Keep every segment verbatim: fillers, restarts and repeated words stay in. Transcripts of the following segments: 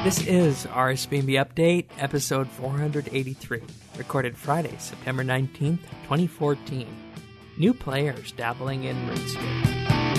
This is R S B M B Update, episode four eighty-three, recorded Friday, September nineteenth, twenty fourteen. New players dabbling in RuneScape.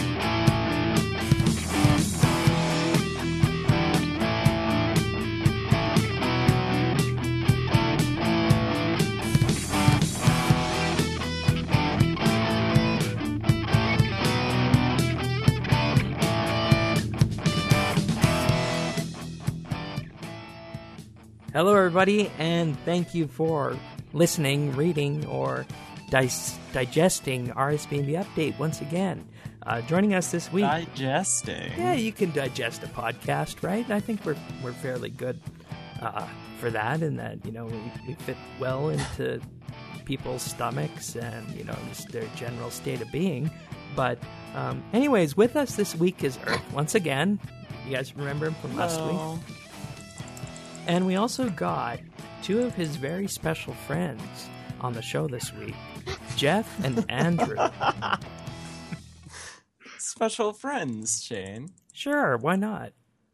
Hello, everybody, and thank you for listening, reading, or dis- digesting R S B M B Update once again. Uh, joining us this week... Digesting? Yeah, you can digest a podcast, right? I think we're we're fairly good uh, for that, and that, you know, we, we fit well into people's stomachs and, you know, just their general state of being. But um, anyways, with us this week is Earth once again. You guys remember him from last Hello. week? And we also got two of his very special friends on the show this week, Jeff and Andrew. Special friends, Shane. Sure, why not?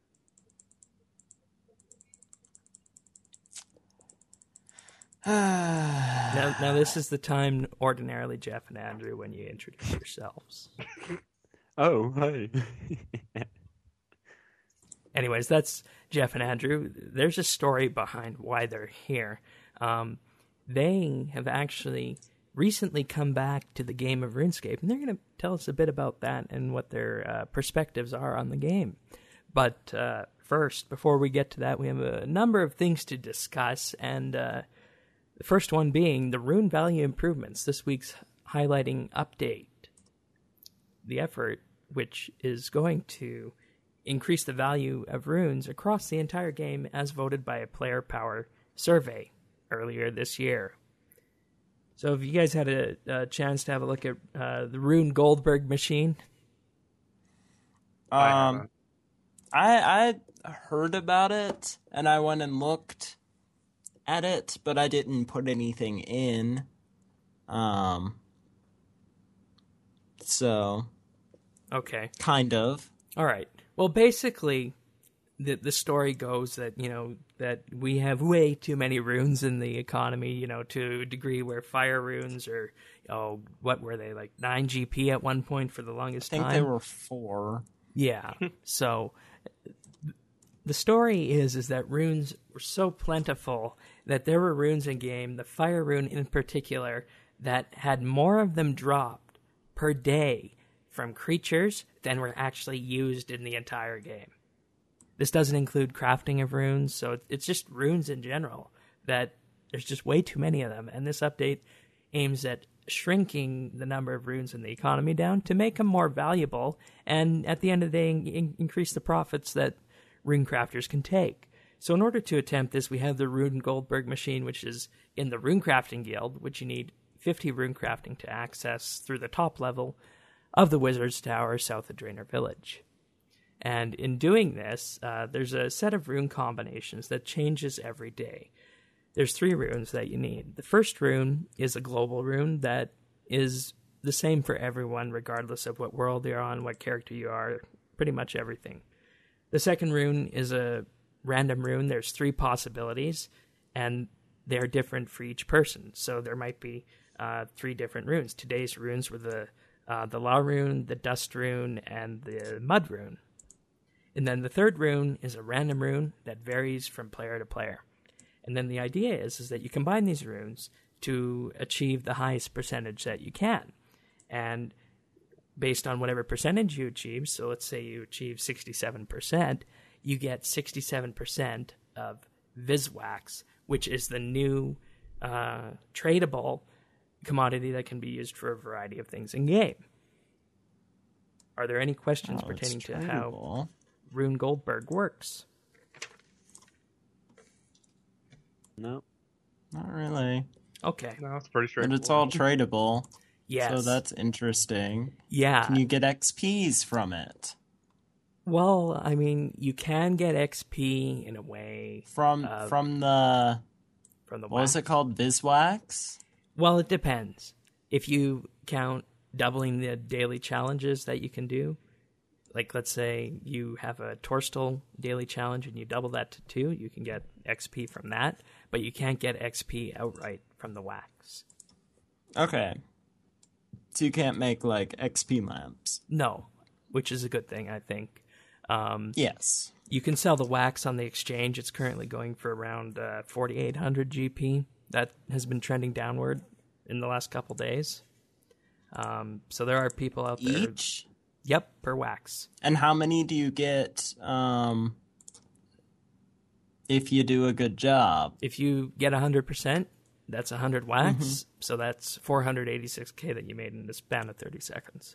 now, now, this is the time, ordinarily, Jeff and Andrew, when you introduce yourselves. Oh, hi. Anyways, that's Jeff and Andrew. There's a story behind why they're here. Um, they have actually recently come back to the game of RuneScape, and they're going to tell us a bit about that and what their uh, perspectives are on the game. But uh, first, before we get to that, we have a number of things to discuss, and uh, the first one being the rune value improvements. This week's highlighting update, the effort, which is going to increase the value of runes across the entire game as voted by a player power survey earlier this year. So have you guys had a, a chance to have a look at uh, the Rune Goldberg machine? Um, I I heard about it, and I went and looked at it, but I didn't put anything in. Um, so... Okay. Kind of. All right. Well, basically, the the story goes that, you know, that we have way too many runes in the economy, you know, to a degree where fire runes are, oh, what were they, like nine G P at one point for the longest I think time? they were four. Yeah. So the story is is that runes were so plentiful that there were runes in game, the fire rune in particular, that had more of them dropped per day from creatures than were actually used in the entire game. This doesn't include crafting of runes, so it's just runes in general, that there's just way too many of them, and this update aims at shrinking the number of runes in the economy down to make them more valuable, and at the end of the day, in- increase the profits that rune crafters can take. So in order to attempt this, we have the Rune Goldberg machine, which is in the Rune Crafting Guild, which you need fifty rune crafting to access through the top level of the Wizard's Tower south of Draenor Village. And in doing this, uh, there's a set of rune combinations that changes every day. There's three runes that you need. The first rune is a global rune that is the same for everyone, regardless of what world you're on, what character you are, pretty much everything. The second rune is a random rune. There's three possibilities, and they're different for each person. So there might be uh, three different runes. Today's runes were the Uh, the Law Rune, the Dust Rune, and the Mud Rune. And then the third rune is a random rune that varies from player to player. And then the idea is, is that you combine these runes to achieve the highest percentage that you can. And based on whatever percentage you achieve, so let's say you achieve sixty-seven percent, you get sixty-seven percent of Viswax, which is the new uh, tradable commodity that can be used for a variety of things in game. Are there any questions oh, pertaining to tradable. how Rune Goldberg works? No. Not really. Okay. No, it's pretty But straightforward. it's all tradable. Yes. So that's interesting. Yeah. Can you get X Ps from it? Well, I mean, you can get X P in a way. From uh, from the... from the What was wax. it called? Viswax? Well, it depends. If you count doubling the daily challenges that you can do, like let's say you have a Torstal daily challenge and you double that to two, you can get X P from that, but you can't get X P outright from the wax. Okay. So you can't make, like, X P lamps. No, which is a good thing, I think. Um, Yes. You can sell the wax on the exchange. It's currently going for around uh, forty-eight hundred G P. That has been trending downward in the last couple days. Um, so there are people out there. Each? Yep, per wax. And how many do you get um, if you do a good job? If you get one hundred percent, that's one hundred wax. Mm-hmm. So that's four hundred eighty-six K that you made in the span of thirty seconds.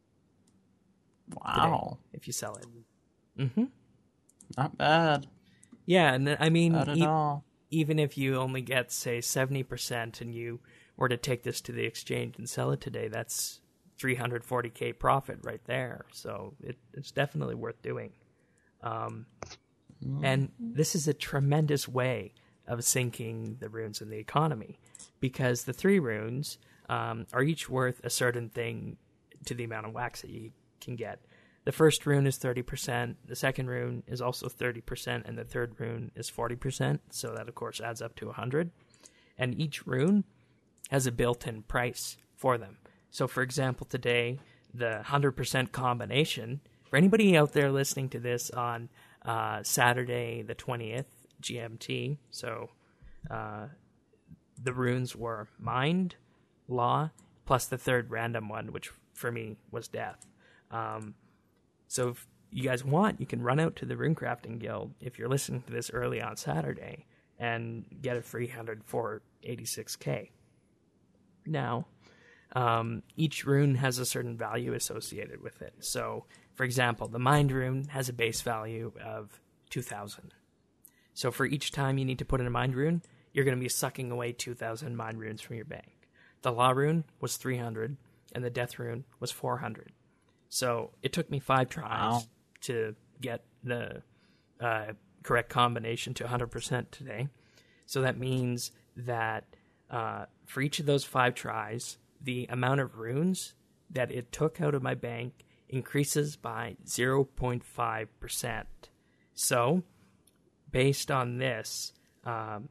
Wow. Today, if you sell it. Mm-hmm. Not bad. Yeah, and I mean, Not at e- all. even if you only get, say, seventy percent and you were to take this to the exchange and sell it today, that's three hundred forty K profit right there. So it, it's definitely worth doing. Um, Mm. and this is a tremendous way of sinking the runes in the economy, because the three runes um, are each worth a certain thing to the amount of wax that you can get. The first rune is thirty percent, the second rune is also thirty percent, and the third rune is forty percent, so that of course adds up to one hundred. And each rune has a built-in price for them. So for example, today, the one hundred percent combination, for anybody out there listening to this on uh, Saturday the twentieth G M T, so uh, the runes were Mind, Law, plus the third random one, which for me was Death. Um, so if you guys want, you can run out to the Rune Crafting Guild if you're listening to this early on Saturday and get a free one hundred for eighty-six K. Now, um, each rune has a certain value associated with it. So, for example, the Mind rune has a base value of two thousand. So for each time you need to put in a Mind rune, you're going to be sucking away two thousand Mind runes from your bank. The Law rune was three hundred, and the Death rune was four hundred. So it took me five tries Wow. to get the uh, correct combination to one hundred percent today. So that means that uh, for each of those five tries, the amount of runes that it took out of my bank increases by zero point five percent. So, based on this, um,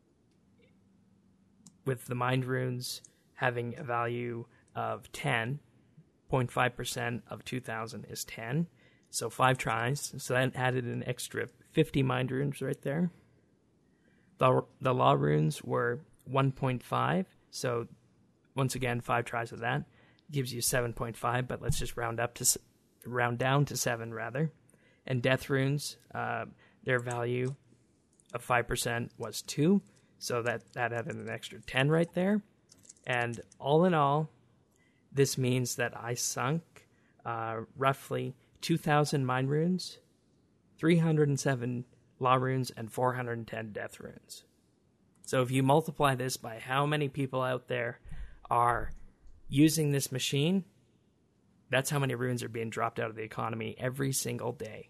with the Mind runes having a value of ten, zero point five percent of two thousand is ten. So five tries. So that added an extra fifty Mind runes right there. The, the Law runes were one point five. So once again, five tries of that gives you seven point five, but let's just round up to round down to seven rather. And Death runes, uh, their value of five percent was two. So that, that added an extra ten right there. And all in all, this means that I sunk uh, roughly two thousand Mind runes, three hundred seven Law runes, and four hundred ten Death runes. So if you multiply this by how many people out there are using this machine, that's how many runes are being dropped out of the economy every single day.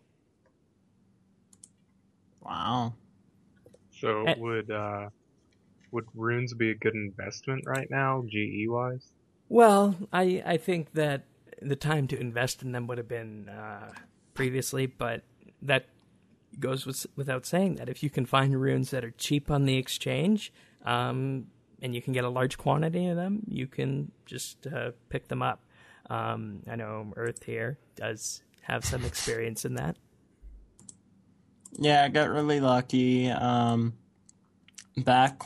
Wow. So Eh. would uh, would runes be a good investment right now, G E wise? Well, I, I think that the time to invest in them would have been uh, previously, but that goes with, without saying that if you can find runes that are cheap on the exchange, um, and you can get a large quantity of them, you can just uh, pick them up. Um, I know Earth here does have some experience in that. Yeah, I got really lucky. Um, back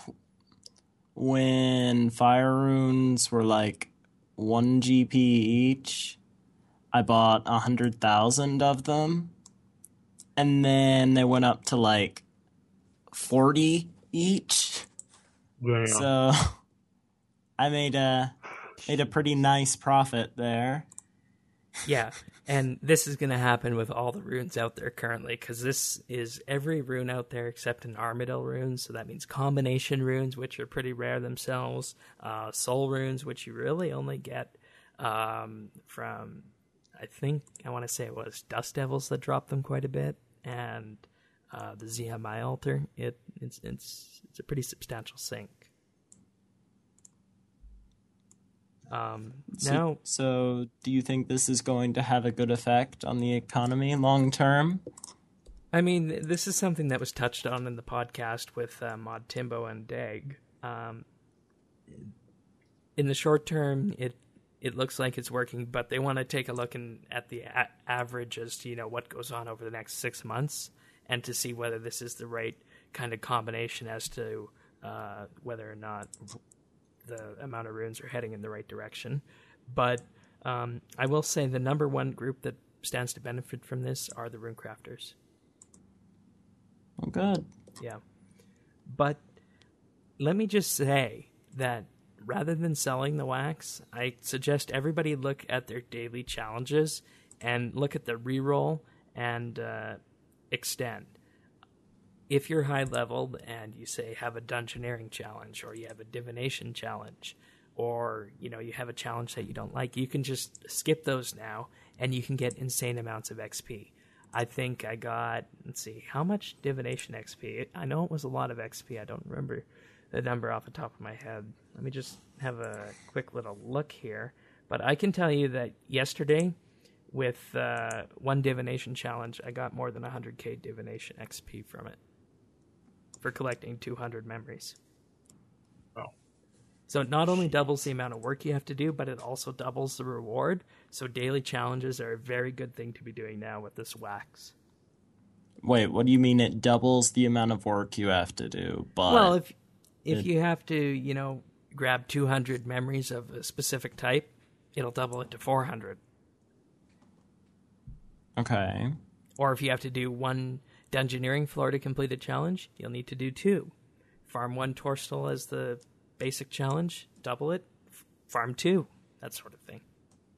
when fire runes were like one G P each, I bought a hundred thousand of them, and then they went up to like forty each. Damn. So I made a made a pretty nice profit there. Yeah, and this is going to happen with all the runes out there currently, because this is every rune out there except an Armadyl rune, so that means combination runes, which are pretty rare themselves, uh, soul runes, which you really only get um, from, I think, I want to say it was Dust Devils that dropped them quite a bit, and uh, the Ziamai altar. It, it's, it's, it's a pretty substantial sink. Um, So, now, so do you think this is going to have a good effect on the economy long term? I mean, this is something that was touched on in the podcast with uh, Mod Timbo and Dag. Um, in the short term, it it looks like it's working, but they want to take a look in, at the a- average as to, you know, what goes on over the next six months and to see whether this is the right kind of combination as to uh, whether or not the amount of runes are heading in the right direction. But um, I will say the number one group that stands to benefit from this are the rune crafters. Oh, good. Yeah. But let me just say that rather than selling the wax, I suggest everybody look at their daily challenges and look at the reroll and uh, extend. If you're high leveled and you say have a dungeoneering challenge or you have a divination challenge or you know you have a challenge that you don't like, you can just skip those now and you can get insane amounts of X P. I think I got, let's see, how much divination X P? I know it was a lot of X P. I don't remember the number off the top of my head. Let me just have a quick little look here. But I can tell you that yesterday, with uh, one divination challenge, I got more than one hundred k divination X P from it for collecting two hundred memories. Oh. So it not only doubles the amount of work you have to do, but it also doubles the reward. So daily challenges are a very good thing to be doing now with this wax. Wait, what do you mean it doubles the amount of work you have to do? But Well, if if it- you have to, you know, grab two hundred memories of a specific type, it'll double it to four hundred. Okay. Or if you have to do one dungeoneering floor to complete a challenge, you'll need to do two. Farm one Torstal as the basic challenge, double it, f- farm two, that sort of thing.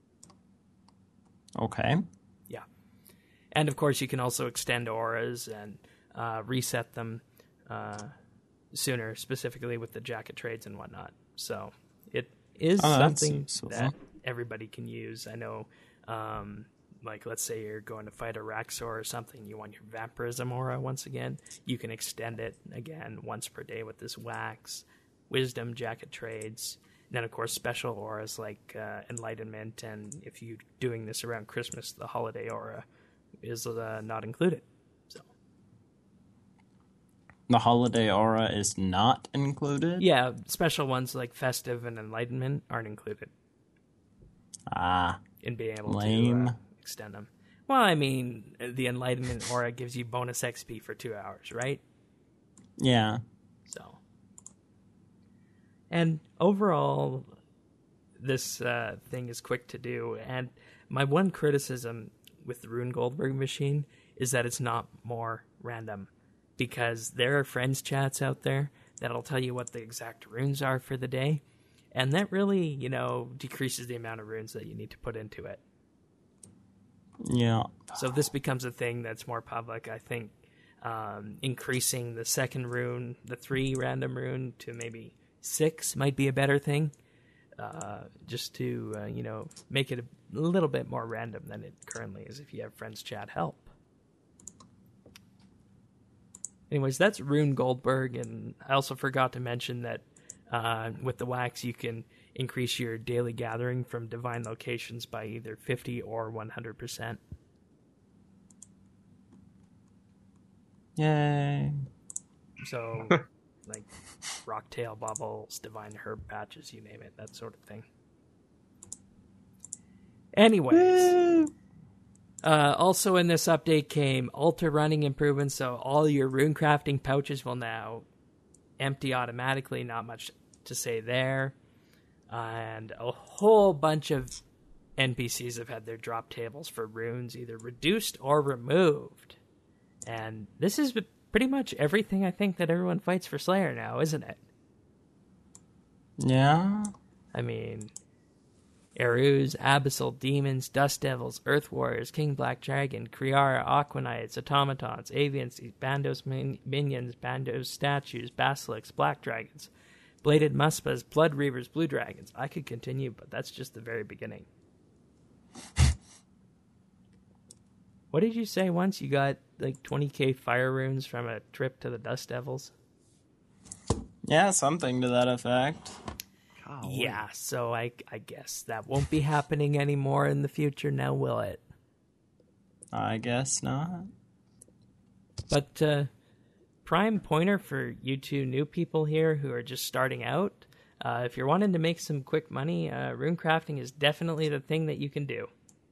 Okay. Yeah. And of course, you can also extend auras and uh, reset them uh, sooner, specifically with the jacket trades and whatnot. So it is Oh, that's something useful. that everybody can use. I know, um, like, let's say you're going to fight a Raxor or something, you want your Vampirism aura once again, you can extend it again once per day with this wax, Wisdom, jacket trades, and then, of course, special auras like uh, Enlightenment, and if you're doing this around Christmas, the Holiday aura is uh, not included. So The holiday aura is not included? yeah, special ones like Festive and Enlightenment aren't included Ah, in being able lame. to uh, extend them. Well, I mean, the Enlightenment aura gives you bonus X P for two hours, right? Yeah. So, and overall, this uh, thing is quick to do. And my one criticism with the Rune Goldberg machine is that it's not more random, because there are friends chats out there that'll tell you what the exact runes are for the day, and that really, you know, decreases the amount of runes that you need to put into it. Yeah. So if this becomes a thing that's more public, I think um, increasing the second rune, the three random rune, to maybe six might be a better thing, uh, just to, uh, you know, make it a little bit more random than it currently is if you have friends chat help. Anyways, that's Rune Goldberg, and I also forgot to mention that uh, with the wax you can increase your daily gathering from divine locations by either fifty or one hundred percent. Yay. So, like rocktail bubbles, divine herb patches, you name it, that sort of thing. Anyways, uh, also in this update came altar running improvements, so all your rune crafting pouches will now empty automatically, not much to say there. And a whole bunch of N P Cs have had their drop tables for runes either reduced or removed. And this is pretty much everything I think that everyone fights for Slayer now, isn't it? Yeah. I mean, Eruz, Abyssal Demons, Dust Devils, Earth Warriors, King Black Dragon, Kriara, Aquanites, Automatons, Avians, Bandos min- Minions, Bandos Statues, Basilics, Black Dragons, Bladed Muspas, Blood Reavers, Blue Dragons. I could continue, but that's just the very beginning. What did you say once? You got like twenty k fire runes from a trip to the Dust Devils? Yeah, something to that effect. Golly. Yeah, so I, I guess that won't be happening anymore in the future now, will it? I guess not. But uh, prime pointer for you two new people here who are just starting out, uh, if you're wanting to make some quick money, uh, rune crafting is definitely the thing that you can do.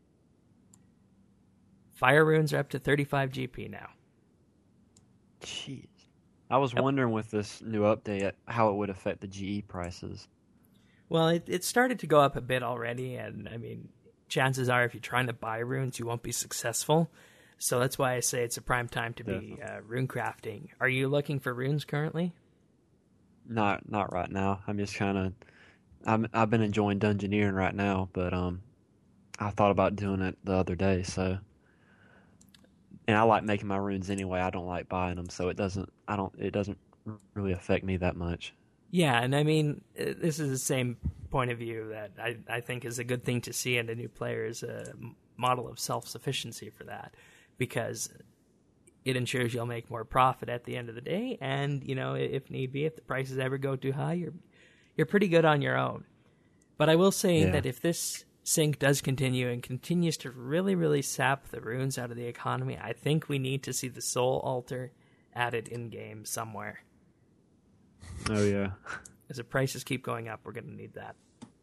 Fire runes are up to thirty-five G P now. Jeez. I was Yep. wondering with this new update how it would affect the G E prices. Well, it, it started to go up a bit already, and I mean, chances are if you're trying to buy runes, you won't be successful. So that's why I say it's a prime time to be uh, rune crafting. Are you looking for runes currently? Not not right now. I'm just kind of I'm I've been enjoying dungeoneering right now, but um I thought about doing it the other day, so and I like making my runes anyway. I don't like buying them, so it doesn't I don't it doesn't really affect me that much. Yeah, and I mean, uh, this is the same point of view that I, I think is a good thing to see in a new player is a model of self-sufficiency for that, because it ensures you'll make more profit at the end of the day, and, you know, if need be, if the prices ever go too high, you're you're pretty good on your own. But I will say Yeah. that if this sync does continue and continues to really, really sap the runes out of the economy, I think we need to see the soul altar added in-game somewhere. Oh yeah. As the prices keep going up, we're going to need that.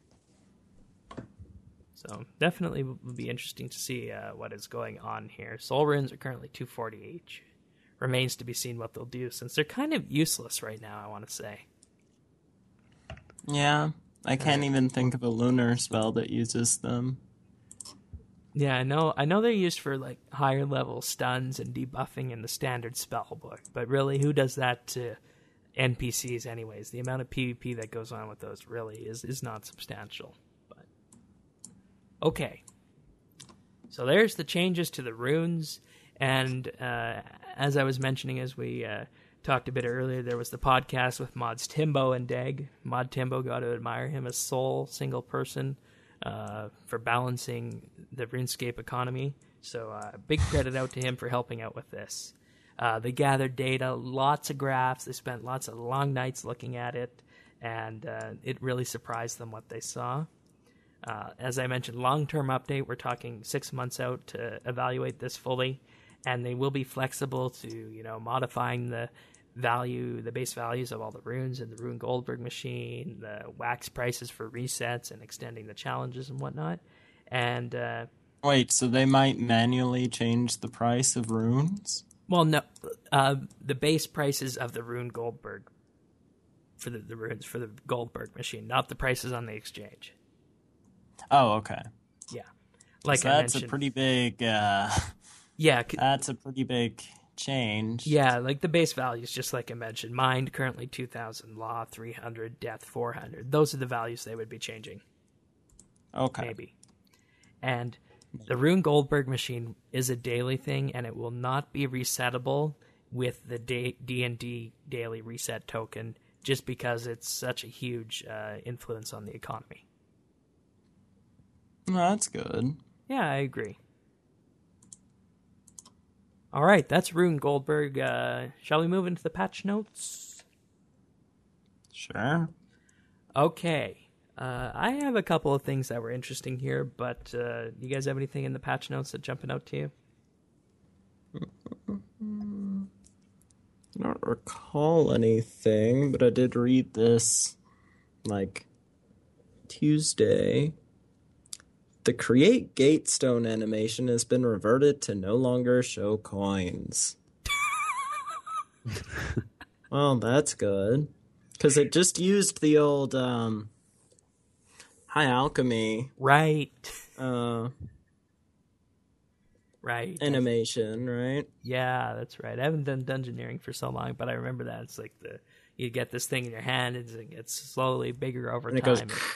So definitely will be interesting to see uh, what is going on here. Soul runes are currently two forty each. Remains to be seen what they'll do, since they're kind of useless right now, I want to say. Yeah, I can't even think of a lunar spell that uses them. Yeah, I know. I know they're used for like higher level stuns and debuffing in the standard spell book, but really, who does that to N P Cs anyways? The amount of PvP that goes on with those really is, is not substantial. But okay. So there's the changes to the runes, and uh, as I was mentioning as we uh, talked a bit earlier, there was the podcast with Mods Timbo and Deg. Mod Timbo, got to admire him as sole single person uh, for balancing the RuneScape economy. So uh, big credit out to him for helping out with this. Uh, they gathered data, lots of graphs. They spent lots of long nights looking at it, and uh, it really surprised them what they saw. Uh, as I mentioned, long-term update, we're talking six months out to evaluate this fully, and they will be flexible to, you know, modifying the value, the base values of all the runes in the Rune Goldberg machine, the wax prices for resets, and extending the challenges and whatnot. And, uh, Wait, so they might manually change the price of runes? well, no, uh, the base prices of the Rune Goldberg for the, the runes for the Goldberg machine, not the prices on the exchange. Oh, okay. Yeah. Like so I that's mentioned. a pretty big. Uh, yeah, c- that's a pretty big change. Yeah, like the base values, just like I mentioned. Mind currently two thousand, Law three hundred, Death four hundred. Those are the values they would be changing. Okay. Maybe. And the Rune Goldberg machine is a daily thing, and it will not be resettable with the D and D daily reset token, just because it's such a huge uh, influence on the economy. Well, that's good. Yeah, I agree. All right, that's Rune Goldberg. Uh, shall we move into the patch notes? Sure. Okay. Uh, I have a couple of things that were interesting here, but uh, you guys have anything in the patch notes that jumping out to you? I don't recall anything, but I did read this, like, Tuesday. The Create Gatestone animation has been reverted to no longer show coins. Well, that's good. Because it just used the old, um... High Alchemy Right. uh, Right. animation, right? Yeah, that's right. I haven't done Dungeoneering for so long, but I remember that. It's like the you get this thing in your hand, and it gets slowly bigger over And it time. goes...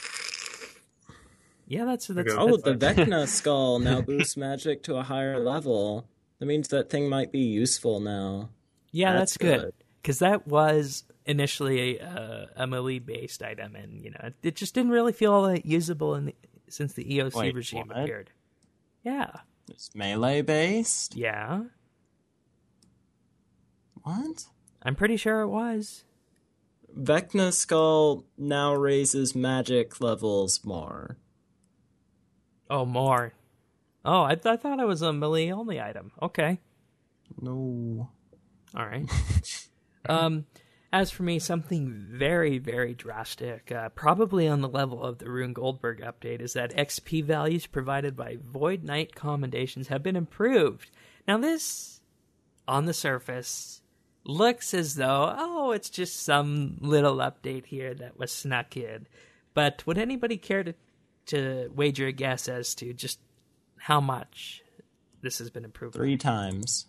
Yeah, that's that's. Oh, that's the Vecna skull now boosts magic to a higher level. That means that thing might be useful now. yeah, that's, that's good good. because that was initially a, a melee-based item, and you know it, it just didn't really feel all that usable in the, since the E O C Wait, regime what? appeared. Yeah, It's melee based? yeah, What? I'm pretty sure it was. Vecna Skull now raises magic levels more. Oh, more. Oh, I, th- I thought it was a melee only item. Okay. No. All right. um, as for me, something very, very drastic, uh, probably on the level of the Rune Goldberg update, is that X P values provided by Void Knight commendations have been improved. Now, this, on the surface, looks as though, oh, it's just some little update here that was snuck in. But would anybody care to, to wager a guess as to just how much this has been improved? Three times.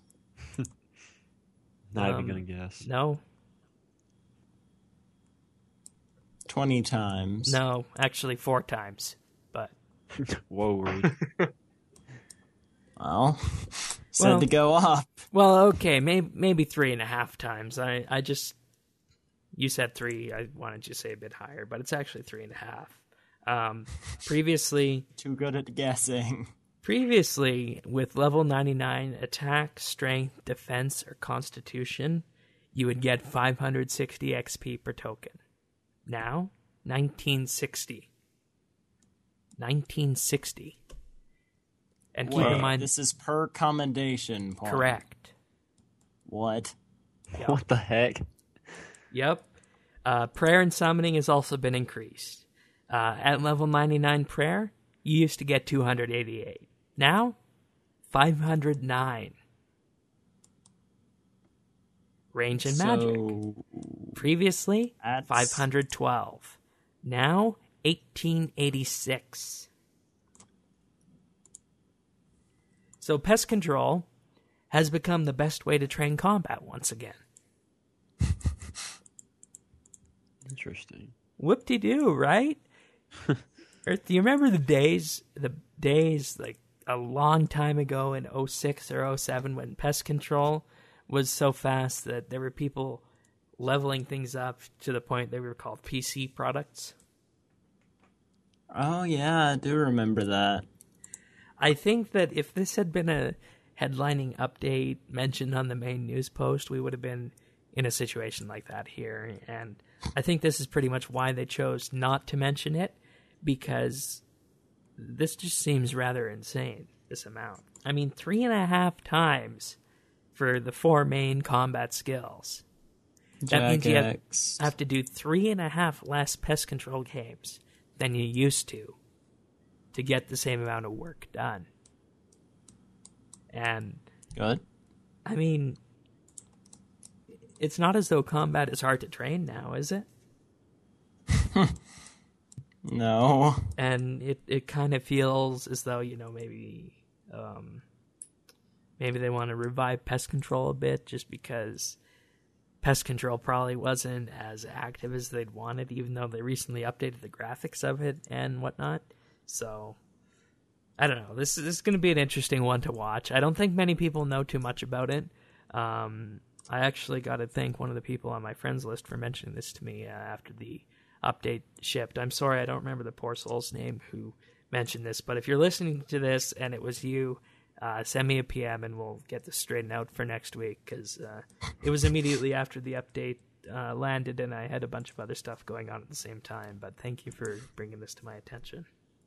Not Um, even gonna guess. No, Twenty times. no, actually four times. But Whoa, Reed. Well, said Well- to go up. well, okay, maybe maybe three and a half times. I I just you said three. I wanted you to say a bit higher, but it's actually three and a half. Um, previously, Too good at guessing. previously with level ninety-nine attack, strength, defense, or constitution, you would get five hundred sixty X P per token. Now, nineteen sixty. nineteen sixty. And keep Wait, in mind, this is per commendation point. correct. What? Yep. What the heck? Yep. Uh, prayer and summoning has also been increased. Uh, at level ninety-nine prayer, you used to get two hundred eighty-eight. Now, five hundred nine. Range and magic. So, Previously, that's- five hundred twelve. Now, eighteen eighty-six. So pest control has become the best way to train combat once again. Interesting. Whoop-de-doo, right? Or, do you remember the days, the days like a long time ago in oh six or oh seven when pest control was so fast that there were people leveling things up to the point they were called P C products? Oh, yeah, I do remember that. I think that if this had been a headlining update mentioned on the main news post, we would have been in a situation like that here. And I think this is pretty much why they chose not to mention it, because this just seems rather insane, this amount. I mean, three and a half times for the four main combat skills. That means you have, Jagex. have to do three and a half less pest control games than you used to to get the same amount of work done. And, Good. I mean, it's not as though combat is hard to train now, is it? No. And it, it kind of feels as though, you know, maybe um, maybe they want to revive pest control a bit, just because pest control probably wasn't as active as they'd wanted, even though they recently updated the graphics of it and whatnot. So, I don't know. This, this is going to be an interesting one to watch. I don't think many people know too much about it. Um, I actually got to thank one of the people on my friends list for mentioning this to me uh, after the update shipped. I'm sorry, I don't remember the poor soul's name who mentioned this, but if you're listening to this and it was you, uh, send me a P M and we'll get this straightened out for next week, because uh, it was immediately after the update uh, landed and I had a bunch of other stuff going on at the same time. But thank you for bringing this to my attention.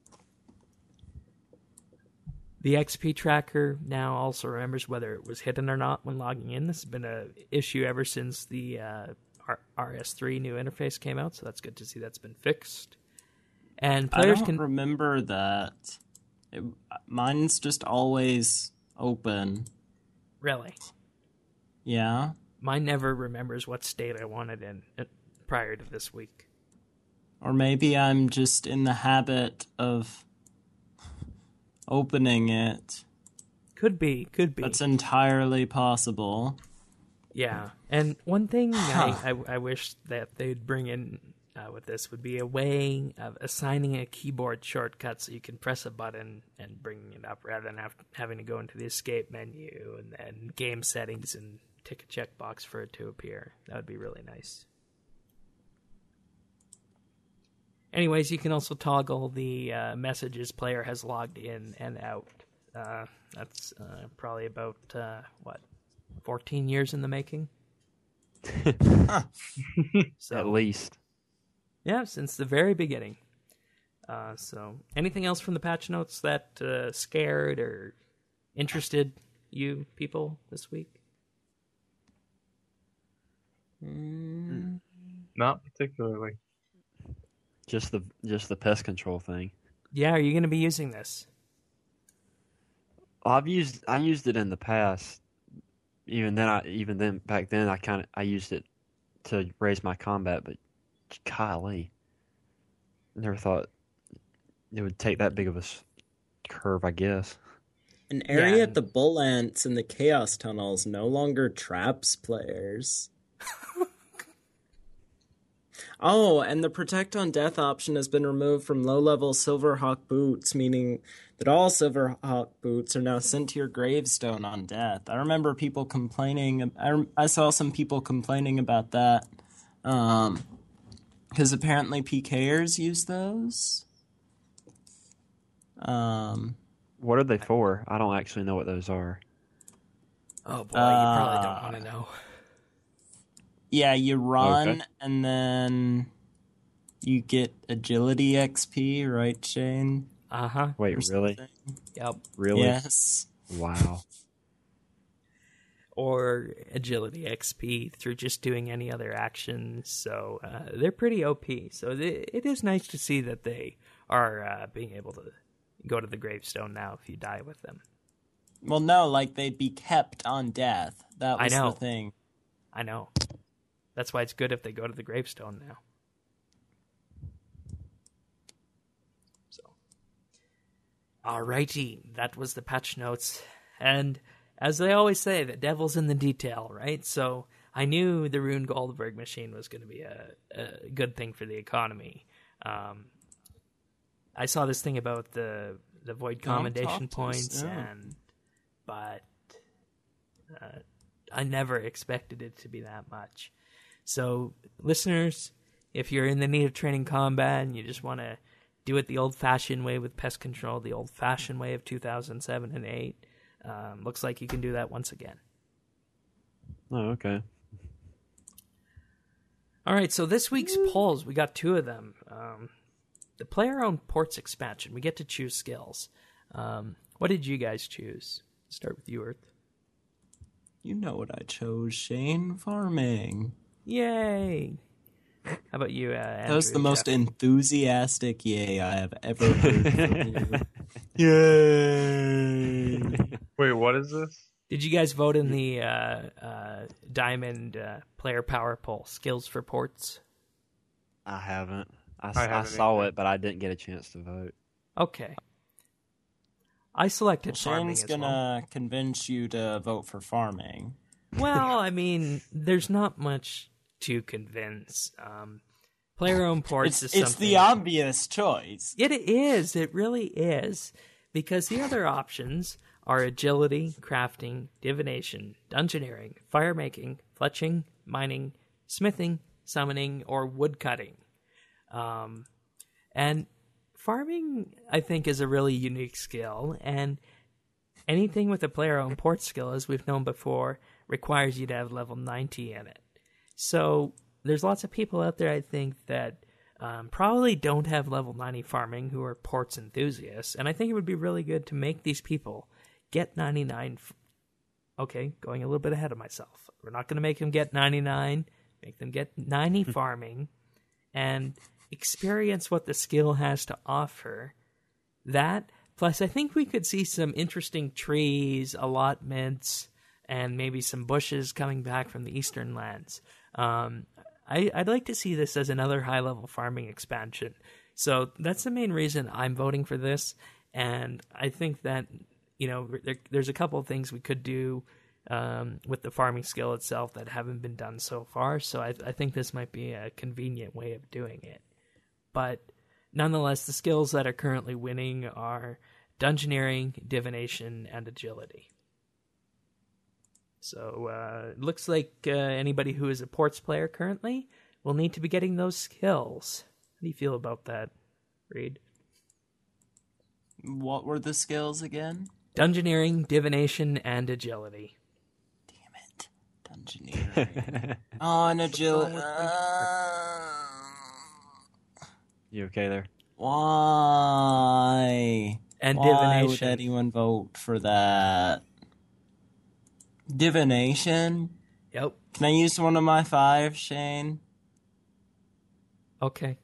The X P tracker now also remembers whether it was hidden or not when logging in. This has been an issue ever since the uh, R S three new interface came out, so that's good to see that's been fixed. And I players don't can remember that. It, mine's just always open. really. Yeah? Mine never remembers what state I wanted in uh, prior to this week. Or maybe I'm just in the habit of opening it. Could be, could be. That's entirely possible. Yeah, and one thing Huh. I, I, I wish that they'd bring in uh, with this would be a way of assigning a keyboard shortcut so you can press a button and bring it up rather than have, having to go into the escape menu and then game settings and tick a checkbox for it to appear. That would be really nice. Anyways, you can also toggle the uh, messages player has logged in and out. Uh, that's uh, probably about, uh, what, fourteen years in the making? So, At least. yeah, since the very beginning. Uh, so, anything else from the patch notes that uh, scared or interested you people this week? Mm, Not particularly. Just the just the pest control thing. Yeah, are you going to be using this? I've used I used it in the past. Even then, I even then back then I kind of I used it to raise my combat, but golly, never thought it would take that big of a s- curve. I guess. An area Yeah. at the Bull Ants in the Chaos Tunnels no longer traps players. Oh, and the Protect on Death option has been removed from low-level Silverhawk boots, meaning that all Silverhawk boots are now sent to your gravestone on death. I remember people complaining. I, I saw some people complaining about that, um, because apparently PKers use those. Um, What are they for? I don't actually know what those are. Oh boy, you probably don't Uh, want to know. yeah, you run Okay. and then you get agility X P, right, Shane? Uh huh. Wait, Or really? something? Yep. Really? Yes. Wow. Or agility X P through just doing any other actions. So uh, they're pretty O P. So th- it is nice to see that they are uh, being able to go to the gravestone now if you die with them. Well, no, like they'd be kept on death. That I was know. the thing. I know. That's why it's good if they go to the gravestone now. So, alrighty, that was the patch notes. And as they always say, the devil's in the detail, right? So I knew the Rune Goldberg machine was going to be a, a good thing for the economy. Um, I saw this thing about the the void Don't commendation talk too points, soon. and but uh, I never expected it to be that much. So, listeners, if you're in the need of training combat and you just want to do it the old-fashioned way with pest control, the old-fashioned way of two thousand seven and eight, um, looks like you can do that once again. Oh, okay. All right, so this week's polls, we got two of them. Um, the player-owned ports expansion, we get to choose skills. Um, what did you guys choose? Start with you, Earth. You know what I chose, Shane. Farming. Yay! How about you, uh, Andrew? That was the most Jeff? enthusiastic yay I have ever heard from you. Yay! Wait, what is this? Did you guys vote in the uh, uh, Diamond uh, player power poll, skills for ports? I haven't. I, s- I I haven't saw either. it, but I didn't get a chance to vote. Okay. I selected Well, farming Shane's as gonna convince you to vote for farming. well. Well, I mean, there's not much to convince. Um, player-owned ports It's is it's something... the obvious choice. It is. It really is. Because the other options are agility, crafting, divination, dungeoneering, firemaking, fletching, mining, smithing, summoning, or woodcutting. Um, and farming, I think, is a really unique skill. And anything with a player-owned port skill, as we've known before, requires you to have level ninety in it. So there's lots of people out there, I think, that um, probably don't have level ninety farming who are ports enthusiasts. And I think it would be really good to make these people get ninety-nine. F- okay, going a little bit ahead of myself. We're not going to make them get ninety-nine. Make them get ninety farming and experience what the skill has to offer. That, plus I think we could see some interesting trees, allotments, and maybe some bushes coming back from the eastern lands. Um, I, I'd like to see this as another high-level farming expansion. So that's the main reason I'm voting for this. And I think that, you know, there, there's a couple of things we could do um, with the farming skill itself that haven't been done so far. So I, I think this might be a convenient way of doing it. But nonetheless, the skills that are currently winning are dungeoneering, divination, and agility. So uh, it looks like uh, anybody who is a ports player currently will need to be getting those skills. How do you feel about that, Reed? What were the skills again? Dungeoneering, divination, and agility. Damn it. engineering. Oh, and agility. with Uh, You okay there? why? And Why would divination. anyone vote for that? Divination? Yep. Can I use one of my five, Shane? Okay.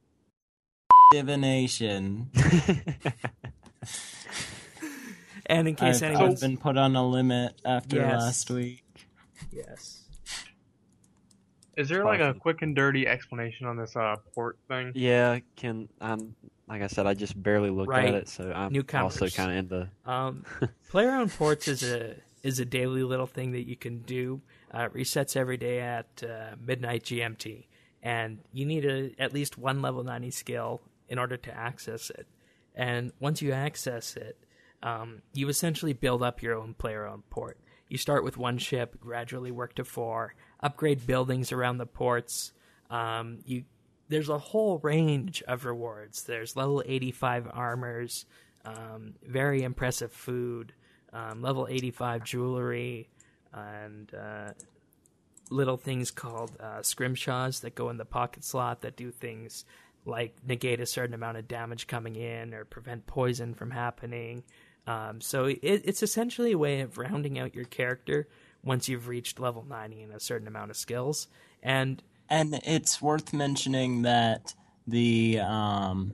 Divination. And in case I've, anyone's... I've been put on a limit after Yes. last week. Yes. Is there like a Awesome. quick and dirty explanation on this uh port thing? Yeah, can I'm like I said, I just barely looked Right. at it, so I'm Newcomers. also kind of into. Um, player-owned ports is a is a daily little thing that you can do. Uh, it resets every day at uh, midnight G M T, and you need a, at least one level ninety skill in order to access it. And once you access it, um, you essentially build up your own player-owned port. You start with one ship, gradually work to four, upgrade buildings around the ports. Um, you there's a whole range of rewards. There's level eighty-five armors, um, very impressive food, um, level eighty-five jewelry, and uh, little things called uh, scrimshaws that go in the pocket slot that do things like negate a certain amount of damage coming in or prevent poison from happening. Um, so it, it's essentially a way of rounding out your character once you've reached level ninety and a certain amount of skills. And And it's worth mentioning that the um,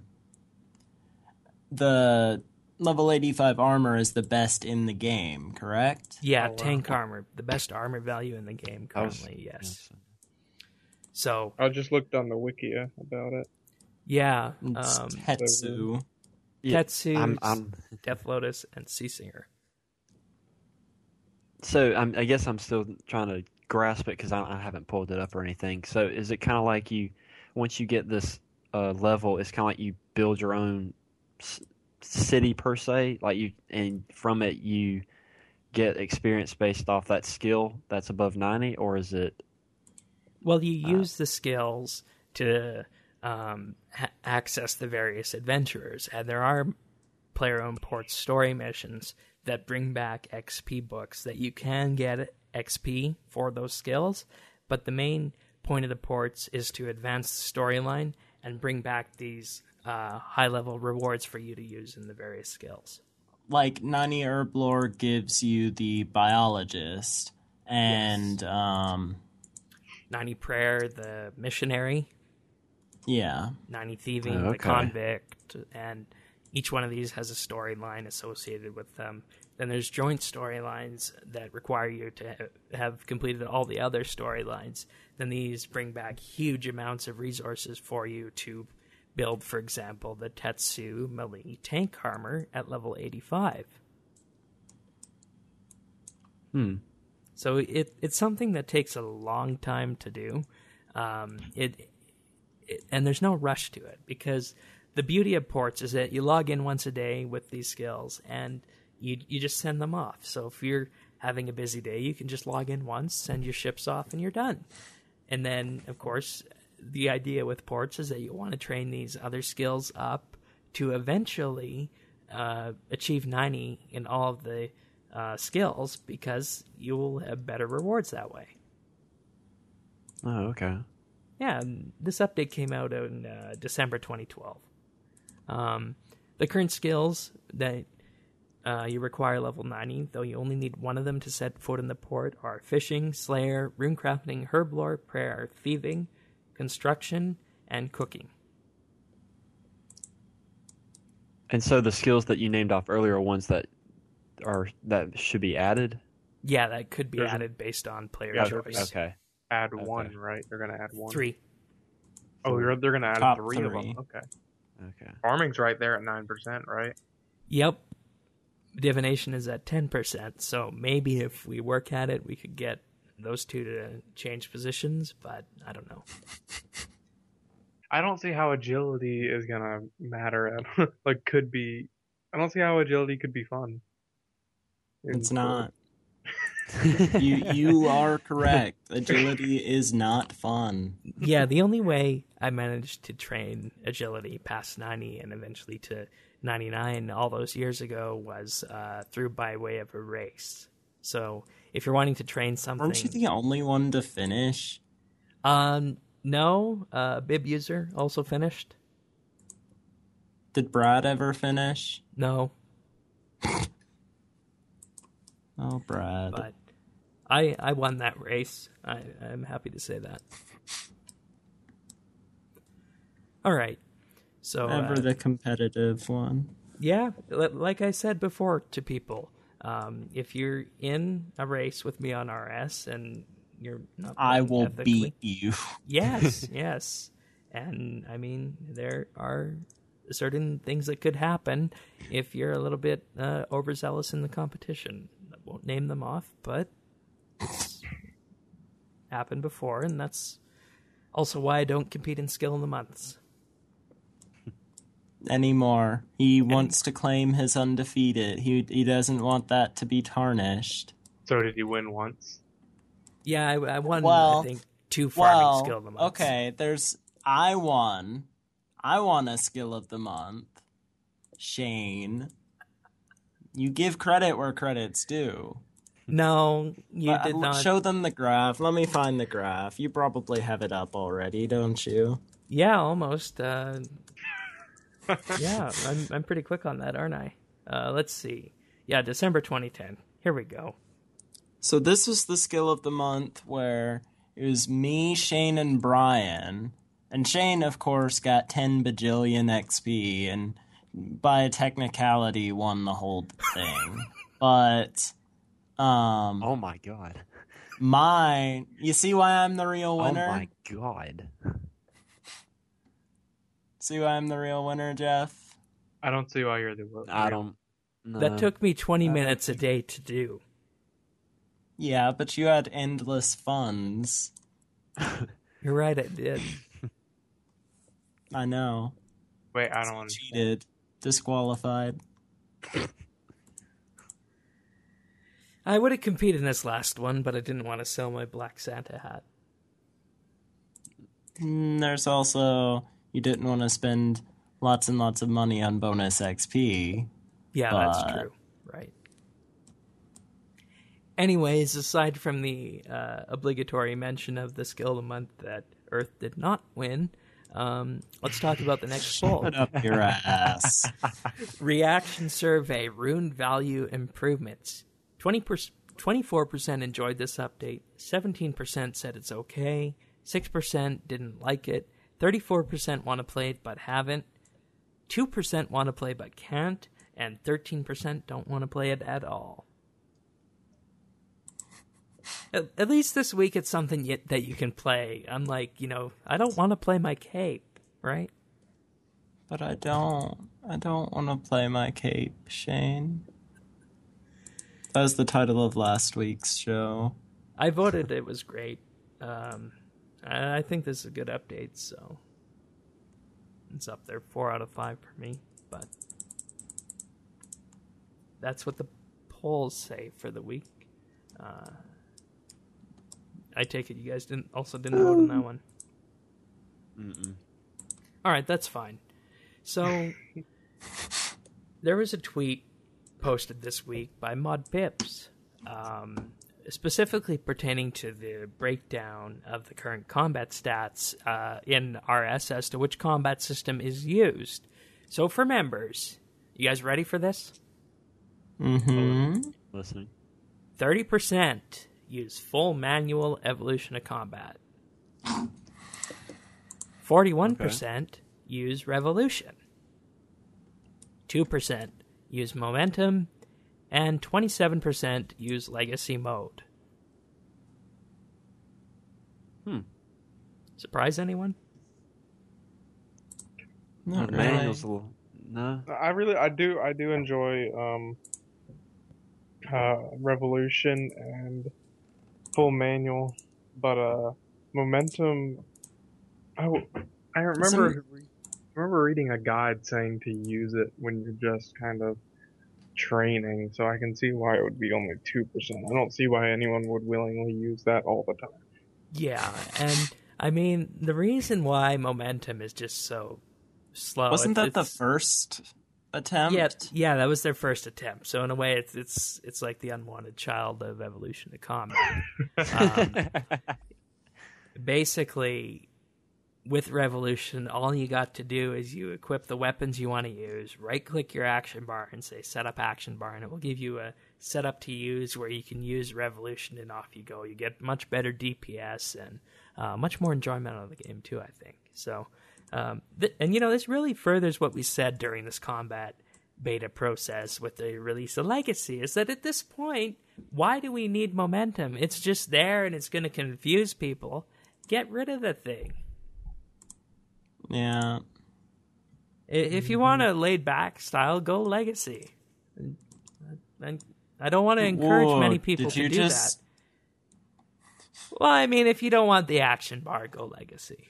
the level eighty-five armor is the best in the game, correct? yeah, Oh, wow. tank armor, the best armor value in the game I was- currently, yes. yes. So, I just looked on the Wikia about it. yeah, It's um, Tetsu. Yeah, Tetsu, I'm, I'm Death Lotus, and Sea Singer. so I'm, I guess I'm still trying to grasp it because I, I haven't pulled it up or anything. So is it kind of like you, once you get this uh, level, it's kind of like you build your own s- city per se, like you, and from it you get experience based off that skill that's above ninety, or is it? Well, you Uh, use the skills to um, ha- access the various adventurers, and there are player-owned port story missions that bring back X P books that you can get X P for those skills, but the main point of the ports is to advance the storyline and bring back these uh, high-level rewards for you to use in the various skills. Like ninety Herblore gives you the biologist, and um, ninety Prayer, the missionary, yeah, ninety Thieving, Oh, the okay. convict, and each one of these has a storyline associated with them. Then there's joint storylines that require you to ha- have completed all the other storylines. Then these bring back huge amounts of resources for you to build, for example, the Tetsu melee tank armor at level eighty-five. Hmm. So it it's something that takes a long time to do. Um, it, it and there's no rush to it, because the beauty of ports is that you log in once a day with these skills and you you just send them off. So if you're having a busy day, you can just log in once, send your ships off, and you're done. And then, of course, the idea with ports is that you want to train these other skills up to eventually uh, achieve ninety in all of the uh, skills, because you will have better rewards that way. Oh, okay. Yeah, and this update came out in uh, December twenty twelve. Um, the current skills that uh, you require level ninety, though you only need one of them to set foot in the port, are Fishing, Slayer, Runecrafting, Herblore, Prayer, Thieving, Construction, and Cooking. And so the skills that you named off earlier are ones that are that should be added. Yeah, that could be There's a- added based on player Yeah, choice. Okay. Add Okay. one, right? They're gonna add one. Three. Oh, you're, they're gonna add Top three, of three. them. Okay. Okay. Farming's right there at nine percent, right? Yep. Divination is at ten percent, so maybe if we work at it, we could get those two to change positions, but I don't know. I don't see how agility is gonna matter. At, like, could be. I don't see how agility could be fun. in it's port. not. You you are correct. Agility is not fun. Yeah, the only way I managed to train agility past ninety and eventually to ninety-nine all those years ago was uh, through by way of a race. So if you're wanting to train something. Weren't you the only one to finish? Um, no, uh, Bib User also finished. Did Brad ever finish? No, Oh, Brad. but I I won that race. I, I'm happy to say that. All right. So Ever uh, the competitive one. yeah, li- like I said before to people, um, if you're in a race with me on R S and you're not I playing will ethically- beat you. Yes, yes. And I mean, there are certain things that could happen if you're a little bit uh, overzealous in the competition. I won't name them off, but it's happened before, and that's also why I don't compete in Skill in the Months. Anymore. He wants to claim his undefeated. He he doesn't want that to be tarnished. So did you win once? Yeah, I, I won, Well, I think, two farming Well, Skill in the Months. okay, there's... I won. I won a skill of the month. Shane. You give credit where credit's due. No, you But, did uh, not. Show them the graph. Let me find the graph. You probably have it up already, don't you? Yeah, almost. Uh, yeah, I'm I'm pretty quick on that, aren't I? Uh, let's see. Yeah, December twenty ten. Here we go. So this was the skill of the month where it was me, Shane, and Brian. And Shane, of course, got ten bajillion X P and by a technicality won the whole thing. But um Oh my god. my you see why I'm the real winner? Oh my god. See why I'm the real winner, Jeff? I don't see why you're the wo- I don't know. That took me twenty Uh, minutes a day to do. Yeah, but you had endless funds. You're right, I did. I know. Wait, I don't understand. Cheated. Disqualified. I would have competed in this last one, but I didn't want to sell my Black Santa hat. Mm, There's also you didn't want to spend lots and lots of money on bonus X P. Yeah, But- that's true. Right. Anyways, aside from the uh, obligatory mention of the skill of the month that Earth did not win, um, let's talk about the next poll. Put up your ass. Reaction survey, rune value improvements. twenty percent, twenty-four percent enjoyed this update, seventeen percent said it's okay, six percent didn't like it, thirty-four percent want to play it but haven't, two percent want to play but can't, and thirteen percent don't want to play it at all. At, at least this week it's something yet that you can play. Unlike, you know, I don't want to play my cape, right? But I don't. I don't want to play my cape, Shane. That was the title of last week's show. I voted it was great. Um, I I think this is a good update, so it's up there, four out of five for me. But that's what the polls say for the week. Uh, I take it you guys didn't also didn't vote on that one. Mm-mm. All right, that's fine. So there was a tweet posted this week by Mod Pips, um, specifically pertaining to the breakdown of the current combat stats uh, in R S as to which combat system is used. So for members, you guys ready for this? Mm-hmm. Listening. thirty percent use full manual evolution of combat. forty-one percent use revolution. two percent use momentum. And twenty-seven percent use legacy mode. Hmm. Surprise anyone? Not The really. manual's a little... No. I really, I do, I do enjoy um, uh, Revolution and full manual, but uh, momentum. I, w- I remember, I remember reading a guide saying to use it when you're just kind of training, so I can see why it would be only two percent. I don't see why anyone would willingly use that all the time. Yeah, and I mean, the reason why momentum is just so slow. Wasn't it's- that the it's- first attempt? Yeah, yeah, that was their first attempt. So in a way, it's it's it's like the unwanted child of Evolution to Combat. um, basically, with Revolution, all you got to do is you equip the weapons you want to use, right-click your action bar and say Set Up Action Bar, and it will give you a setup to use where you can use Revolution, and off you go. You get much better D P S and uh, much more enjoyment out of the game, too, I think. So, um, th- and, you know, this really furthers what we said during this combat beta process with the release of Legacy, is that at this point, why do we need momentum? It's just there, and it's going to confuse people. Get rid of the thing. Yeah. If you want a laid-back style, go Legacy. And I don't want to encourage Whoa, many people did to you do just... that. Well, I mean, if you don't want the action bar, go Legacy.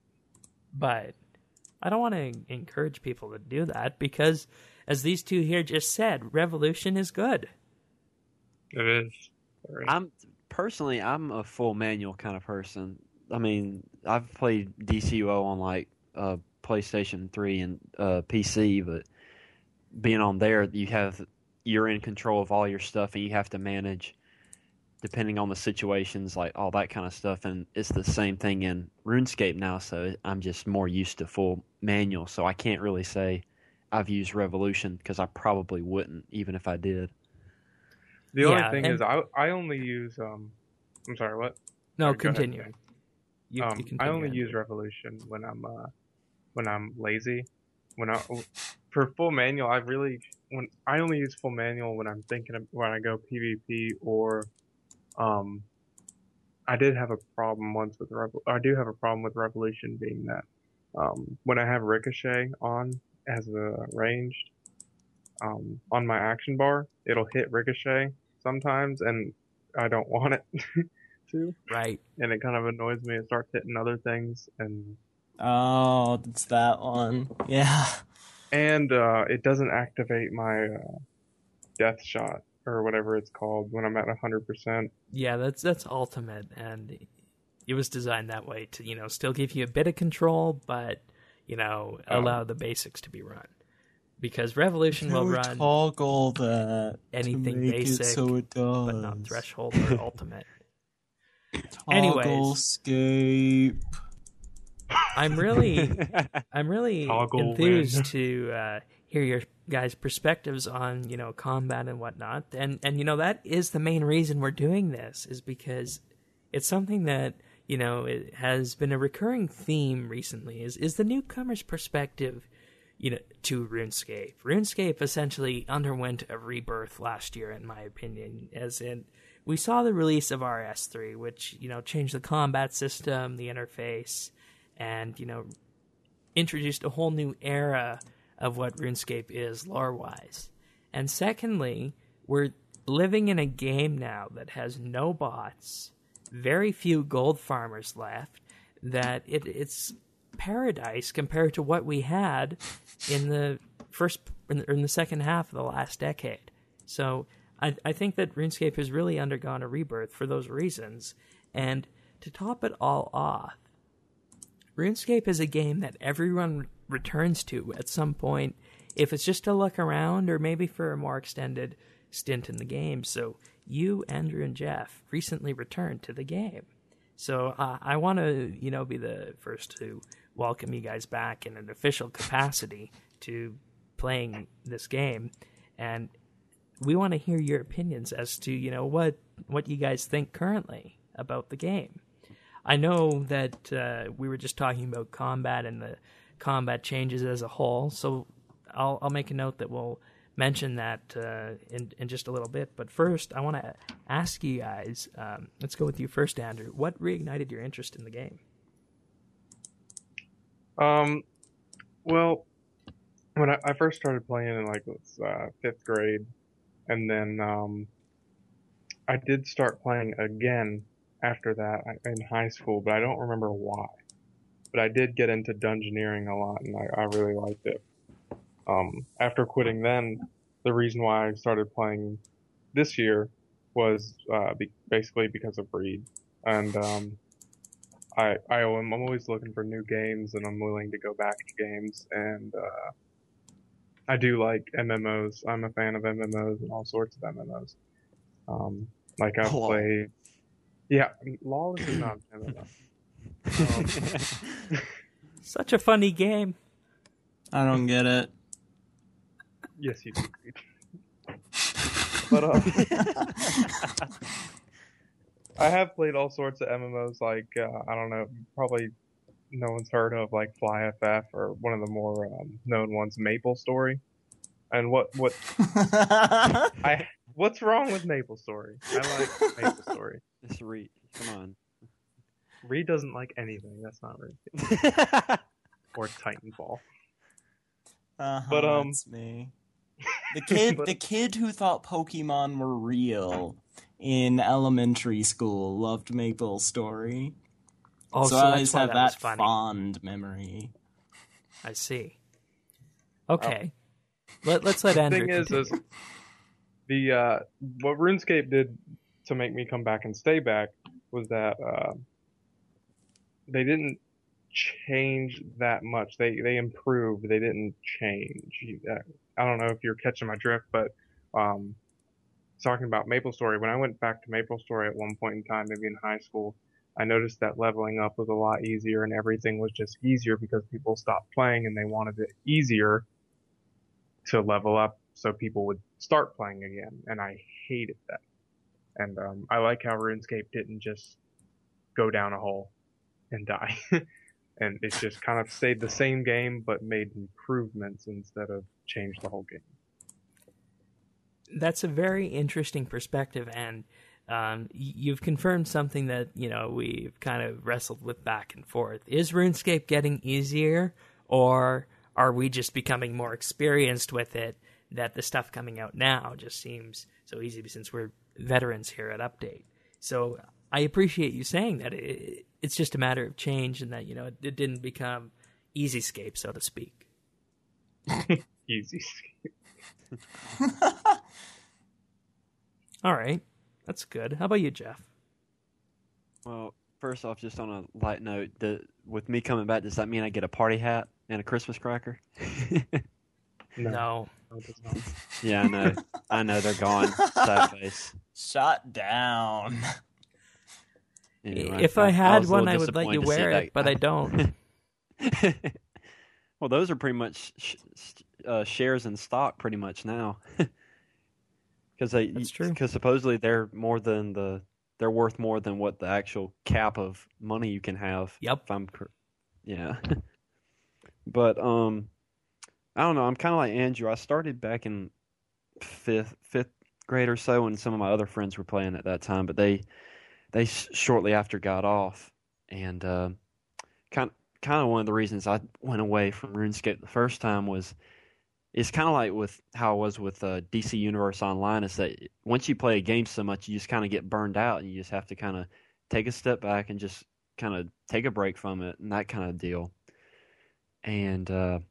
But I don't want to encourage people to do that because, as these two here just said, Revolution is good. It is. I'm personally, I'm a full manual kind of person. I mean, I've played D C U O on like uh, PlayStation three and uh, P C, but being on there, you have you're in control of all your stuff, and you have to manage depending on the situations, like all that kind of stuff. And it's the same thing in RuneScape now, so I'm just more used to full manual. So I can't really say I've used Revolution because I probably wouldn't, even if I did. The only Yeah, thing and- is, I I only use um. I'm sorry, what? No, Sorry, go ahead, continue. Ken. You, um, you continue, I only Andrew. use Revolution when I'm uh, when I'm lazy. When I for full manual, I really when I only use full manual when I'm thinking of when I go PvP or um. I did have a problem once with Revo- I do have a problem with Revolution being that um when I have Ricochet on as a ranged um on my action bar, it'll hit Ricochet sometimes, and I don't want it to. Right. And it kind of annoys me. It starts hitting other things, and Oh, it's that one. Yeah. and uh, it doesn't activate my uh, death shot or whatever it's called when I'm at one hundred percent. Yeah, that's that's ultimate, and it was designed that way to, you know, still give you a bit of control, but, you know, allow the basics to be run. Because Revolution will You run toggle that anything to make basic, it so it does. but not Threshold or Ultimate. Toggle Anyways. escape. I'm really, I'm really Toggle enthused win. to uh, hear your guys' perspectives on, you know, combat and whatnot. And and you know, that is the main reason we're doing this, is because it's something that, you know, it has been a recurring theme recently. Is is the newcomer's perspective, you know, to RuneScape. RuneScape essentially underwent a rebirth last year, in my opinion, as in we saw the release of R S three, which, you know, changed the combat system, the interface, and, you know, introduced a whole new era of what RuneScape is lore-wise. And secondly, we're living in a game now that has no bots, very few gold farmers left, that it, it's paradise compared to what we had in the first in the, in the second half of the last decade. So I, I think that RuneScape has really undergone a rebirth for those reasons. And to top it all off, RuneScape is a game that everyone returns to at some point, if it's just to look around or maybe for a more extended stint in the game. So you, Andrew, and Jeff recently returned to the game. So uh, I want to, you know, be the first to welcome you guys back in an official capacity to playing this game, and we want to hear your opinions as to, you know, what what you guys think currently about the game. I know that uh, we were just talking about combat and the combat changes as a whole, so I'll I'll make a note that we'll mention that uh, in in just a little bit. But first, I want to ask you guys. Um, let's go with you first, Andrew. What reignited your interest in the game? Um, well, when I, I first started playing in like uh, fifth grade, and then um, I did start playing again after that in high school, but I don't remember why. But I did get into dungeoneering a lot, and I, I really liked it. Um, after quitting then, the reason why I started playing this year was uh, be- basically because of Breed. And um, I, I am always looking for new games, and I'm willing to go back to games. And uh, I do like M M Os. I'm a fan of M M Os and all sorts of M M Os. Um, like I've LOL. played. Yeah, Lawless is not an M M O. Um, Such a funny game. I don't get it. yes, you do. But um, I have played all sorts of M M Os. Like uh, I don't know, probably no one's heard of like Fly F F or one of the more um, known ones, Maple Story. And what what I what's wrong with Maple Story? I like Maple Story. It's Reed. Come on. Reed doesn't like anything. That's not Reed. Or Titanfall. Uh-huh, But, um, that's me. The kid, But- the kid who thought Pokemon were real in elementary school loved Maple Story. Oh, so so I that's always why have that was that funny. fond memory. I see. Okay. Let, let's let Andrew thing is, continue. is the uh, what RuneScape did to make me come back and stay back was that uh, they didn't change that much. They they improved. They didn't change. You- uh, I don't know if you're catching my drift, but um, talking about MapleStory, when I went back to MapleStory at one point in time, maybe in high school, I noticed that leveling up was a lot easier and everything was just easier because people stopped playing and they wanted it easier to level up so people would start playing again. And I hated that. And um, I like how RuneScape didn't just go down a hole and die. And it just kind of stayed the same game but made improvements instead of change the whole game. That's a very interesting perspective, and um, y- you've confirmed something that, you know, we've kind of wrestled with back and forth. Is RuneScape getting easier, or are we just becoming more experienced with it, that the stuff coming out now just seems so easy since we're veterans here at Update? So I appreciate you saying that it, it's just a matter of change, and that, you know, it, it didn't become Easyscape, so to speak. Easy. All right. That's good. How about you, Jeff? Well, first off, just on a light note, the, with me coming back, does that mean I get a party hat and a Christmas cracker? No, No. no, it does not. Yeah, I know. I know, they're gone. Sad face. Shut down. Anyway, If I had was a one, little I would let you disappointed to see wear that. it, but I don't. Well, those are pretty much sh- uh, shares in stock pretty much now. Because they, That's true. Because supposedly they're more than the, they're worth more than what the actual cap of money you can have. Yep. If I'm, cor- yeah. But um, I don't know. I'm kind of like Andrew. I started back in fifth fifth grade or so, and some of my other friends were playing at that time. But they they sh- shortly after got off, and uh, kind kind of one of the reasons I went away from RuneScape the first time was. It's kind of like with how I was with uh, D C Universe Online, is that once you play a game so much, you just kind of get burned out, and you just have to kind of take a step back and just kind of take a break from it, and that kind of deal. And uh,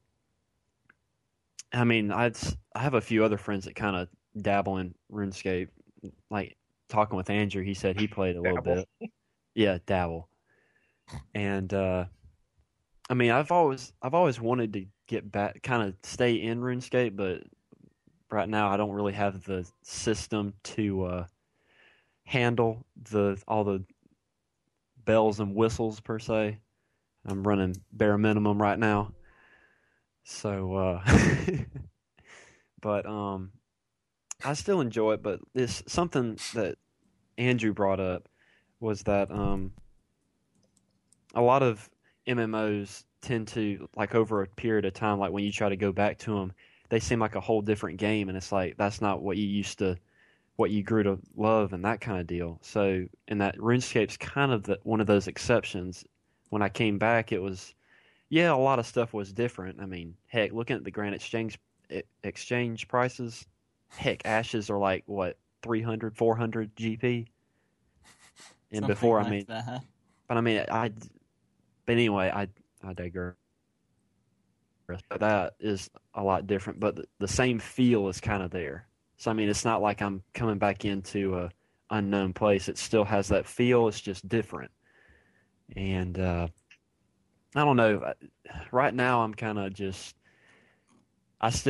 I mean, I'd, I have a few other friends that kind of dabble in RuneScape. Like talking with Andrew, he said he played a little Dabble. bit. Yeah, dabble. And uh, I mean, I've always I've always wanted to get back, kind of stay in RuneScape, but right now I don't really have the system to uh, handle the all the bells and whistles per se. I'm running bare minimum right now, so uh, but um, I still enjoy it. But it's something that Andrew brought up was that um, a lot of M M Os tend to, like, over a period of time, like when you try to go back to them, they seem like a whole different game, and it's like that's not what you used to, what you grew to love, and that kind of deal. So, and that RuneScape's kind of the, one of those exceptions. When I came back, it was, yeah, a lot of stuff was different. I mean, heck, looking at the Grand Exchange e- exchange prices, heck, Ashes are like what three hundred, four hundred G P, and Something before, like I mean, that. but I mean, I, but anyway, I I digress. But that is a lot different, but the, the same feel is kind of there. So I mean, it's not like I'm coming back into a unknown place. It still has that feel. It's just different. And uh, I don't know. Right now, I'm kind of just. I still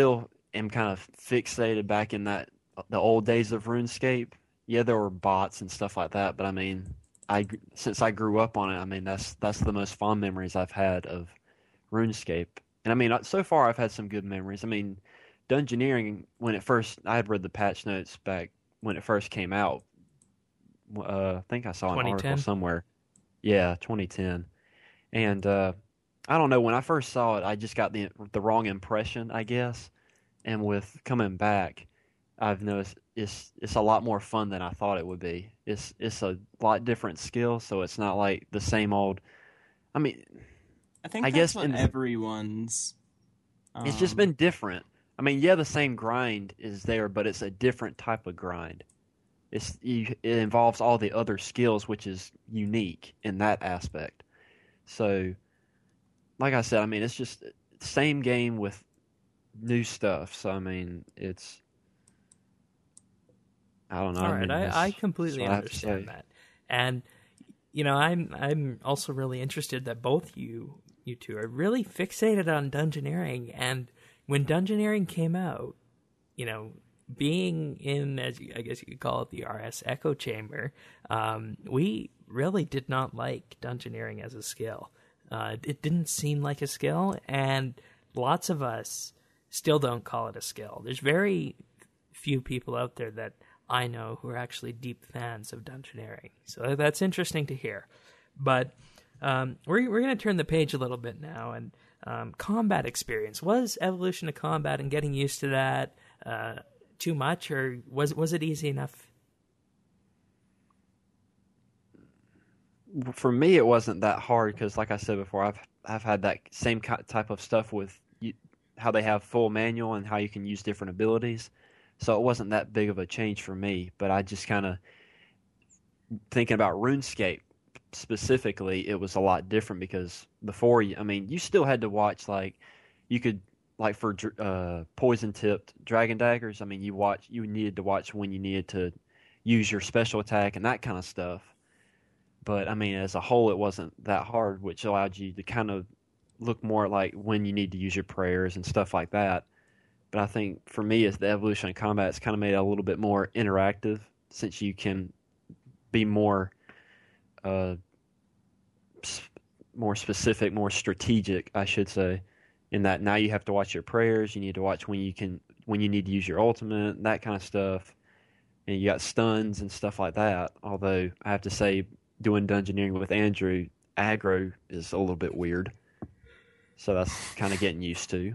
am kind of fixated back in that the old days of RuneScape. Yeah, there were bots and stuff like that, but I mean, I since I grew up on it, I mean that's that's the most fond memories I've had of RuneScape. And I mean, uh, so far I've had some good memories. I mean, Dungeoneering when it first, I had read the patch notes back when it first came out. Uh, I think I saw an article twenty ten. somewhere. Yeah, twenty ten. And uh, I don't know, when I first saw it, I just got the the wrong impression, I guess. And with coming back, I've noticed it's it's a lot more fun than I thought it would be. It's it's a lot different skill, so it's not like the same old. I mean, I think I that's guess what in everyone's. it's just Um, been different. I mean, yeah, the same grind is there, but it's a different type of grind. It's you, it involves all the other skills, which is unique in that aspect. So, like I said, I mean, it's just same game with new stuff. So, I mean, it's I don't know. All I right, mean, that's, I, I that's completely what I have to understand say. that, and you know, I'm I'm also really interested that both you you two are really fixated on Dungeoneering, and when Dungeoneering came out, you know, being in, as you, I guess you could call it, the R S echo chamber, um, we really did not like Dungeoneering as a skill. Uh, it didn't seem like a skill, and lots of us still don't call it a skill. There's very few people out there that I know who are actually deep fans of Dungeoneering. So that's interesting to hear. But um, we're we're going to turn the page a little bit now, and um, combat experience. Was Evolution of Combat and getting used to that uh, too much, or was was it easy enough? For me, it wasn't that hard because, like I said before, I've I've had that same ki- type of stuff with you, how they have full manual and how you can use different abilities. So it wasn't that big of a change for me. But I just kind of thinking about RuneScape specifically, it was a lot different because before, you, I mean, you still had to watch like you could like for dr- uh, poison tipped dragon daggers. I mean, you watch you needed to watch when you needed to use your special attack and that kind of stuff. But I mean, as a whole, it wasn't that hard, which allowed you to kind of look more like when you need to use your prayers and stuff like that. But I think for me, as the evolution of combat, it's kind of made it a little bit more interactive since you can be more, uh, s- more specific, more strategic, I should say. In that now you have to watch your prayers, you need to watch when you can when you need to use your ultimate, that kind of stuff, and you got stuns and stuff like that. Although I have to say, doing dungeoneering with Andrew, aggro is a little bit weird, so that's kind of getting used to.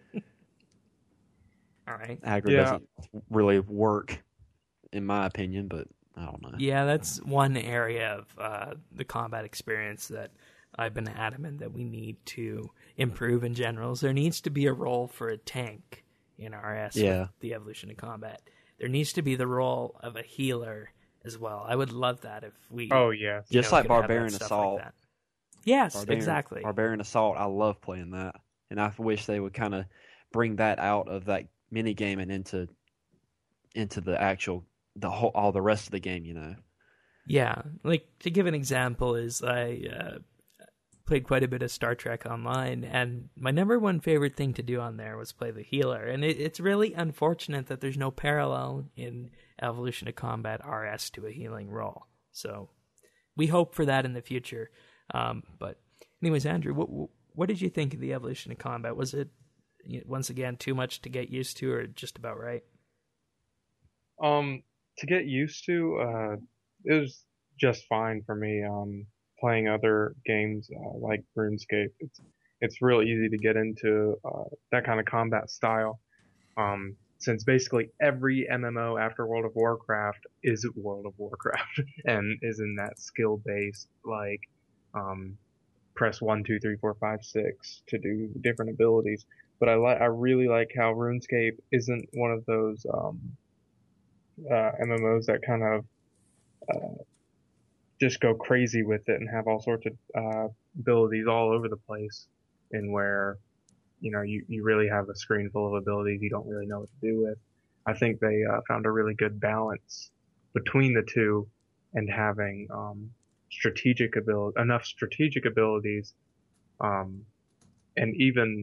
All right. Aggro Yeah, doesn't really work, in my opinion, but I don't know. Yeah, that's one area of uh, the combat experience that I've been adamant that we need to improve in general. Is there needs to be a role for a tank in R S Yeah. with the evolution of combat. There needs to be the role of a healer as well. I would love that if we, oh yeah, you Just know, like could have that Barbarian stuff Assault. Like that. Yes, Barbarian, exactly. Barbarian Assault, I love playing that, and I wish they would kind of bring that out of that mini game and into into the actual the whole all the rest of the game. You know. Yeah, like to give an example is I uh, played quite a bit of Star Trek Online, and my number one favorite thing to do on there was play the healer. And it, it's really unfortunate that there's no parallel in Evolution of Combat R S to a healing role. So we hope for that in the future. Um, but anyways, Andrew, what what did you think of the Evolution of Combat? Was it, once again, too much to get used to, or just about right? Um, to get used to, uh, it was just fine for me. Um, playing other games uh, like RuneScape, it's it's real easy to get into uh, that kind of combat style. Um, since basically every M M O after World of Warcraft is World of Warcraft and is in that skill based like um, press one, two, three, four, five, six to do different abilities. But I like I really like how RuneScape isn't one of those um, uh, M M Os that kind of uh, just go crazy with it and have all sorts of uh, abilities all over the place, and where you know you, you really have a screen full of abilities you don't really know what to do with. I think they uh, found a really good balance between the two, and having um, strategic ability enough strategic abilities, um, and even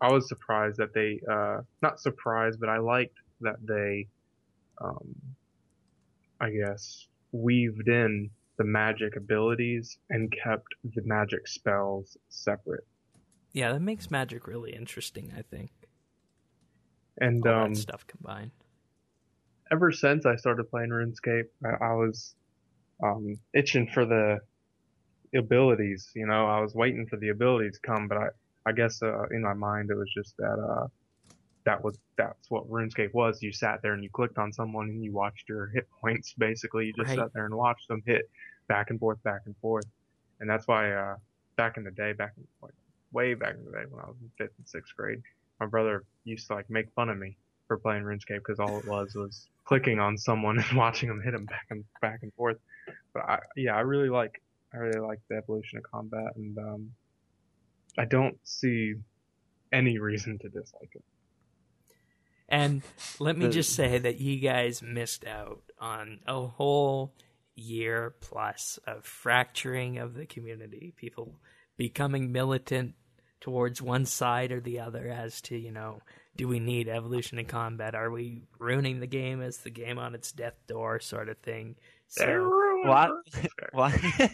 I was surprised that they, uh, not surprised, but I liked that they, um, I guess, weaved in the magic abilities and kept the magic spells separate. Yeah, that makes Magic really interesting, I think. And All um, that stuff combined. ever since I started playing RuneScape, I, I was um, itching for the abilities. You know, I was waiting for the abilities to come, but I, I guess uh, in my mind it was just that uh, that was that's what RuneScape was. You sat there and you clicked on someone and you watched your hit points. Basically, you just Right. sat there and watched them hit back and forth, back and forth. And that's why uh, back in the day, back in like way back in the day when I was in fifth and sixth grade, my brother used to like make fun of me for playing RuneScape because all it was was clicking on someone and watching them hit them back and back and forth. But I, yeah, I really like I really like the evolution of combat, and um, I don't see any reason to dislike it. And let me The- just say that you guys missed out on a whole year plus of fracturing of the community. People becoming militant towards one side or the other as to, you know, do we need evolution in combat? Are we ruining the game as the game on its death door sort of thing? So, Well, I, well,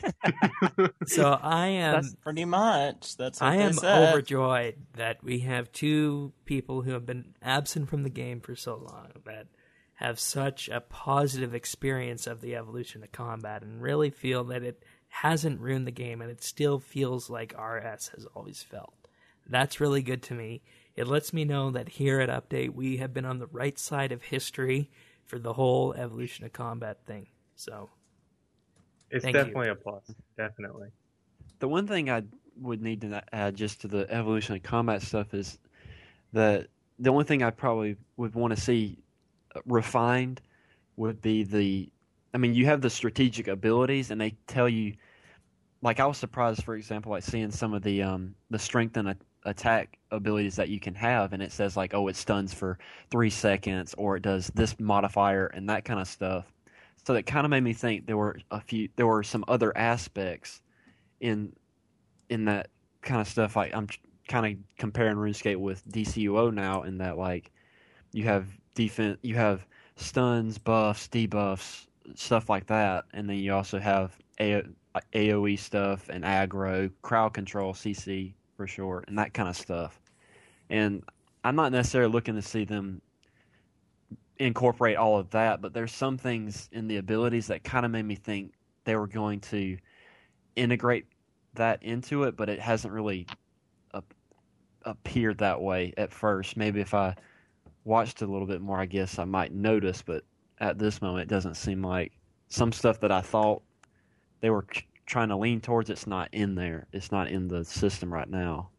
I- so I am That's pretty much. That's what I they am said. overjoyed that we have two people who have been absent from the game for so long that have such a positive experience of the evolution of combat and really feel that it hasn't ruined the game and it still feels like R S has always felt. That's really good to me. It lets me know that here at Update we have been on the right side of history for the whole evolution of combat thing. So, It's Thank you. definitely a plus. Definitely. the one thing I would need to add just to the evolution of combat stuff is that the only thing I probably would want to see refined would be the. I mean, you have the strategic abilities, and they tell you. Like I was surprised, for example, like seeing some of the um the strength and a- attack abilities that you can have, and it says like, oh, it stuns for three seconds, or it does this modifier and that kind of stuff. So that kind of made me think there were a few, there were some other aspects in in that kind of stuff. Like I'm kind of comparing RuneScape with D C U O now, in that like you have defense, you have stuns, buffs, debuffs, stuff like that, and then you also have A- AOE stuff and aggro, crowd control, C C for short, and that kind of stuff. And I'm not necessarily looking to see them incorporate all of that, but there's some things in the abilities that kind of made me think they were going to integrate that into it, but it hasn't really ap- appeared that way at first. Maybe if I watched it a little bit more, I guess I might notice, but at this moment, it doesn't seem like some stuff that I thought they were tr- trying to lean towards. It's not in there. It's not in the system right now.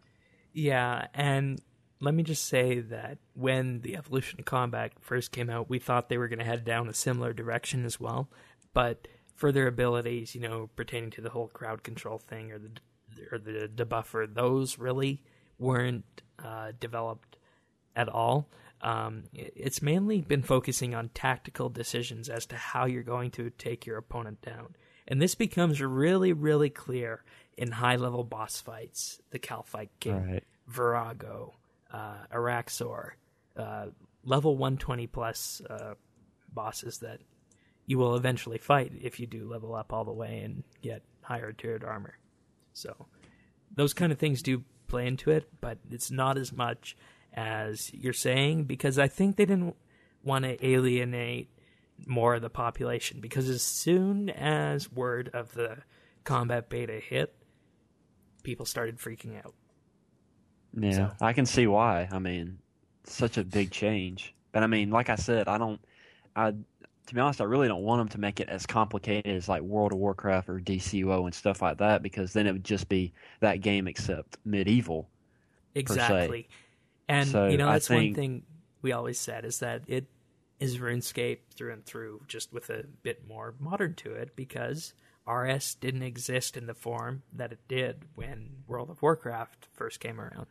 yeah, and let me just say that when the Evolution of Combat first came out, we thought they were going to head down a similar direction as well. But for their abilities, you know, pertaining to the whole crowd control thing or the or the debuffer, those really weren't uh, developed at all. Um, it- it's mainly been focusing on tactical decisions as to how you're going to take your opponent down. And this becomes really, really clear in high-level boss fights. The Calphite King, Right. Virago, uh, Araxor, uh, level one twenty plus uh, bosses that you will eventually fight if you do level up all the way and get higher tiered armor. So those kind of things do play into it, but it's not as much as you're saying, because I think they didn't want to alienate more of the population, because as soon as word of the combat beta hit, people started freaking out. Yeah, So- I can see why. I mean, such a big change. But I mean, like I said, I don't. I to be honest, I really don't want them to make it as complicated as like World of Warcraft or D C U O and stuff like that, because then it would just be that game except medieval. Exactly. And, So, you know, I that's one think- thing we always said, is that it is RuneScape through and through, just with a bit more modern to it, because R S didn't exist in the form that it did when World of Warcraft first came around.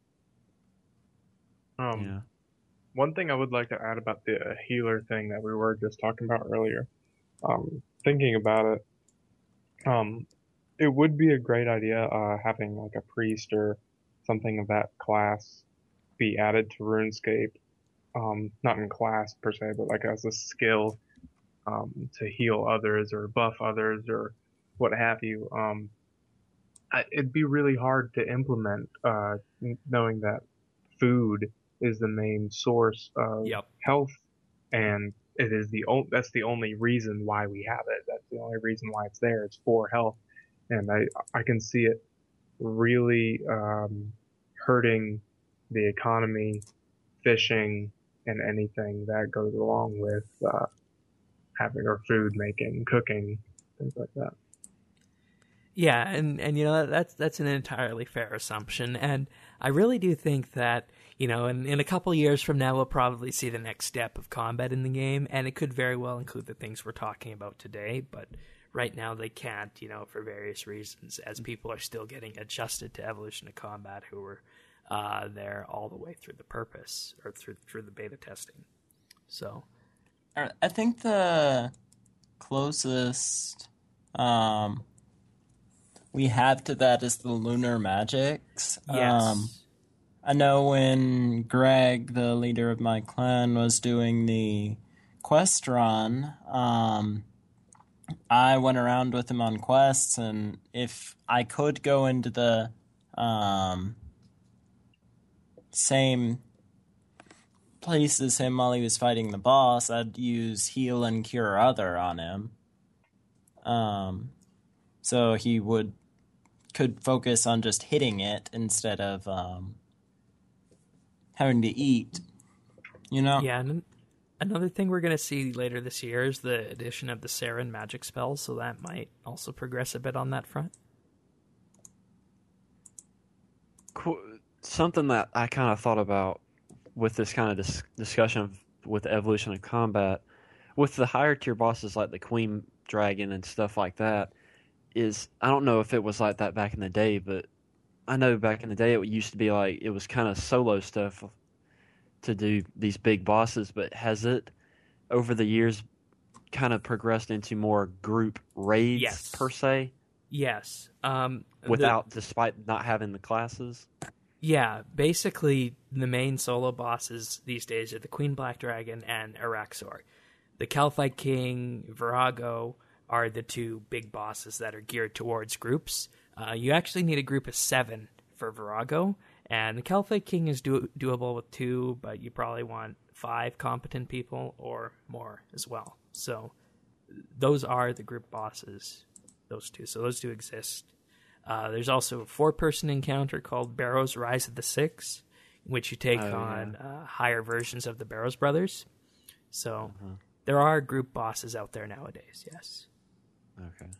Um, Yeah. One thing I would like to add about the uh, healer thing that we were just talking about earlier, um, thinking about it, um, it would be a great idea uh, having like a priest or something of that class be added to RuneScape. Um, not in class per se, but like as a skill um, to heal others or buff others or what have you. Um, I, it'd be really hard to implement, uh, knowing that food is the main source of Yep. health, and it is the o- that's the only reason why we have it. That's the only reason why it's there. It's for health, and I I can see it really um, hurting the economy, fishing, and anything that goes along with uh, having our food making, cooking, things like that. Yeah, and, and you know that's that's an entirely fair assumption, and I really do think that you know in, in a couple years from now we'll probably see the next step of combat in the game, and it could very well include the things we're talking about today. But right now they can't, you know, for various reasons, as people are still getting adjusted to Evolution of Combat, who were uh, there all the way through the purpose or through through the beta testing. So, I think the closest um, we have to that is the Lunar Magics. yes. Um, I know when Greg, the leader of my clan, was doing the quest run, um, I went around with him on quests, and if I could go into the um, same place as him while he was fighting the boss, I'd use Heal and Cure Other on him. Um, so he would could focus on just hitting it instead of um, having to eat. You know? Yeah, and another thing we're going to see later this year is the addition of the Saren magic spells, so that might also progress a bit on that front. Cool. Something that I kind of thought about with this kind of dis- discussion of, with the evolution of combat, with the higher tier bosses like the Queen Dragon and stuff like that, is I don't know if it was like that back in the day, but I know back in the day it used to be like it was kind of solo stuff to do these big bosses, but has it over the years kind of progressed into more group raids Yes. per se? Yes. Um, Without, the, despite not having the classes? yeah, basically the main solo bosses these days are the Queen Black Dragon and Araxor. The Kalphite King, Virago are the two big bosses that are geared towards groups. Uh, you actually need a group of seven for Virago, and the Kalphite King is do- doable with two, but you probably want five competent people or more as well. So those are the group bosses, those two. So those two exist. Uh, there's also a four-person encounter called Barrows Rise of the Six, in which you take Oh, on yeah. uh, higher versions of the Barrows brothers. So Uh-huh. there are group bosses out there nowadays, yes. Okay.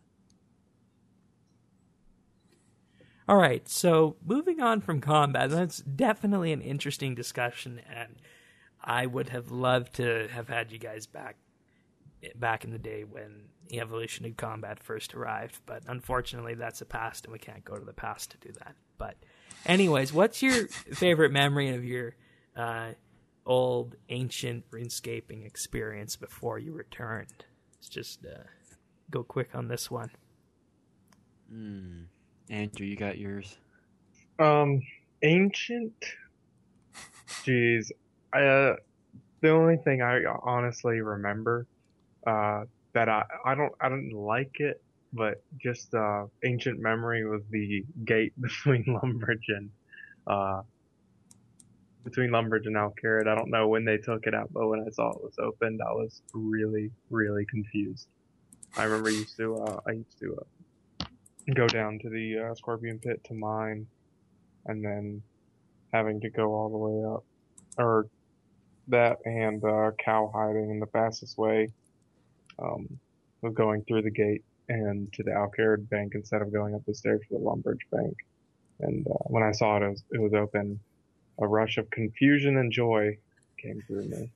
All right, so moving on from combat, that's definitely an interesting discussion, and I would have loved to have had you guys back back in the day when the evolution of combat first arrived, but unfortunately that's a past, and we can't go to the past to do that. But anyways, what's your favorite memory of your uh, old, ancient RuneScaping experience before you returned? Let's just uh, go quick on this one. Mm. Andrew, you got yours? Um, ancient. Jeez, I, uh, the only thing I honestly remember, uh, that I I don't I didn't like it, but just uh, ancient memory was the gate between Lumbridge and uh, between Lumbridge and Alcarid. I don't know when they took it out, but when I saw it was opened, I was really really confused. I remember I used to uh, I used to uh, go down to the uh, Scorpion Pit to mine, and then having to go all the way up, or that and uh, cow hiding, and the fastest way um, was going through the gate and to the Alcarid Bank instead of going up the stairs to the Lumbridge Bank. And uh, when I saw it, it was, it was open. A rush of confusion and joy came through me.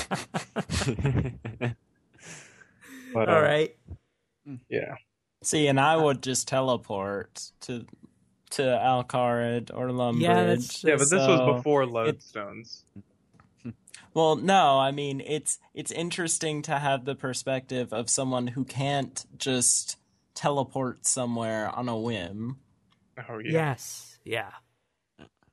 But, All uh, right. yeah. See, and I would just teleport to to Alcarid or Lumbridge. Yeah, that's- Yeah, but this so was before it- lodestones. Well, no, I mean it's it's interesting to have the perspective of someone who can't just teleport somewhere on a whim. Oh, yeah. Yes. Yeah.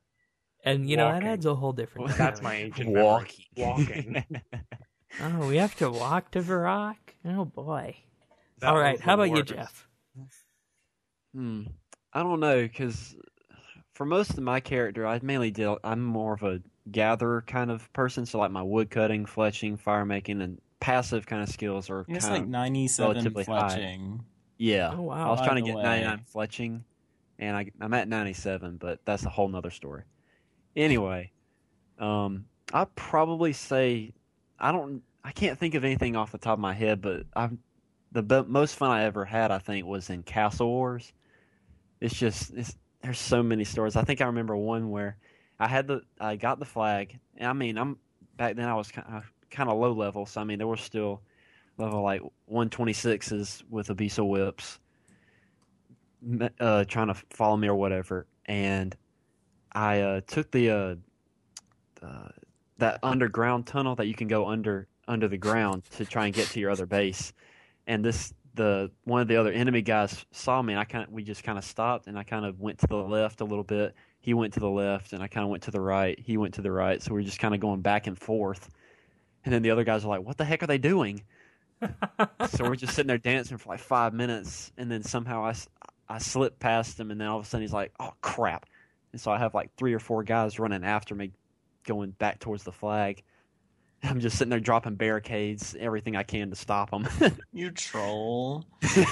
And you know that Walking. adds a whole different. That's dynamic. my ancient Walking. memory. Walking. Oh, we have to walk to Varrock? Oh boy. That All right, was how the about you, worst. Jeff? Hmm. I don't know, because for most of my character, I mainly deal. I'm more of a gatherer kind of person, so like my wood cutting, fletching, fire making, and passive kind of skills are It's kind like of ninety-seven relatively high. fletching. Yeah. Oh, wow. I was By trying to the get way. ninety-nine fletching, and I, I'm at ninety-seven, but that's a whole nother story. Anyway, um, I'd probably say I don't. I can't think of anything off the top of my head, but I've the be- most fun I ever had, I think, was in Castle Wars. It's just it's, there's so many stories. I think I remember one where I had the I got the flag, and I mean I'm back then I was kind of kind of low level, so I mean there were still level like one twenty-sixes with Abyssal Whips, me- uh, trying to follow me or whatever, and I uh, took the uh, uh, that underground tunnel that you can go under under the ground to try and get to your other base, and this the one of the other enemy guys saw me, and I kind of we just kind of stopped, and I kind of went to the left a little bit. He went to the left, and I kind of went to the right. He went to the right, so we were just kind of going back and forth. And then the other guys are like, "What the heck are they doing?" So we're just sitting there dancing for like five minutes, and then somehow I, s- I slipped past him, and then all of a sudden he's like, "Oh crap!" And so I have like three or four guys running after me, going back towards the flag. I'm just sitting there dropping barricades, everything I can to stop them. You troll.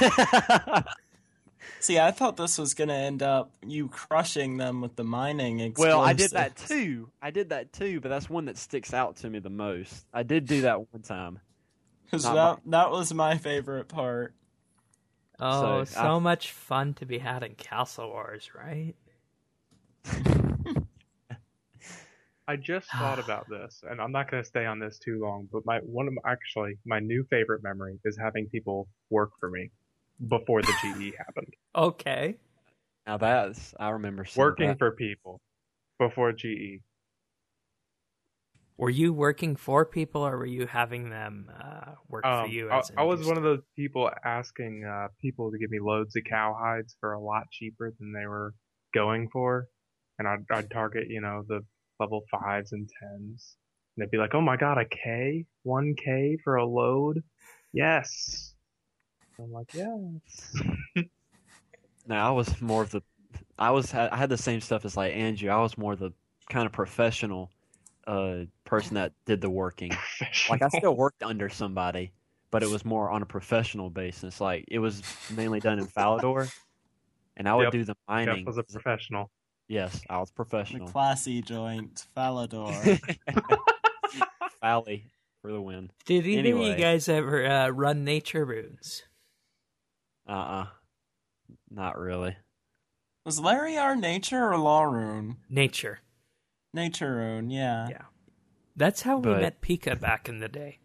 See, I thought this was going to end up you crushing them with the mining explosives. Well, I did that too. I did that too, but that's one that sticks out to me the most. I did do that one time. Because Not that, that was my favorite part. Oh, So, so I- much fun to be had in Castle Wars, right? I just thought about this, and I'm not going to stay on this too long. But my one of my, actually my new favorite memory is having people work for me before the G E happened. Okay. Now that's I remember some of Working that. for people before G E. Were you working for people, or were you having them uh, work for Um, you? I, As I was one of those people asking uh, people to give me loads of cow hides for a lot cheaper than they were going for, and I'd, I'd target you know the level fives and tens, and they'd be like, "Oh my god, a K, one K for a load? Yes." I'm like, "Yes." No, I was more of the. I was I had the same stuff as like Andrew. I was more the kind of professional uh, person that did the working. Like I still worked under somebody, but it was more on a professional basis. Like it was mainly done in Falador, and I would Yep. do the Jeff mining. was a professional. Yes, I was The professional. classy joint, Falador. Fally for the win. Did either of you Anyway. guys ever uh, run nature runes? Uh uh Not really. Was Larry our nature or Law Rune? Nature. Nature Rune, yeah. Yeah. That's how we But- met Pika back in the day.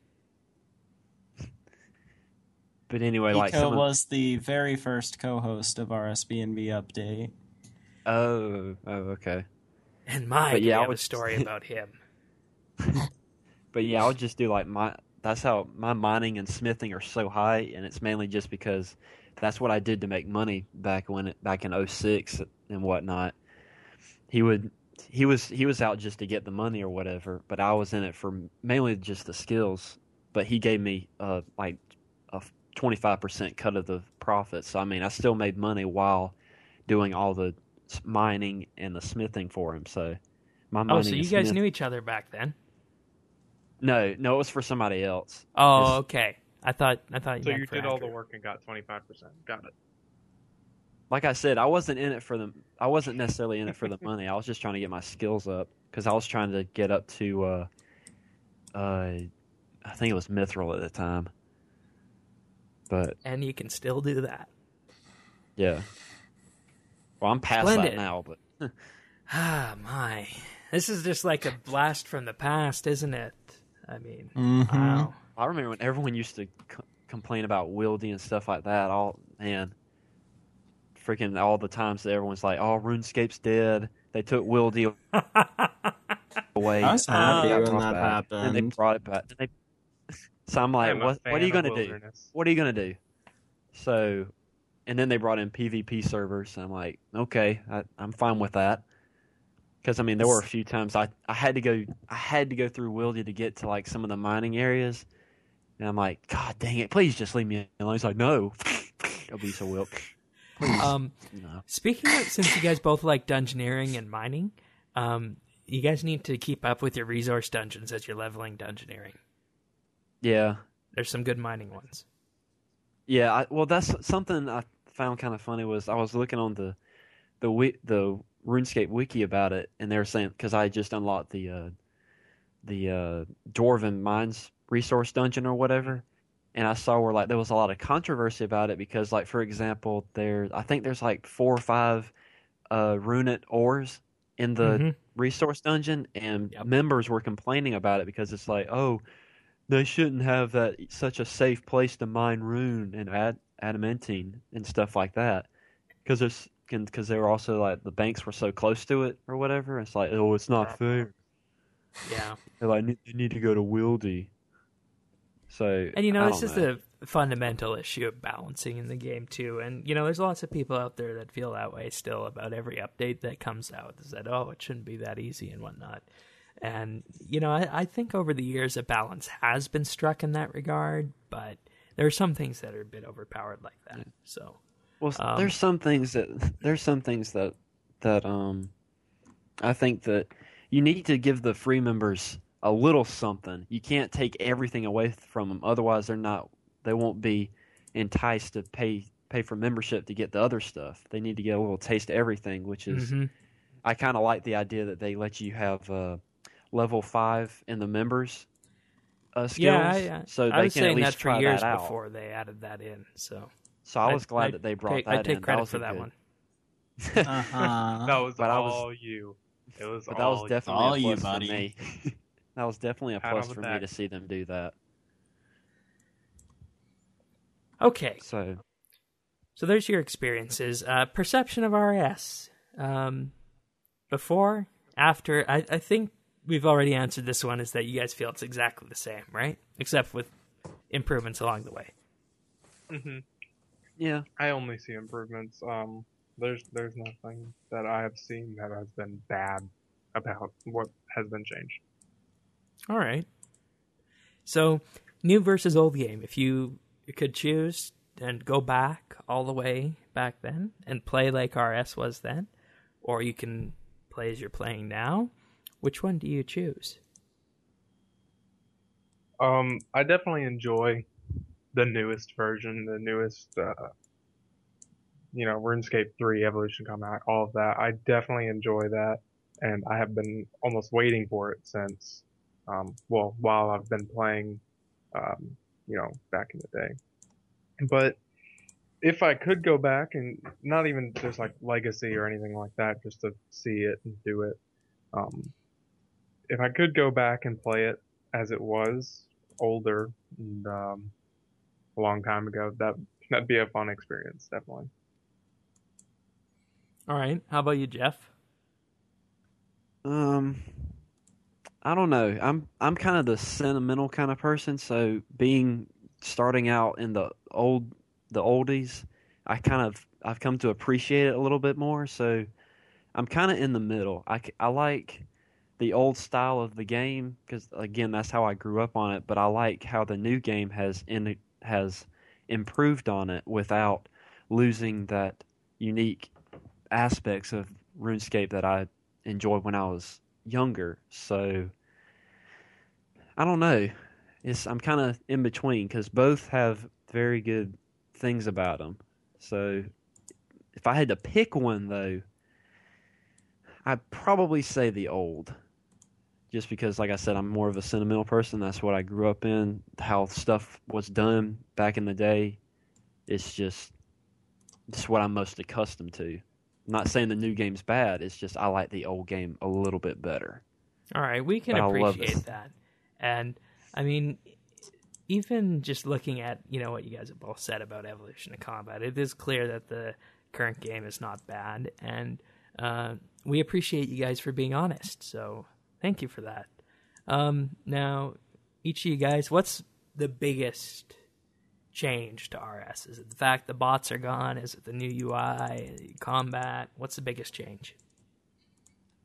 But anyway, like Pico some of, was the very first co-host of our S B N B update. oh oh okay. And my, But do yeah, we I have a would- story about him. But yeah, I would just do like my. That's how my mining and smithing are so high, and it's mainly just because that's what I did to make money back when it, back in oh six and whatnot. He would he was he was out just to get the money or whatever, but I was in it for mainly just the skills. But he gave me uh like a twenty-five percent cut of the profits. So I mean, I still made money while doing all the s- mining and the smithing for him. So my mining Oh, so you and guys smith- knew each other back then? No, no, it was for somebody else. Oh, Yes. okay. I thought I thought you So meant you for did all Andrew. the work and got twenty-five percent. Got it. Like I said, I wasn't in it for the. I wasn't necessarily in it for the money. I was just trying to get my skills up because I was trying to get up to. Uh, uh, I think it was Mithril at the time. But And you can still do that. yeah, well, I'm past Splendid. that now. But Ah, my. This is just like a blast from the past, isn't it? I mean, Mhm. wow. I remember when everyone used to c- complain about Wildy and stuff like that. All man, freaking all the times that everyone's like, "Oh, RuneScape's dead. They took Wildy away." I was and happy they got when brought that back. And they happened. brought it back. And they... So I'm I like, am a "What? What are you fan gonna of do? Wilderness. What are you gonna do?" So, and then they brought in PvP servers. And I'm like, "Okay, I, I'm fine with that." Because I mean, there were a few times I, I had to go I had to go through Wildy to get to like some of the mining areas, and I'm like, God dang it! Please just leave me alone. He's like, no, I'll be so Wilk. Please, Um, no. Speaking of, since you guys both like dungeoneering and mining, um, you guys need to keep up with your resource dungeons as you're leveling dungeoneering. Yeah, There's some good mining ones. yeah. I, well, that's something I found kind of funny was I was looking on the the wi- the RuneScape wiki about it, and they were saying because I just unlocked the uh, the uh, Dwarven Mines resource dungeon or whatever, and I saw where like there was a lot of controversy about it because like for example there I think there's like four or five uh, runate ores in the Mm-hmm. resource dungeon, and Yep. members were complaining about it because it's like, oh, they shouldn't have that such a safe place to mine rune and ad, adamantine and stuff like that because there's because they were also like the banks were so close to it or whatever. It's like, oh, it's not fair. Yeah. They're like, they need to go to Wildy. So And, you know, I this don't is know. the fundamental issue of balancing in the game, too. And, you know, there's lots of people out there that feel that way still about every update that comes out. Is that, oh, it shouldn't be that easy and whatnot. And, you know, I, I think over the years a balance has been struck in that regard, but there are some things that are a bit overpowered like that. So, Well, um, there's some things that there's some things that that um I think that you need to give the free members a little something. You can't take everything away from them, otherwise they're not they won't be enticed to pay pay for membership to get the other stuff. They need to get a little taste of everything, which is mhm. I kind of like the idea that they let you have uh, level five in the members uh, skills, Yeah, I, I, so I they was can at saying least that for try years that out. before they added that in. So, So I was I- glad I that they brought take, that I take in. credit was for a that good- one. Uh-huh. That was But I was- all you. It was But that all was you. definitely All a you, plus for buddy. me. That was definitely a Pat plus on the for me back. to see them do that. Okay, So so there's your experiences. Uh, perception of R S. Um, before, after, I, I think we've already answered this one, is that you guys feel it's exactly the same, right? Except with improvements along the way. hmm yeah, I only see improvements. Um, there's there's nothing that I have seen that has been bad about what has been changed. All right. So, new versus old game. If you could choose and go back all the way back then and play like R S was then, or you can play as you're playing now, which one do you choose? Um, I definitely enjoy the newest version, the newest, uh, you know, RuneScape three, Evolution Combat, all of that. I definitely enjoy that, and I have been almost waiting for it since, um, well, while I've been playing, um, you know, back in the day. But if I could go back and not even just like Legacy or anything like that, just to see it and do it, um, if I could go back and play it as it was, older and um, a long time ago, that that'd be a fun experience, definitely. All right. How about you, Jeff? um, I don't know. I'm I'm kind of the sentimental kind of person. So being starting out in the old the oldies, I kind of I've come to appreciate it a little bit more. So I'm kind of in the middle. I, c- I like the old style of the game because again that's how I grew up on it. But I like how the new game has in has improved on it without losing that unique aspects of RuneScape that I enjoyed when I was younger. So I don't know. It's I'm kind of in between because both have very good things about them. So if I had to pick one though, I'd probably say the old. Just because, like I said, I'm more of a sentimental person. That's what I grew up in. How stuff was done back in the day. It's just, it's what I'm most accustomed to. I'm not saying the new game's bad. It's just I like the old game a little bit better. All right, we can But I love appreciate it. that. And I mean, even just looking at, you know, what you guys have both said about Evolution of Combat, it is clear that the current game is not bad, and uh, we appreciate you guys for being honest. So thank you for that. Um, now, each of you guys, what's the biggest change to R S? Is it the fact the bots are gone? Is it the new U I, combat? What's the biggest change?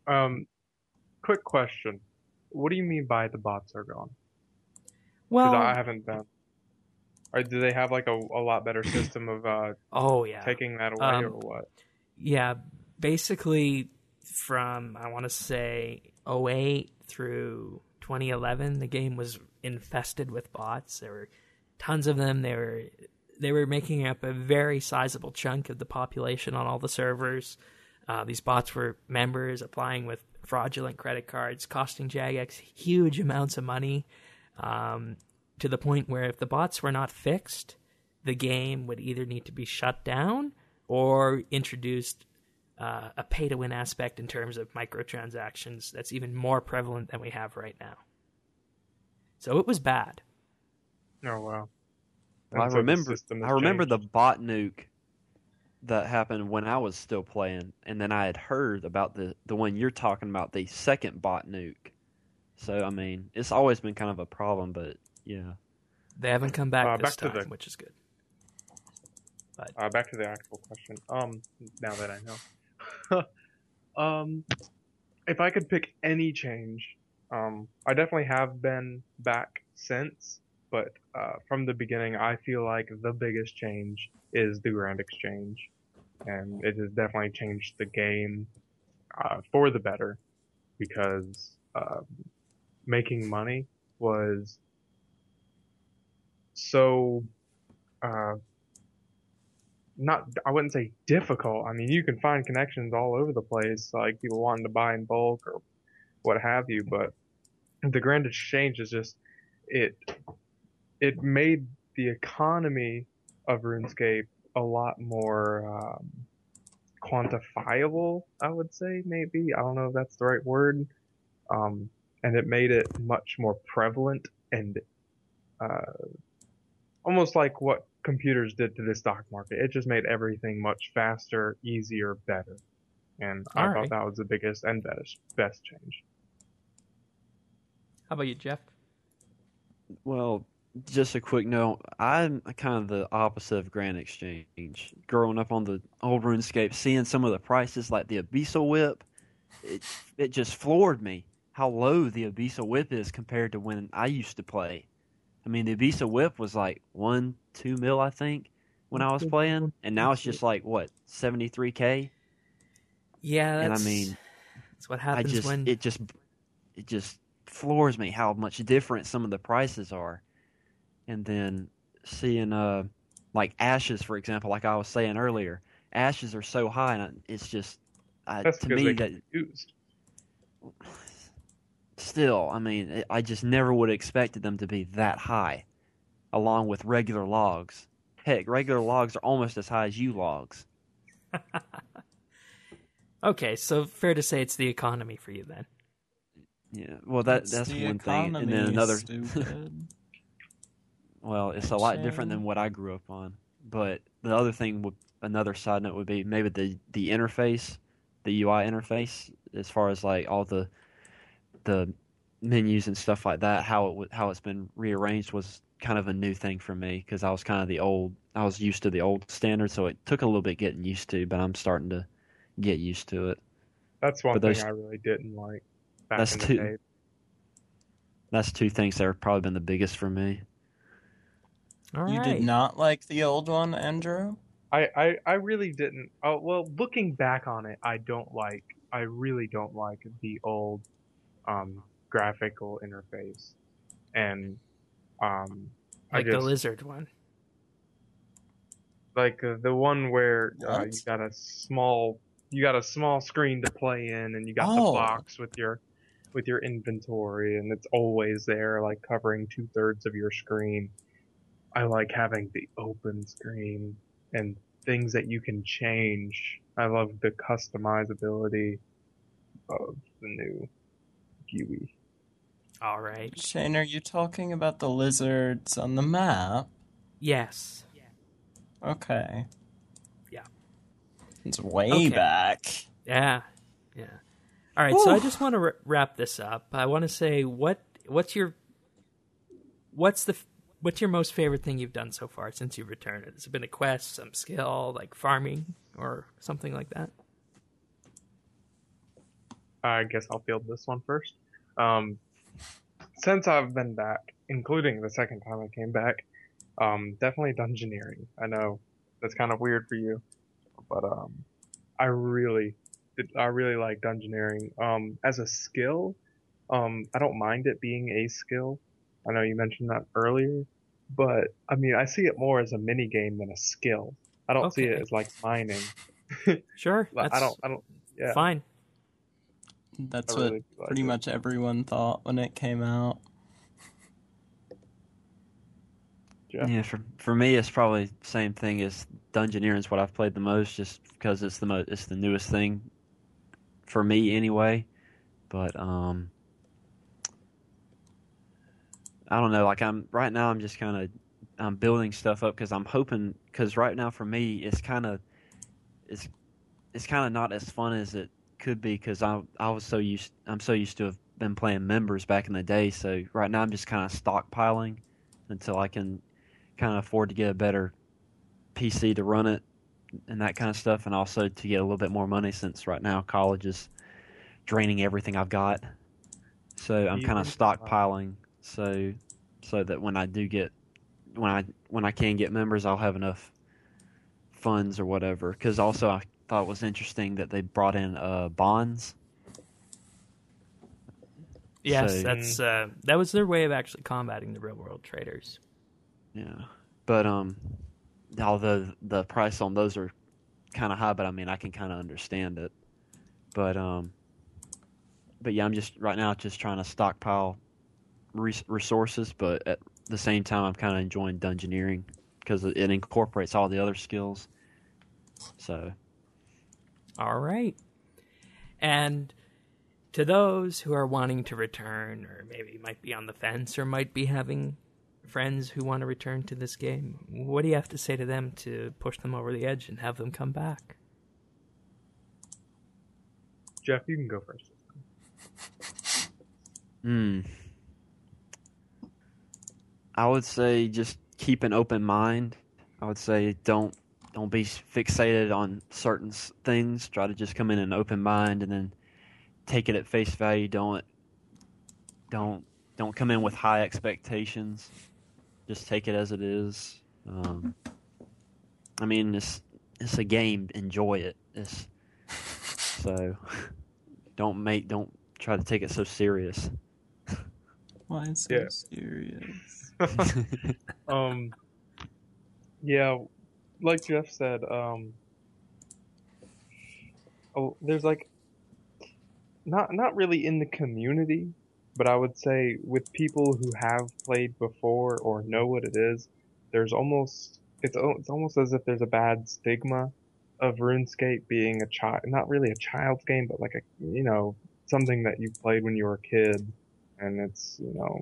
Um, quick question. What do you mean by the bots are gone? Because Well, I haven't been. Or do they have like a, a lot better system of uh, oh yeah, taking that away or um, what? yeah. Basically, from I want to say oh eight through twenty eleven, the game was infested with bots. There were tons of them. They were they were making up a very sizable chunk of the population on all the servers. Uh, these bots were members applying with fraudulent credit cards, costing Jagex huge amounts of money, um, to the point where if the bots were not fixed, the game would either need to be shut down or introduced uh, a pay-to-win aspect in terms of microtransactions that's even more prevalent than we have right now. So it was bad. Oh wow. Well, I And so the remember system I has remember the changed. bot nuke that happened when I was still playing, and then I had heard about the the one you're talking about, the second bot nuke. So I mean, it's always been kind of a problem, but yeah. They haven't come back Uh, this back to time, the- which is good. But Uh, back to the actual question. Um, now that I know. um, if I could pick any change, um, I definitely have been back since, but uh, from the beginning, I feel like the biggest change is the Grand Exchange, and it has definitely changed the game uh, for the better, because uh, making money was so uh, not, I wouldn't say difficult. I mean, you can find connections all over the place, like people wanting to buy in bulk or what have you, but the Grand Exchange is just, it, it made the economy of RuneScape a lot more, um, quantifiable, I would say, maybe. I don't know if that's the right word. Um, and it made it much more prevalent and, uh, almost like what computers did to the stock market. It just made everything much faster, easier, better. And I All thought right. that was the biggest and best, best change. how about you, Jeff? Well, just a quick note. I'm kind of the opposite of Grand Exchange. Growing up on the old RuneScape, seeing some of the prices like the Abyssal Whip, it it just floored me how low the Abyssal Whip is compared to when I used to play. I mean, the Abyssal Whip was like one, two mil, I think, when I was playing, and now it's just like what, seventy-three k. Yeah, And I that's mean, that's what I happens just when it just it just floors me how much different some of the prices are. And then seeing uh like ashes, for example, like I was saying earlier, ashes are so high, and it's just uh, That's to because me they that can be used. still, I mean, it, I just never would have expected them to be that high, along with regular logs. Heck, regular logs are almost as high as U logs. Okay, so fair to say it's the economy for you then. Yeah, well, that It's that's the one thing, and then economy, another. stupid. Well, it's a lot different Shame. than what I grew up on. But the other thing, would, another side note would be maybe the the interface, the U I interface, as far as like all the the menus and stuff like that. How it would, how it's been rearranged was kind of a new thing for me because I was kind of the old. I was used to the old standard, so it took a little bit getting used to. But I'm starting to get used to it. That's one But thing those I really didn't like back that's in the two day. that's two things that have probably been the biggest for me. All right. You did not like the old one, Andrew? I, I, I really didn't. Oh, well, looking back on it, I don't like, I really don't like the old, um, graphical interface. And, um, I Like the just, lizard one. like uh, the one where, uh, What? you got a small, you got a small screen to play in and you got Oh. the box with your, with your inventory and it's always there, like covering two thirds of your screen. I like having the open screen and things that you can change. I love the customizability of the new G U I. All right. Shane, are you talking about the lizards on the map? Yes. Okay. Yeah. It's way Okay. back. Yeah. Yeah. All right. So I Whew. just want to r- wrap this up. I want to say what what's your what's the what's your most favorite thing you've done so far since you've returned? Has it been a quest, some skill, like farming or something like that? I guess I'll field this one first. Um, since I've been back, including the second time I came back, um, definitely Dungeoneering. I know that's kind of weird for you, but um, I really, I really like Dungeoneering. Um, as a skill, um, I don't mind it being a skill. I know you mentioned that earlier, but I mean, I see it more as a mini game than a skill. I don't see it Okay. as like mining. Sure, Like, that's I don't, I don't, yeah, fine. That's I what really do like pretty it. much everyone thought when it came out. Jeff. Yeah, for for me, it's probably the same thing as Dungeoneering is what I've played the most, just because it's the mo it's the newest thing for me anyway. But um, I don't know. Like I'm right now, I'm just kind of I'm building stuff up because I'm hoping because right now for me, it's kind of it's it's kind of not as fun as it could be because I I was so used I'm so used to have been playing members back in the day. So right now I'm just kind of stockpiling until I can kind of afford to get a better P C to run it and that kind of stuff, and also to get a little bit more money since right now college is draining everything I've got. So I'm kind of Even, uh, stockpiling so so that when I do get when I when I can get members, I'll have enough funds or whatever. Because also I thought it was interesting that they brought in uh, bonds. Yes, So that's uh, that was their way of actually combating the real world traders. yeah, but um, although the price on those are kind of high, but I mean I can kind of understand it. But um, but yeah, I'm just right now just trying to stockpile res- resources, but at the same time, I'm kind of enjoying dungeoneering because it incorporates all the other skills. So All right. And to those who are wanting to return, or maybe might be on the fence, or might be having friends who want to return to this game, what do you have to say to them to push them over the edge and have them come back? Jeff, you can go first. hmm, I would say just keep an open mind. I would say don't don't be fixated on certain s- things. Try to just come in an open mind and then take it at face value. Don't don't don't come in with high expectations. Just take it as it is. Um, I mean, it's it's a game. Enjoy it. It's, so don't make don't try to take it so serious. Why so Yeah. serious? Um, yeah, like Jeff said, um, oh, there's like not not really in the community, but I would say with people who have played before or know what it is, there's almost it's al- it's almost as if there's a bad stigma of RuneScape being a child, not really a child's game, but like a you know something that you played when you were a kid, and it's you know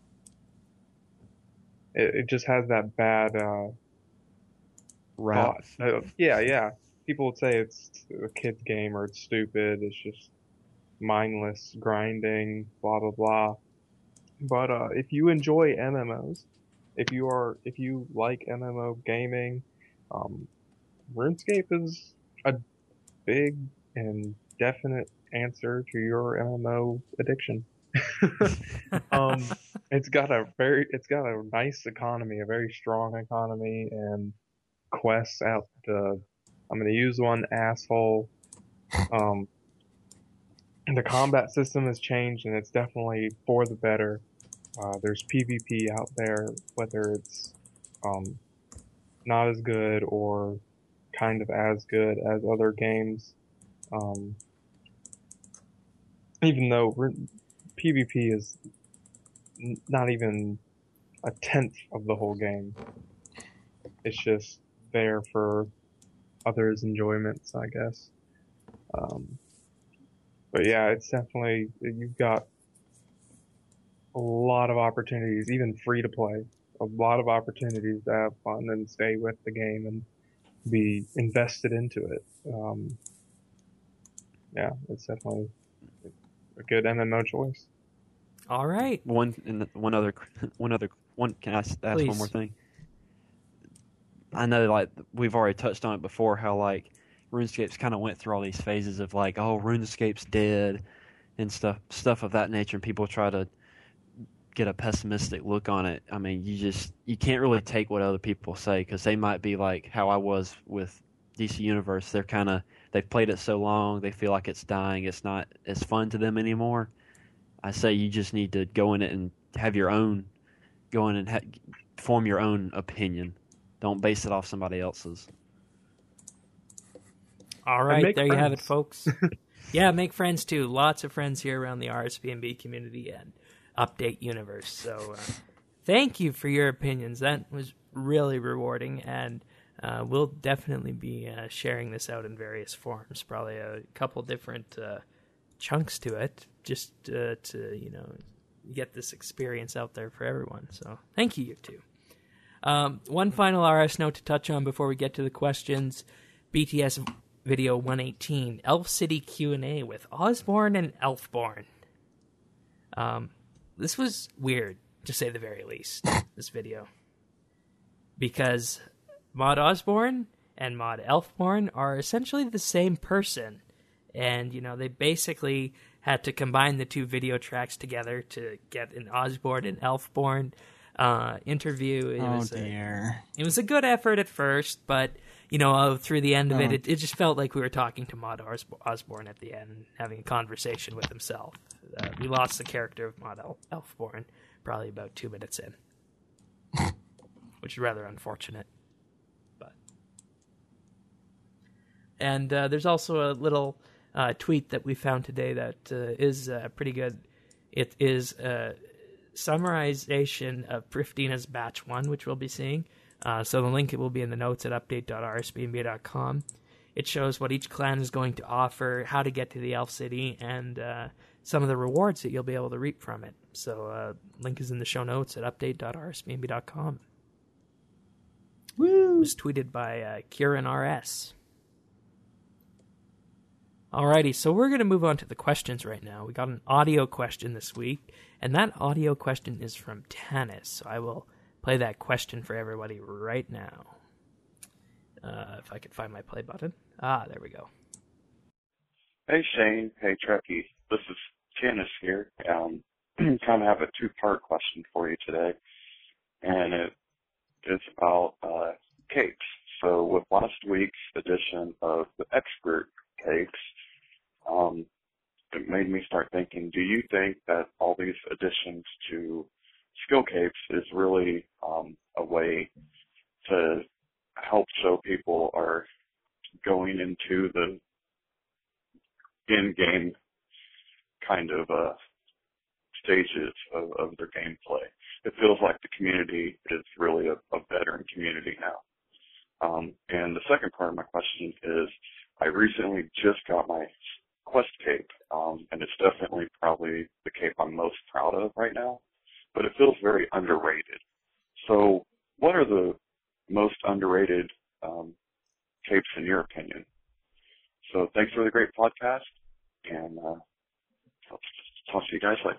it, it just has that bad uh, Rap. thought. Uh, yeah, yeah. People would say it's a kid's game or it's stupid. It's just mindless grinding, blah blah blah. But uh, if you enjoy M M Os, if you are if you like M M O gaming, um, RuneScape is a big and definite answer to your M M O addiction. um, it's got a very it's got a nice economy, a very strong economy, and quests out to. I'm gonna use one asshole. Um, the combat system has changed, and it's definitely for the better. Uh, there's PvP out there, whether it's um, not as good or kind of as good as other games. Um, even though PvP is n- not even a tenth of the whole game, it's just there for others' enjoyments, I guess. Um, but yeah, it's definitely you've got a lot of opportunities, even free to play, a lot of opportunities to have fun and stay with the game and be invested into it. Um, yeah, it's definitely a good M M O choice. All right. One and one other one other one. Can I s- ask one more Please. thing? I know, like we've already touched on it before, how like RuneScape's kind of went through all these phases of like, oh, RuneScape's dead, and stuff stuff of that nature, and people try to get a pessimistic look on it. I mean, you just you can't really take what other people say, because they might be like how I was with D C Universe. They're kind of they've played it so long, they feel like it's dying. It's not as fun to them anymore. I say you just need to go in it and have your own, go in and ha- form your own opinion. Don't base it off somebody else's. All right, there friends. you have it, folks. Yeah, make friends too. Lots of friends here around the R S B N B community and Update Universe. So uh, thank you for your opinions. That was really rewarding, and uh, we'll definitely be uh, sharing this out in various forms, probably a couple different uh, chunks to it, just uh, to, you know, get this experience out there for everyone. So thank you, you two. Um, one final R S note to touch on before we get to the questions. B T S video one eighteen, Elf City Q and A with Osborne and Elfborn. Um, this was weird, to say the very least, this video. Because Mod Osborne and Mod Elfborn are essentially the same person. And, you know, they basically had to combine the two video tracks together to get an Osborne and Elfborn uh, interview. It Oh, was dear. A, it was a good effort at first, but, you know, uh, through the end of Oh. it, it, it just felt like we were talking to Mod Os- Osborne at the end, having a conversation with himself. Uh, we lost the character of Mod El- Elfborn probably about two minutes in, which is rather unfortunate. But And uh, there's also a little uh, tweet that we found today that uh, is uh, pretty good. It is a summarization of Priftina's Batch one, which we'll be seeing. Uh, so the link will be in the notes at update dot r s b n b dot com. It shows what each clan is going to offer, how to get to the Elf City, and uh, some of the rewards that you'll be able to reap from it. So uh, link is in the show notes at update dot r s b n b dot com. Woo! It was tweeted by uh, Kieran R S. Alrighty, so we're going to move on to the questions right now. We got an audio question this week, and that audio question is from Tanis. So I will play that question for everybody right now. Uh, if I could find my play button. Ah, there we go. Hey Shane, hey Trekkie. This is Tanis here. Um, kind of have a two-part question for you today, and it is about uh, capes. So with last week's edition of the expert capes, um, it made me start thinking, do you think that all these additions to skill capes is really um, a way to help show people are going into the in-game kind of uh, stages of, of their gameplay? It feels like the community is really a, a veteran community now. Um, and the second part of my question is, I recently just got my Quest cape, um, and it's definitely probably the cape I'm most proud of right now, but it feels very underrated. So what are the most underrated um, capes in your opinion? So thanks for the great podcast, and uh, I'll talk to you guys later.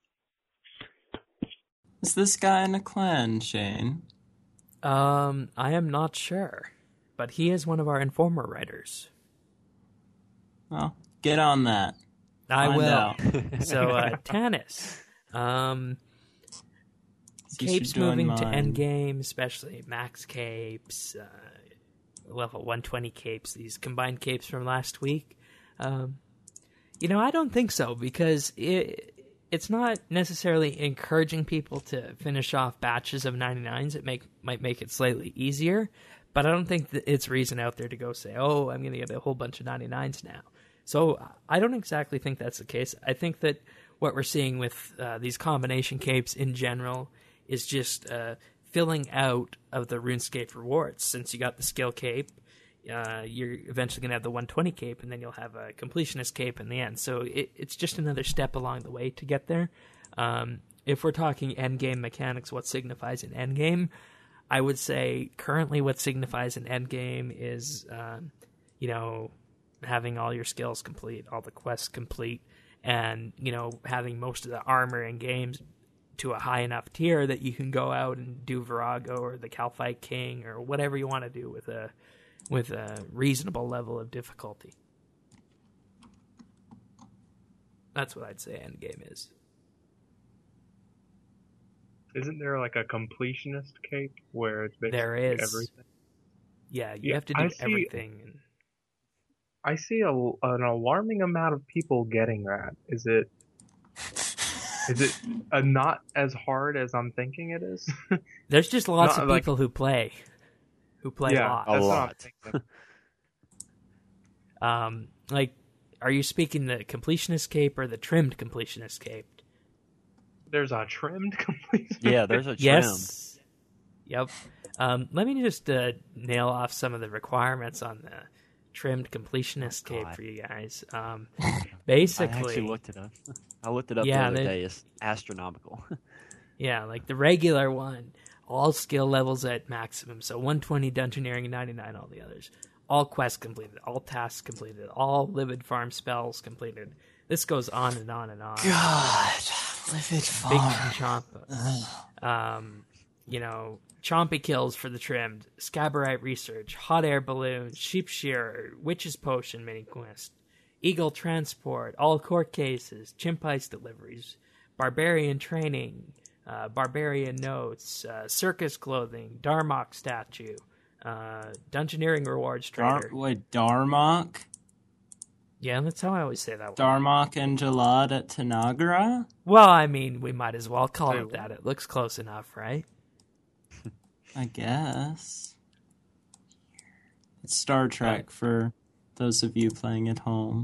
Is this guy in a clan, Shane? Um, I am not sure, but he is one of our Informer writers. Well, get on that. I Find will. out. So, uh, Tanis, um, You capes should join moving to mine. endgame, especially max capes, uh, level one twenty capes, these combined capes from last week. Um, you know, I don't think so, because it it's not necessarily encouraging people to finish off batches of ninety-nines. It make might make it slightly easier, but I don't think that it's reason out there to go say, oh, I'm going to get a whole bunch of ninety-nines now. So I don't exactly think that's the case. I think that what we're seeing with uh, these combination capes in general is just uh, filling out of the RuneScape rewards. Since you got the skill cape, uh, you're eventually going to have the one twenty cape, and then you'll have a completionist cape in the end. So it, it's just another step along the way to get there. Um, if we're talking endgame mechanics, what signifies an endgame, I would say currently what signifies an endgame is, um, you know, having all your skills complete, all the quests complete, and, you know, having most of the armor in games to a high enough tier that you can go out and do Virago or the Calphite King or whatever you want to do with a with a reasonable level of difficulty. That's what I'd say Endgame is. Isn't there like a completionist cape where it's basically There is. everything? Yeah, you Yeah, have to do I see- everything. And I see a, an alarming amount of people getting that. Is it is it uh, not as hard as I'm thinking it is? there's just lots Not of like- people who play, who play yeah, lots. A that's lot. what I'm thinking. Um, like, are you speaking the completionist cape or the trimmed completionist cape? There's a trimmed completionist. Yeah, there's a trim. Yes. Yep. Um, let me just uh, nail off some of the requirements on the trimmed completionist Oh, cape God. for you guys. Um, I basically, actually looked it up. I looked it up Yeah, the other they- day. It's astronomical. yeah, like the regular one, all skill levels at maximum. So one twenty dungeoneering, ninety-nine all the others. All quests completed, all tasks completed, all livid farm spells completed. This goes on and on and on. God, livid Big farm. chomp. Um, you know, chompy kills for the trimmed, Scabarite research, hot air balloon, sheep shearer, witch's potion mini quest, eagle transport, all court cases, chimp ice deliveries, barbarian training, uh, barbarian notes, uh, circus clothing, Darmok statue, uh, dungeoneering rewards trader. Dar- wait, Darmok? Yeah, that's how I always say that one. Darmok and Jalad at Tanagra? Well, I mean, we might as well call Wait, it that. It looks close enough, right? I guess. It's Star Trek for those of you playing at home.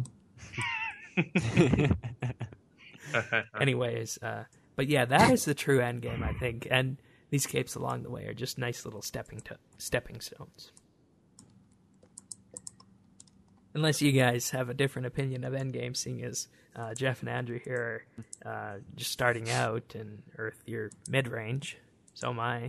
Anyways, uh, but yeah, that is the true end game, I think. And these capes along the way are just nice little stepping to- stepping stones. Unless you guys have a different opinion of endgame, seeing as uh, Jeff and Andrew here are uh, just starting out, and Earth, you're mid-range. So am I.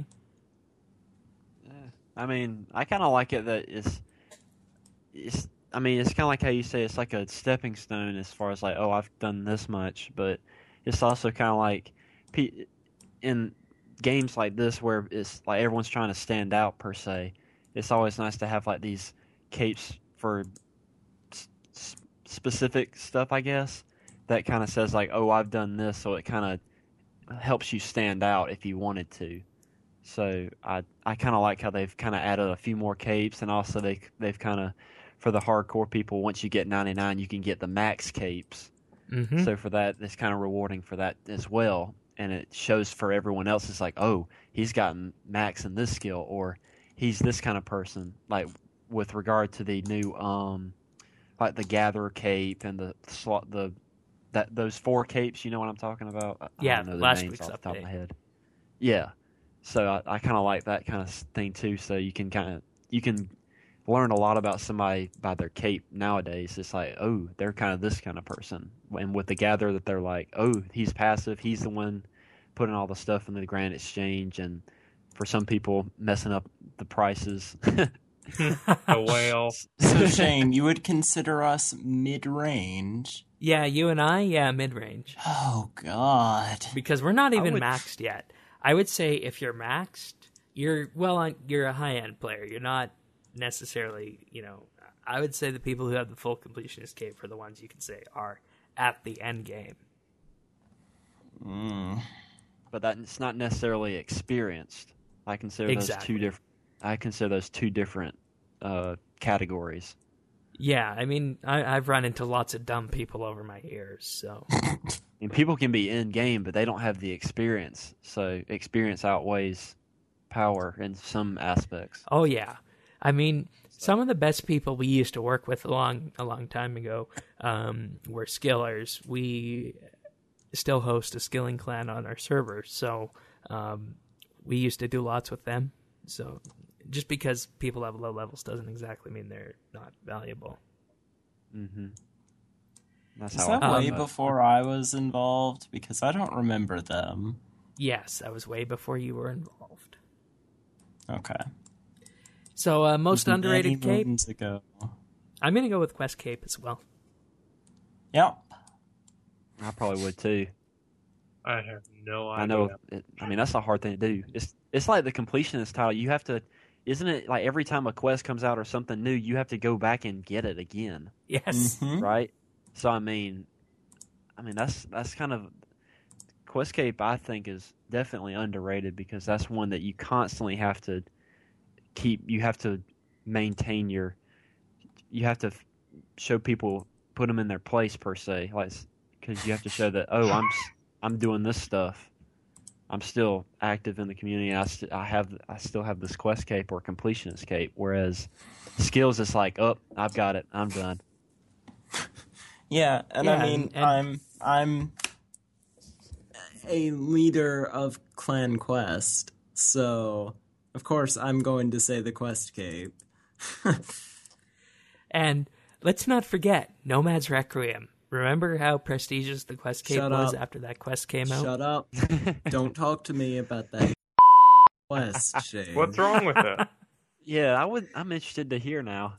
I mean, I kind of like it that it's, it's. I mean, it's kind of like how you say it's like a stepping stone as far as like, oh, I've done this much, but it's also kind of like, pe- in games like this where it's like everyone's trying to stand out per se. It's always nice to have like these capes for s- s- specific stuff, I guess, that kind of says like, oh, I've done this, so it kind of helps you stand out if you wanted to. So I I kind of like how they've kind of added a few more capes, and also they they've kind of, for the hardcore people, once you get ninety-nine, you can get the max capes. Mm-hmm. So for that, it's kind of rewarding for that as well, and it shows for everyone else. It's like, oh, he's gotten max in this skill, or he's this kind of person. Like with regard to the new um, like the Gatherer cape and the slot the that those four capes. You know what I'm talking about? I Yeah, don't know the last names week's off the top of my update. head. Yeah. So I, I kind of like that kind of thing too. So you can kind of you can learn a lot about somebody by their cape nowadays. It's like, oh, they're kind of this kind of person, and with the Gatherer, that they're like, oh, he's passive. He's the one putting all the stuff into the Grand Exchange, and for some people, messing up the prices. A whale. So, Shane, you would consider us mid-range? Yeah, you and I, yeah, mid-range. Oh, God. Because we're not even would- maxed yet. I would say if you're maxed, you're well, on- you're a high-end player. You're not necessarily, you know. I would say the people who have the full completionist cape are the ones you can say are at the end game. Mm. But that's not necessarily experienced. I consider Exactly. those two different. I consider those two different uh, categories. Yeah, I mean, I, I've run into lots of dumb people over my years, so And people can be in game, but they don't have the experience. So experience outweighs power in some aspects. oh yeah. I mean, some of the best people we used to work with a long a long time ago um, were skillers. We still host a skilling clan on our server, so um, we used to do lots with them. So just because people have low levels doesn't exactly mean they're not valuable. Mm-hmm. That's Is how that I way feel about it. before I was involved? Because I don't remember them. Yes, that was way before you were involved. Okay. So uh, most Many underrated cape, moons ago. I'm going to go with Quest Cape as well. Yep. I probably would too. I have no idea. I know. It, I mean, that's a hard thing to do. It's it's like the completionist title. You have to, isn't it? Like every time a quest comes out or something new, you have to go back and get it again, Yes. Mhm. right? So I mean, I mean, that's that's kind of Questcape. I think is definitely underrated because that's one that you constantly have to keep. You have to maintain your. You have to show people, put them in their place per se, like because you have to show that oh, I'm I'm doing this stuff. I'm still active in the community. I, st- I have I still have this Questcape or completionist cape. Whereas skills, it's like, oh, I've got it. I'm done. Yeah, and Yeah, I mean, and- and- I'm I'm a leader of Clan Quest, so of course I'm going to say the Quest Cape. And let's not forget Nomad's Requiem. Remember how prestigious the Quest Cape Shut was up. after that quest came out? Shut up! Don't talk to me about that quest, Shane. What's wrong with it? Yeah, I would. I'm interested to hear now.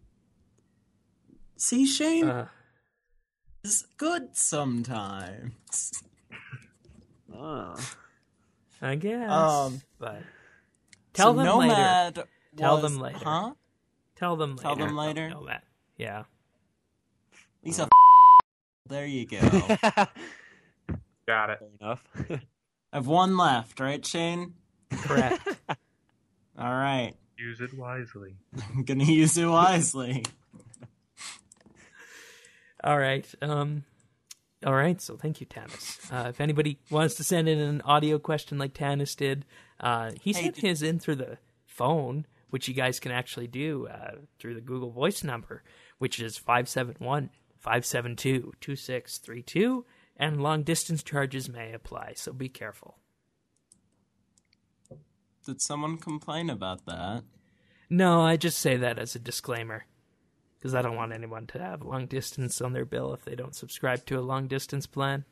See, Shane Uh, is good sometimes. Oh. I guess. Um, but tell so them Nomad later. Tell was- them later. Huh? Tell them later. Tell them about later? Nomad. Yeah. He's a. There you go. Got it. Fair enough. I've one left, right, Shane? Correct. All right. Use it wisely. I'm gonna use it wisely. All right. Um, all right. So thank you, Tanis. Uh, if anybody wants to send in an audio question like Tanis did, uh, he Hey, sent did- his in through the phone, which you guys can actually do uh, through the Google Voice number, which is five seven one, five seven two, two six three two, and long distance charges may apply, so be careful. Did someone complain about that? No, I just say that as a disclaimer, because I don't want anyone to have long distance on their bill if they don't subscribe to a long distance plan.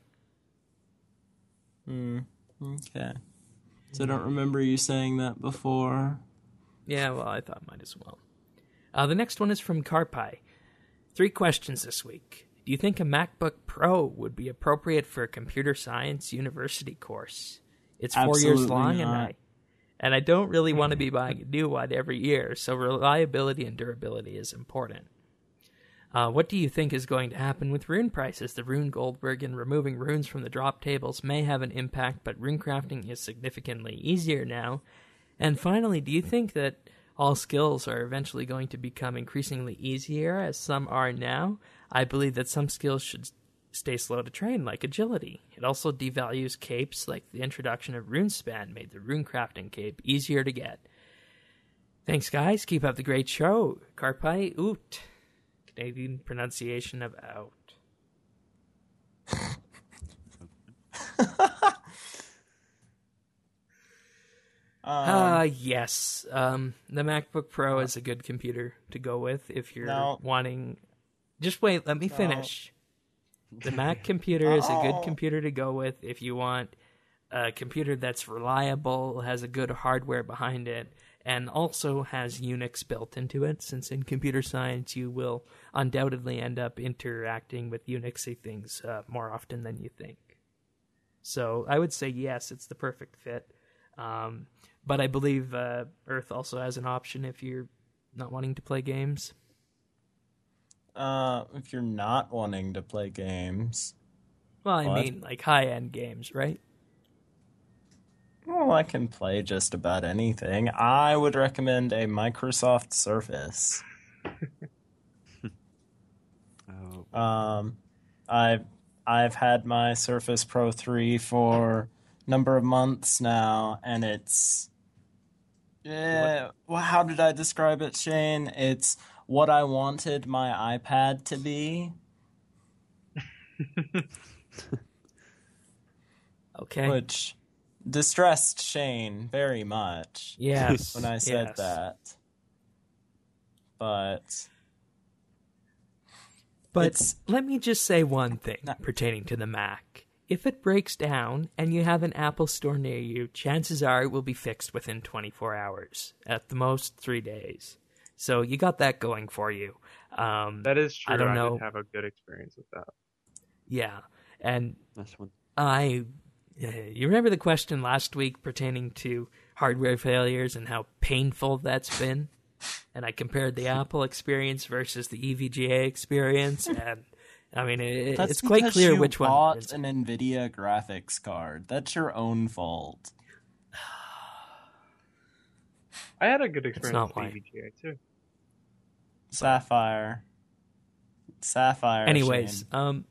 Hmm. Okay. So I don't remember you saying that before. Yeah, well, I thought might as well. Uh, the next one is from Carpi. Three questions this week. Do you think a MacBook Pro would be appropriate for a computer science university course? It's four years Absolutely long, and not. I and I don't really want to be buying a new one every year, so reliability and durability is important. Uh, what do you think is going to happen with rune prices? The rune Goldberg and removing runes from the drop tables may have an impact, but rune crafting is significantly easier now. And finally, do you think that all skills are eventually going to become increasingly easier as some are now? I believe that some skills should stay slow to train, like agility. It also devalues capes, like the introduction of RuneSpan made the rune crafting cape easier to get. Thanks, guys. Keep up the great show. Karpai Oot. Canadian pronunciation of out. Ah, uh, yes. Um, the MacBook Pro is a good computer to go with if you're No. wanting. Just wait, let me finish. The Mac computer is a good computer to go with if you want a computer that's reliable, has a good hardware behind it, and also has Unix built into it, since in computer science you will undoubtedly end up interacting with Unixy things uh, more often than you think. So I would say yes, it's the perfect fit. Um, but I believe uh, Earth also has an option if you're not wanting to play games. Uh, if you're not wanting to play games, Well, I What? mean, like high-end games, right? well, I can play just about anything. I would recommend a Microsoft Surface. Oh, Um, I've I've had my Surface Pro three for a number of months now, and it's yeah. Well, how did I describe it, Shane? It's what I wanted my iPad to be. Okay. Which distressed Shane very much yes. when I said yes. that. But But It's- let me just say one thing No. pertaining to the Mac. If it breaks down and you have an Apple store near you, chances are it will be fixed within twenty-four hours, at the most three days. So you got that going for you. Um, That is true. I don't know. did have a good experience with that. yeah, and that's one. I, uh, you remember the question last week pertaining to hardware failures and how painful that's been? And I compared the Apple experience versus the E V G A experience, and I mean, it, That's it's quite because clear you which one. bought wins. an NVIDIA graphics card. That's your own fault. I had a good not experience with why. V G A too. Sapphire. Sapphire. Anyways, Shane. um,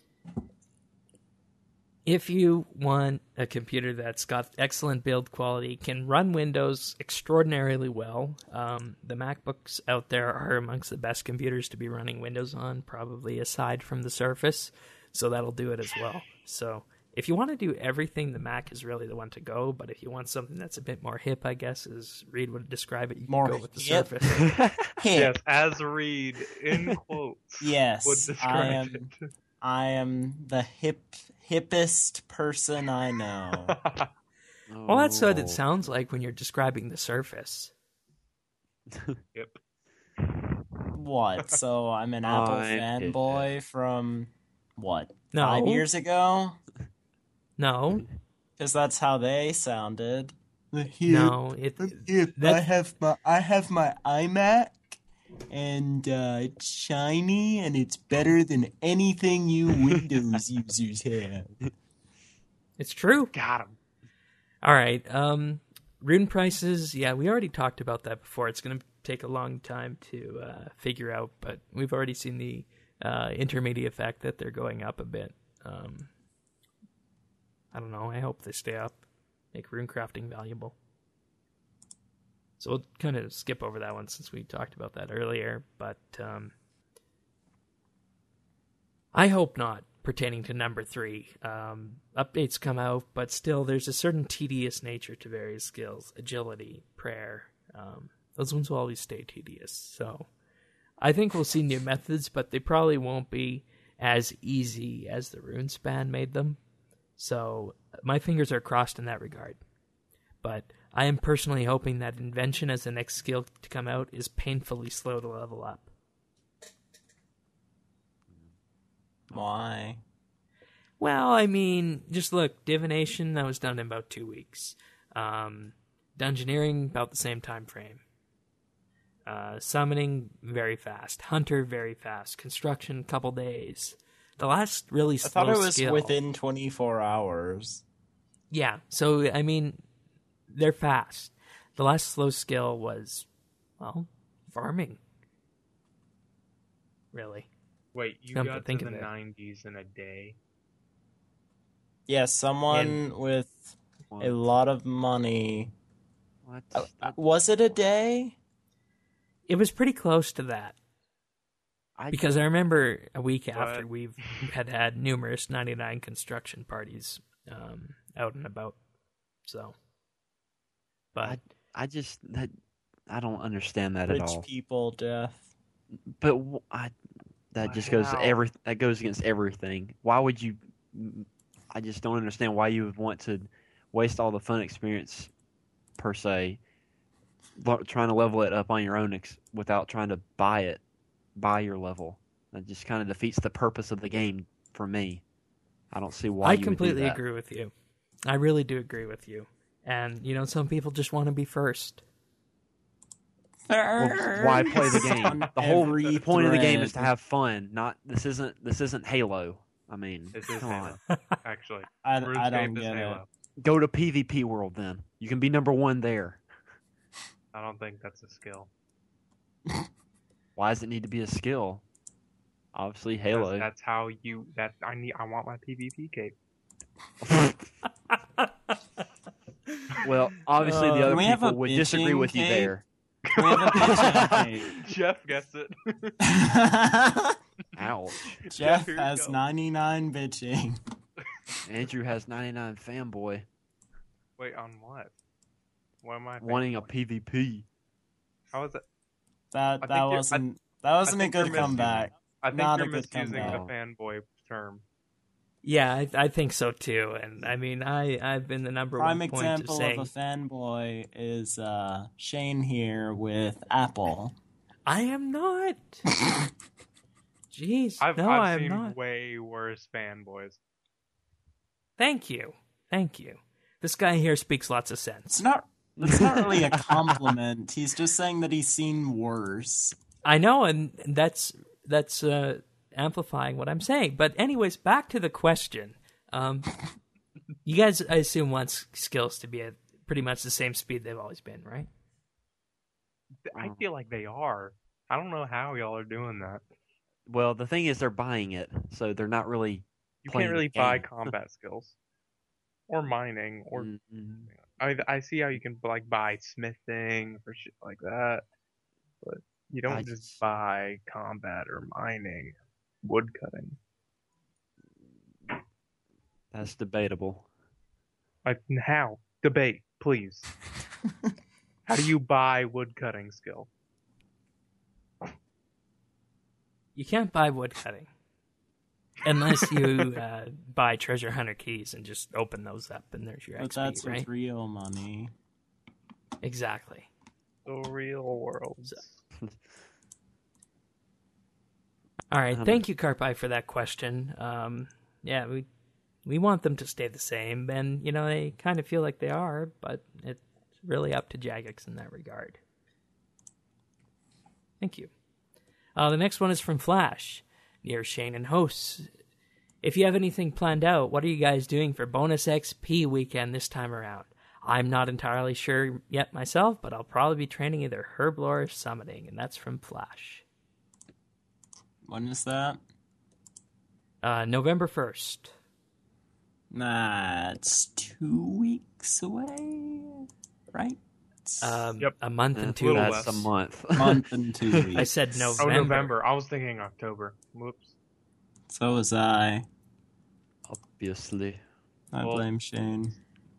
if you want a computer that's got excellent build quality, can run Windows extraordinarily well, um, the MacBooks out there are amongst the best computers to be running Windows on, probably aside from the Surface, so that'll do it as well. So if you want to do everything, the Mac is really the one to go, but if you want something that's a bit more hip, I guess, as Reed would describe it, you More can go with the hip? Surface. Hip. Yes, as Reed in quotes Yes, would I describe am. I am the hip hippest person I know. Well, that's what Oh. it sounds like when you're describing the Surface. it. Yep. What? So I'm an Apple I'm fanboy from what? No. Five years ago? No, Because that's how they sounded. The hip, no, it, the hip. I that's- have my I have my iMac, and uh, it's shiny, and it's better than anything you Windows users have. it's true. Got him. All right, um, rune prices. Yeah, we already talked about that before. It's going to take a long time to uh, figure out, but we've already seen the uh, intermediate effect that they're going up a bit. Um, I don't know. I hope they stay up, make rune crafting valuable. So we'll kind of skip over that one since we talked about that earlier, but um, I hope not, pertaining to number three. Um, updates come out, but still there's a certain tedious nature to various skills. Agility, prayer, um, those ones will always stay tedious. So I think we'll see new methods, but they probably won't be as easy as the Runespan made them. So my fingers are crossed in that regard. But I am personally hoping that Invention as the next skill to come out is painfully slow to level up. Why? Well, I mean, just look, Divination, that was done in about two weeks. Um, Dungeoneering, about the same time frame. Uh, summoning, very fast. Hunter, very fast. Construction, couple days. The last really I slow thought it was skill, within twenty-four hours. Yeah, so, I mean, they're fast. The last slow skill was, well, farming. Really. Wait, you Come to got to think the of it. nineties in a day? Yeah, someone with What? a lot of money. What? Uh, uh, was it a day? It was pretty close to that. I, Because I remember a week after But- we've had had numerous ninety-nine construction parties um, out and about. So, but I, I just that I don't understand that Rich at all. people, Jeff. But w- I, that just goes Wow. every that goes against everything. Why would you? I just don't understand why you would want to waste all the fun experience per se, lo- trying to level it up on your own ex- without trying to buy it, buy your level. That just kind of defeats the purpose of the game for me. I don't see why. I you would do completely that. agree with you. I really do agree with you. And, you know, some people just want to be first. Well, why play the game? On The whole every point of the game is to thread. have fun. Not this isn't this isn't Halo. I mean, This is come on. Halo, actually. I, I RuneScape don't is get it. Halo. Go to PvP World then. You can be number one there. I don't think that's a skill. Why does it need to be a skill? Obviously, Because Halo. That's how you. That I need. I want my PvP cape. Well, obviously Uh, the Can other we have a people would disagree bitching with you cape? there. We have a bitching Jeff gets it. tape. Ouch. Jeff Here we has go. ninety-nine bitching. Andrew has ninety-nine fanboy Wait, on what? What am I? wanting a fanboy? PvP. How is it? That I think that you're- I- wasn't that wasn't a think you're good misusing- comeback. I think Not a you're good misusing the comeback. fanboy term. Yeah, I, I think so too. And, I mean, I, I've been the number Prime one point example of saying, of a fanboy is uh, Shane here with Apple. I am not. Jeez, I've, no, I've I am seen not. way worse fanboys. Thank you. Thank you. This guy here speaks lots of It's sense. not. It's not really a compliment. He's just saying that he's seen worse. I know, and that's that's uh, amplifying what I'm saying. But anyways, back to the question. Um, you guys, I assume, want s- skills to be at pretty much the same speed they've always been, right? I feel like they are. I don't know how y'all are doing that. Well, the thing is, they're buying it, so they're not really. You playing can't really the buy game. combat skills or mining or. Mhm. I I see how you can like buy smithing or shit like that, but you don't I just just- buy combat or mining, wood cutting. That's debatable. Like how? Debate, please. How do you buy wood cutting skill? You can't buy wood cutting unless you uh, buy treasure hunter keys and just open those up, and there's your But X P, that's right? with real money. Exactly. The real world. All right, Um, thank you, Carpi, for that question. Um, yeah, we we want them to stay the same, and you know they kind of feel like they are, but it's really up to Jagex in that regard. Thank you. Uh, the next one is from Flash, near Shane and hosts. If you have anything planned out, what are you guys doing for bonus X P weekend this time around? I'm not entirely sure yet myself, but I'll probably be training either Herblore or Summoning, and that's from Flash. When is that? Uh, November first. That's two weeks away, right? Um, Yep. A month Uh, and two little weeks. That's less. a month. Month and two weeks. I said Oh, November. November. I was thinking October. Whoops. So was I. Obviously. I Well- blame Shane.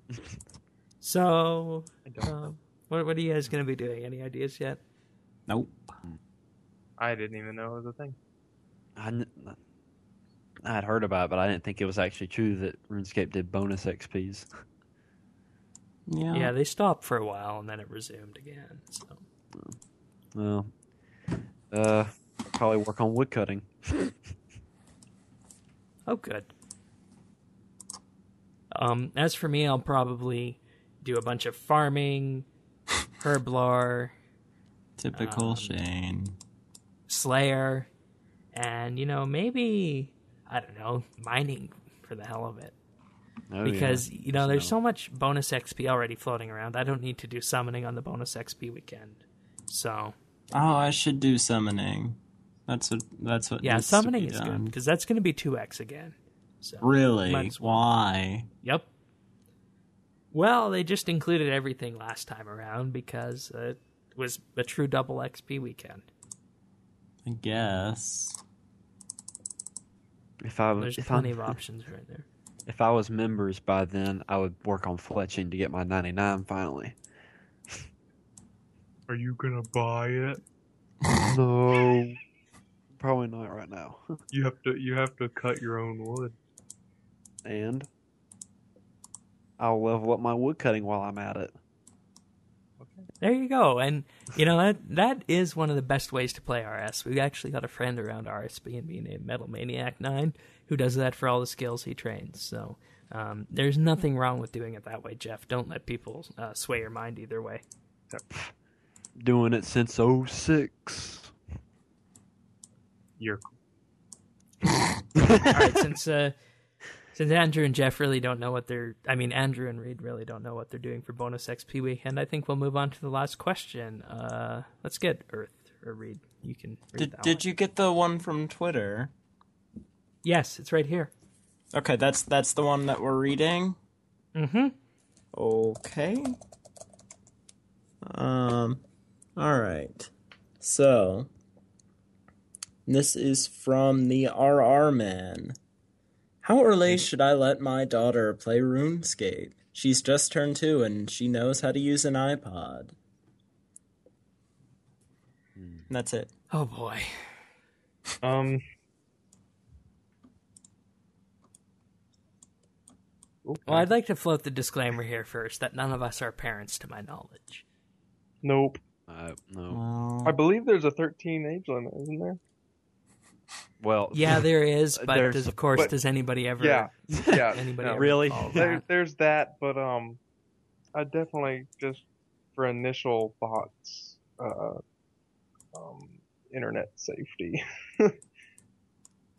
So, I don't. um, what, what are you guys going to be doing? Any ideas yet? Nope. I didn't even know it was a thing. I, kn- I had heard about it, but I didn't think it was actually true that RuneScape did bonus X Ps. Yeah. Yeah, they stopped for a while and then it resumed again. So, Well, uh, probably work on woodcutting. oh, good. Um, as for me, I'll probably do a bunch of farming, herblore, Typical Um, Shane. Slayer, and you know maybe I don't know mining for the hell of it. Oh, Because yeah. you know there's No. so much bonus X P already floating around. I don't need to do summoning on the bonus X P weekend. So Oh, I should do summoning. That's what. That's what. yeah, needs to summoning be is done. good because that's going to be two X again. So Really? might as well. Why? Yep. Well, they just included everything last time around because uh, it was a true double X P weekend. I guess. If I There's if plenty I'm, of options right there. if I was members by then, I would work on fletching to get my ninety-nine finally. Are you gonna buy it? No, probably not right now. You have to. You have to cut your own wood. And I'll level up my woodcutting while I'm at it. There you go. And, you know, that that is one of the best ways to play R S. We've actually got a friend around R S B and B named Metal Maniac nine who does that for all the skills he trains. So um, there's nothing wrong with doing it that way, Jeff. Don't let people uh, sway your mind either way. Doing it since oh six. You're All right, since uh, since Andrew and Jeff really don't know what they're, I mean, Andrew and Reed really don't know what they're doing for bonus X P weekend, I think we'll move on to the last question. Uh, let's get Earth or Reed. You can read Did that Did one. you get the one from Twitter? Yes, it's right here. Okay, that's that's the one that we're reading. Mm-hmm. Okay. Um. All right. So this is from the R R Man. How early should I let my daughter play RuneScape? She's just turned two and she knows how to use an iPod. And that's it. Oh boy. um. Okay. Well, I'd like to float the disclaimer here first that none of us are parents, to my knowledge. Nope. Uh, no. Well, I believe there's a thirteen age limit, isn't there? Well, Yeah, there is, but There's- does, of course, but- does anybody ever? Yeah. Yeah. Anybody no. ever Really? follow There, that? there's that, but um, I definitely just for initial thoughts, uh, um, internet safety.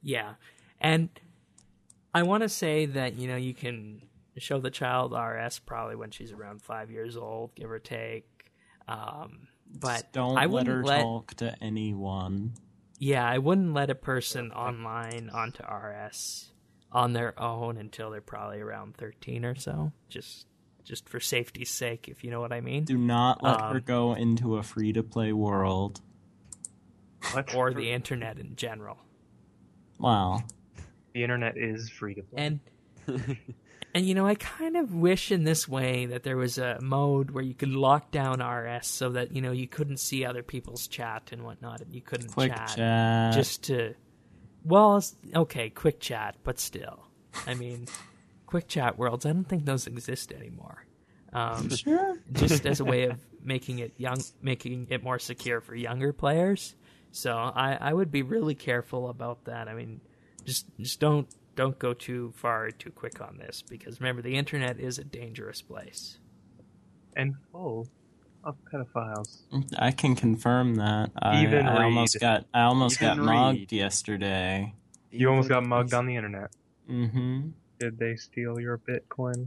Yeah. And I want to say that, you know, you can show the child R S probably when she's around five years old, give or take. Um, but Just don't I let wouldn't her let, talk to anyone. Yeah, I wouldn't let a person online onto R S on their own until they're probably around thirteen or so. Just just for safety's sake, if you know what I mean. Do not let Um, her go into a free-to-play world. What? Or the internet in general. Wow. The internet is free to play. And and you know, I kind of wish in this way that there was a mode where you could lock down R S so that, you know, you couldn't see other people's chat and whatnot, and you couldn't Quick chat, chat. just to, well, it's- okay, quick chat, but still, I mean, quick chat worlds, I don't think those exist anymore. Um, Sure. just as a way of making it young, making it more secure for younger players. So I, I would be really careful about that. I mean, just just don't don't go too far or too quick on this, because remember, the internet is a dangerous place. And full of pedophiles. I can confirm that. I, Even I read. almost got I almost Even got mugged read. yesterday. You almost got Even- mugged on the internet. Mm-hmm. Did they steal your Bitcoin?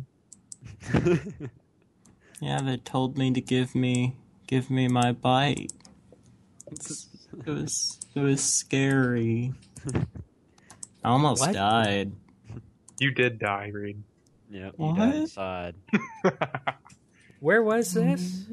Yeah, they told me to give me give me my bite. It was it was scary. I almost What? died. You did die, Reed. Yep, you What? died inside. Where was this?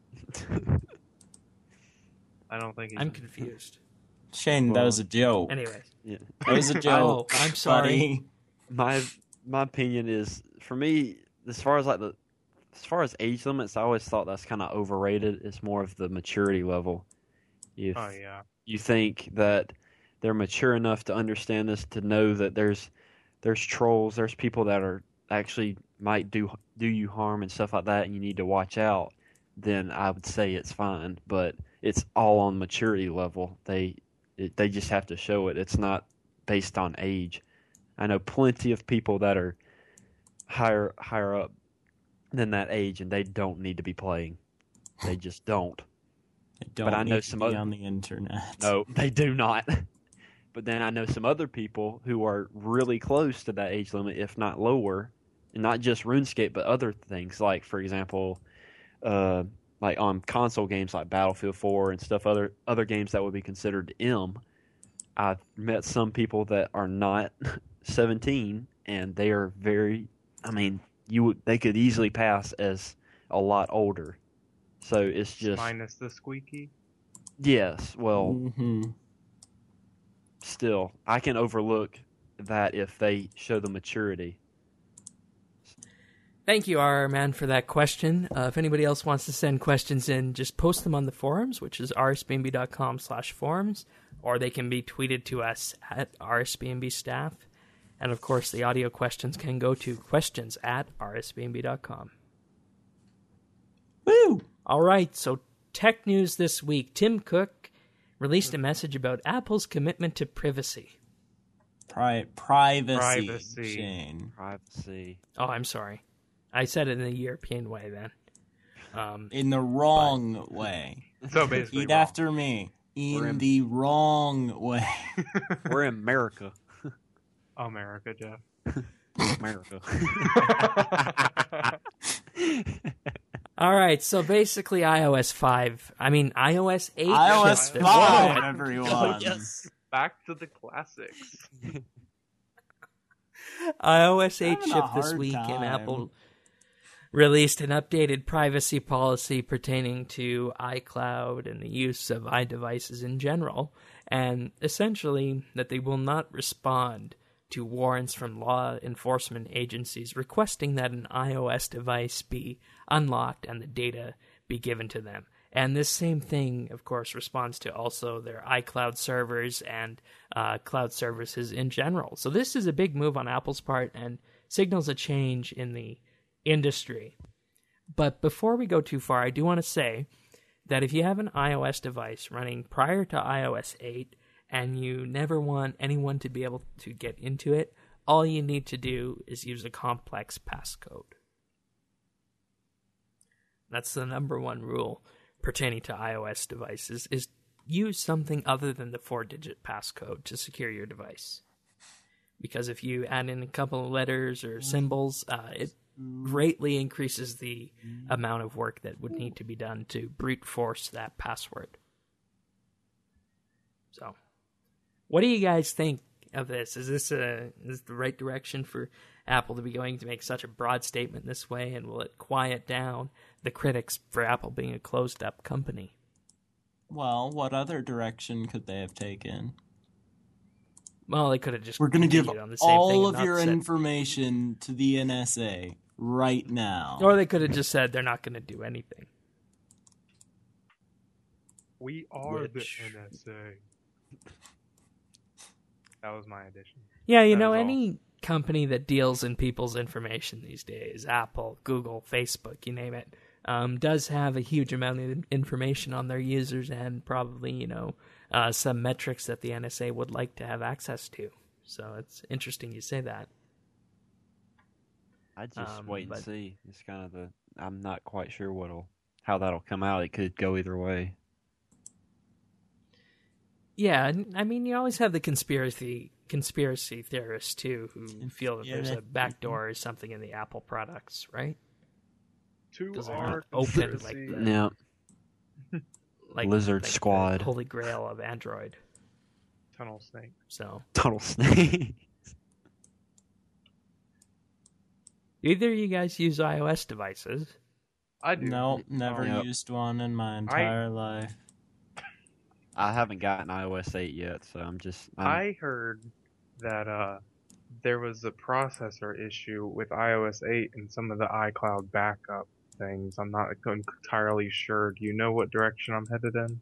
I don't think he's... I'm confused. Shane, that Well, was a joke. Anyway, Yeah. That was a joke. Oh, I'm sorry. buddy. My my opinion is, for me, as far as like the as far as age limits, I always thought that's kind of overrated. It's more of the maturity level. If Oh, yeah. you think that they're mature enough to understand this, to know that there's there's trolls, there's people that are actually might do do you harm and stuff like that, and you need to watch out, then I would say it's fine. But it's all on maturity level. They it, they just have to show it. It's not based on age. I know plenty of people that are higher higher up than that age, and they don't need to be playing. They just don't. I don't But I know need to some be other- on the internet. No, they do not. But then I know some other people who are really close to that age limit, if not lower, and not just RuneScape, but other things. Like, for example, uh, like on console games like Battlefield four and stuff, other other games that would be considered M. I've met some people that are not seventeen, and they are very. I mean, you would they could easily pass as a lot older. So it's just Minus the squeaky. yes. Well, Mm-hmm. still, I can overlook that if they show the maturity. Thank you, R R Man, for that question. Uh, if anybody else wants to send questions in, just post them on the forums, which is r s b n b dot com slash forums, or they can be tweeted to us at R S B N B staff. And, of course, the audio questions can go to questions at r s b n b dot com. Woo! All right, so tech news this week. Tim Cook released a message about Apple's commitment to privacy. Pri- privacy, Privacy. Shane. Privacy. Oh, I'm sorry. I said it in a European way then. Um, In the wrong way. So basically, Eat wrong. after me. We're In in- the wrong way. We're in America. America, Jeff. America. all right, so basically iOS five. I mean, iOS eight. iOS shipped five, this- everyone. Back to the classics. iOS eight Having a shipped this hard week, time. and Apple released an updated privacy policy pertaining to iCloud and the use of iDevices in general, and essentially that they will not respond to warrants from law enforcement agencies requesting that an iOS device be unlocked and the data be given to them. And this same thing, of course, responds to also their iCloud servers and uh, cloud services in general. So this is a big move on Apple's part and signals a change in the industry. But before we go too far, I do want to say that if you have an iOS device running prior to iOS eight and you never want anyone to be able to get into it, all you need to do is use a complex passcode. That's the number one rule pertaining to iOS devices, is use something other than the four-digit passcode to secure your device. because if you add in a couple of letters or symbols, uh, it greatly increases the amount of work that would need to be done to brute force that password. So, what do you guys think of this? Is this a is this the right direction for Apple to be going to make such a broad statement this way, and will it quiet down the critics for Apple being a closed-up company? Well, what other direction could they have taken? Well, they could have just We're going to give continued on the same thing all and of not your said- information to the N S A right now. Or they could have just said they're not going to do anything. We are Which- the N S A. That was my addition. Yeah, you That know, is all. any company that deals in people's information these days, Apple, Google, Facebook, you name it, um, does have a huge amount of information on their users and probably, you know, uh, some metrics that the N S A would like to have access to. So it's interesting you say that. I just Um, wait and but- see. It's kind of the. I'm not quite sure what'll how that'll come out. It could go either way. Yeah, and, I mean, you always have the conspiracy conspiracy theorists, too, who feel that there's a Conspiracy. backdoor or something in the Apple products, right? To 'Cause they're our not open like conspiracy. that. Yeah. Like Lizard like the Squad. holy grail of Android. Tunnel snake. So, Total snake. either you guys use iOS devices. I do. Nope, never Um, Yep. used one in my entire life. I haven't gotten iOS eight yet, so I'm just. I'm, I heard that uh, there was a processor issue with iOS eight and some of the iCloud backup things. I'm not entirely sure. Do you know what direction I'm headed in?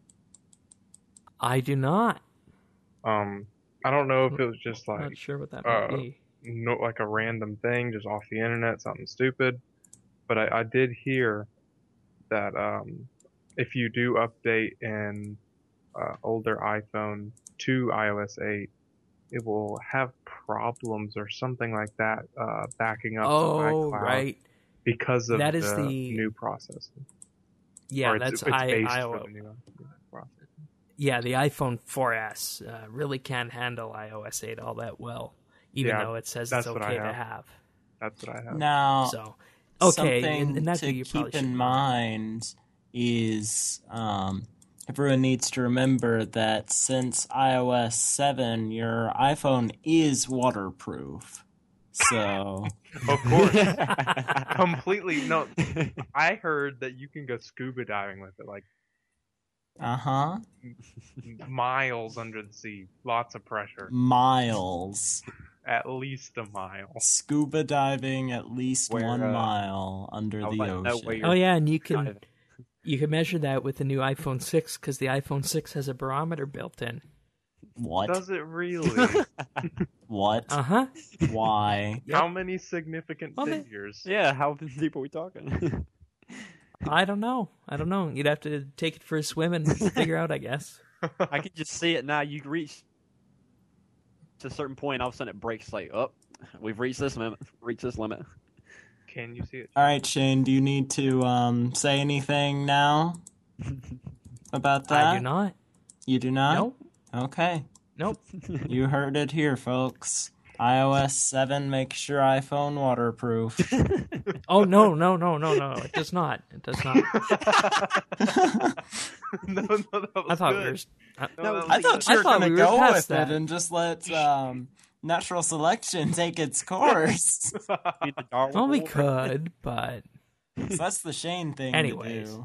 I do not. Um, I don't know if it was just I'm like not sure what that uh, might be. no, like a random thing just off the internet, something stupid. But I, I did hear that um, if you do update an uh, older iPhone to iOS eight, it will have problems or something like that uh, backing up to Oh, iCloud right. because of That is the, the- new processor. Yeah, Or it's, that's it's I, based I, for the new processor. yeah, the iPhone four S uh, really can't handle iOS eight all that well, even Yeah, though it says that's it's what I okay to have. have. That's what I have. Now, So, okay, something and, and that's to what you keep probably should in know. mind is um, everyone needs to remember that since iOS seven, your iPhone is waterproof. So, Of course. Completely. No, I heard that you can go scuba diving with it, like uh huh, miles under the sea. Lots of pressure. miles. At least a mile. Scuba diving at least Where, one uh, mile under I would the like to know ocean. where you're- Oh yeah, and you can Diving. you can measure that with the new iPhone six because the iPhone six has a barometer built in. What? Does it really? What? Uh huh. Why? How many significant Well, they- figures? Yeah, how deep are we talking? I don't know. I don't know. You'd have to take it for a swim and figure out, I guess. I can just see it now. You reach to a certain point, all of a sudden it breaks. Like, oh, we've reached this limit. Reached this limit. Can you see it? All right, Shane. Do you need to um, say anything now about that? I do not. You do not. Nope. Okay. Nope. You heard it here, folks. iOS seven makes your iPhone waterproof. Oh no, no, no, no, no! It does not. It does not. no, no, that was I thought good. we were. I, No, that I was thought good. you I were thought going to we were go past with that. it and just let um, natural selection take its course. Beat the Darwin well, we rule. could, but So that's the Shane thing Anyways. to do.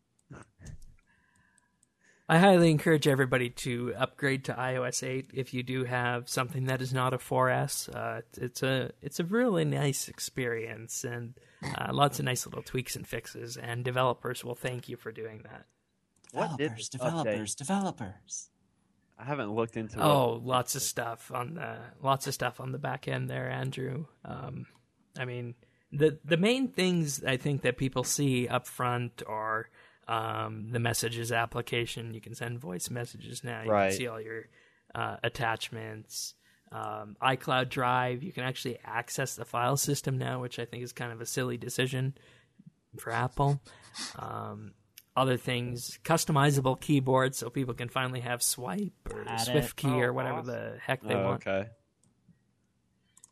I highly encourage everybody to upgrade to iOS eight if you do have something that is not a four S. Uh, it's a it's a really nice experience and uh, lots of nice little tweaks and fixes, and developers will thank you for doing that. What did Developers, this developers, developers. I haven't looked into it. Oh, lots of stuff on the lots of stuff on the back end there, Andrew. Um, I mean, the the main things I think that people see up front are um, the messages application. You can send voice messages now. You Right. can see all your uh, attachments. Um, iCloud Drive. You can actually access the file system now, which I think is kind of a silly decision for Apple. Um, other things, customizable keyboard, so people can finally have swipe or Got Swift it. key Oh, or whatever awesome. the heck they Oh, want. okay.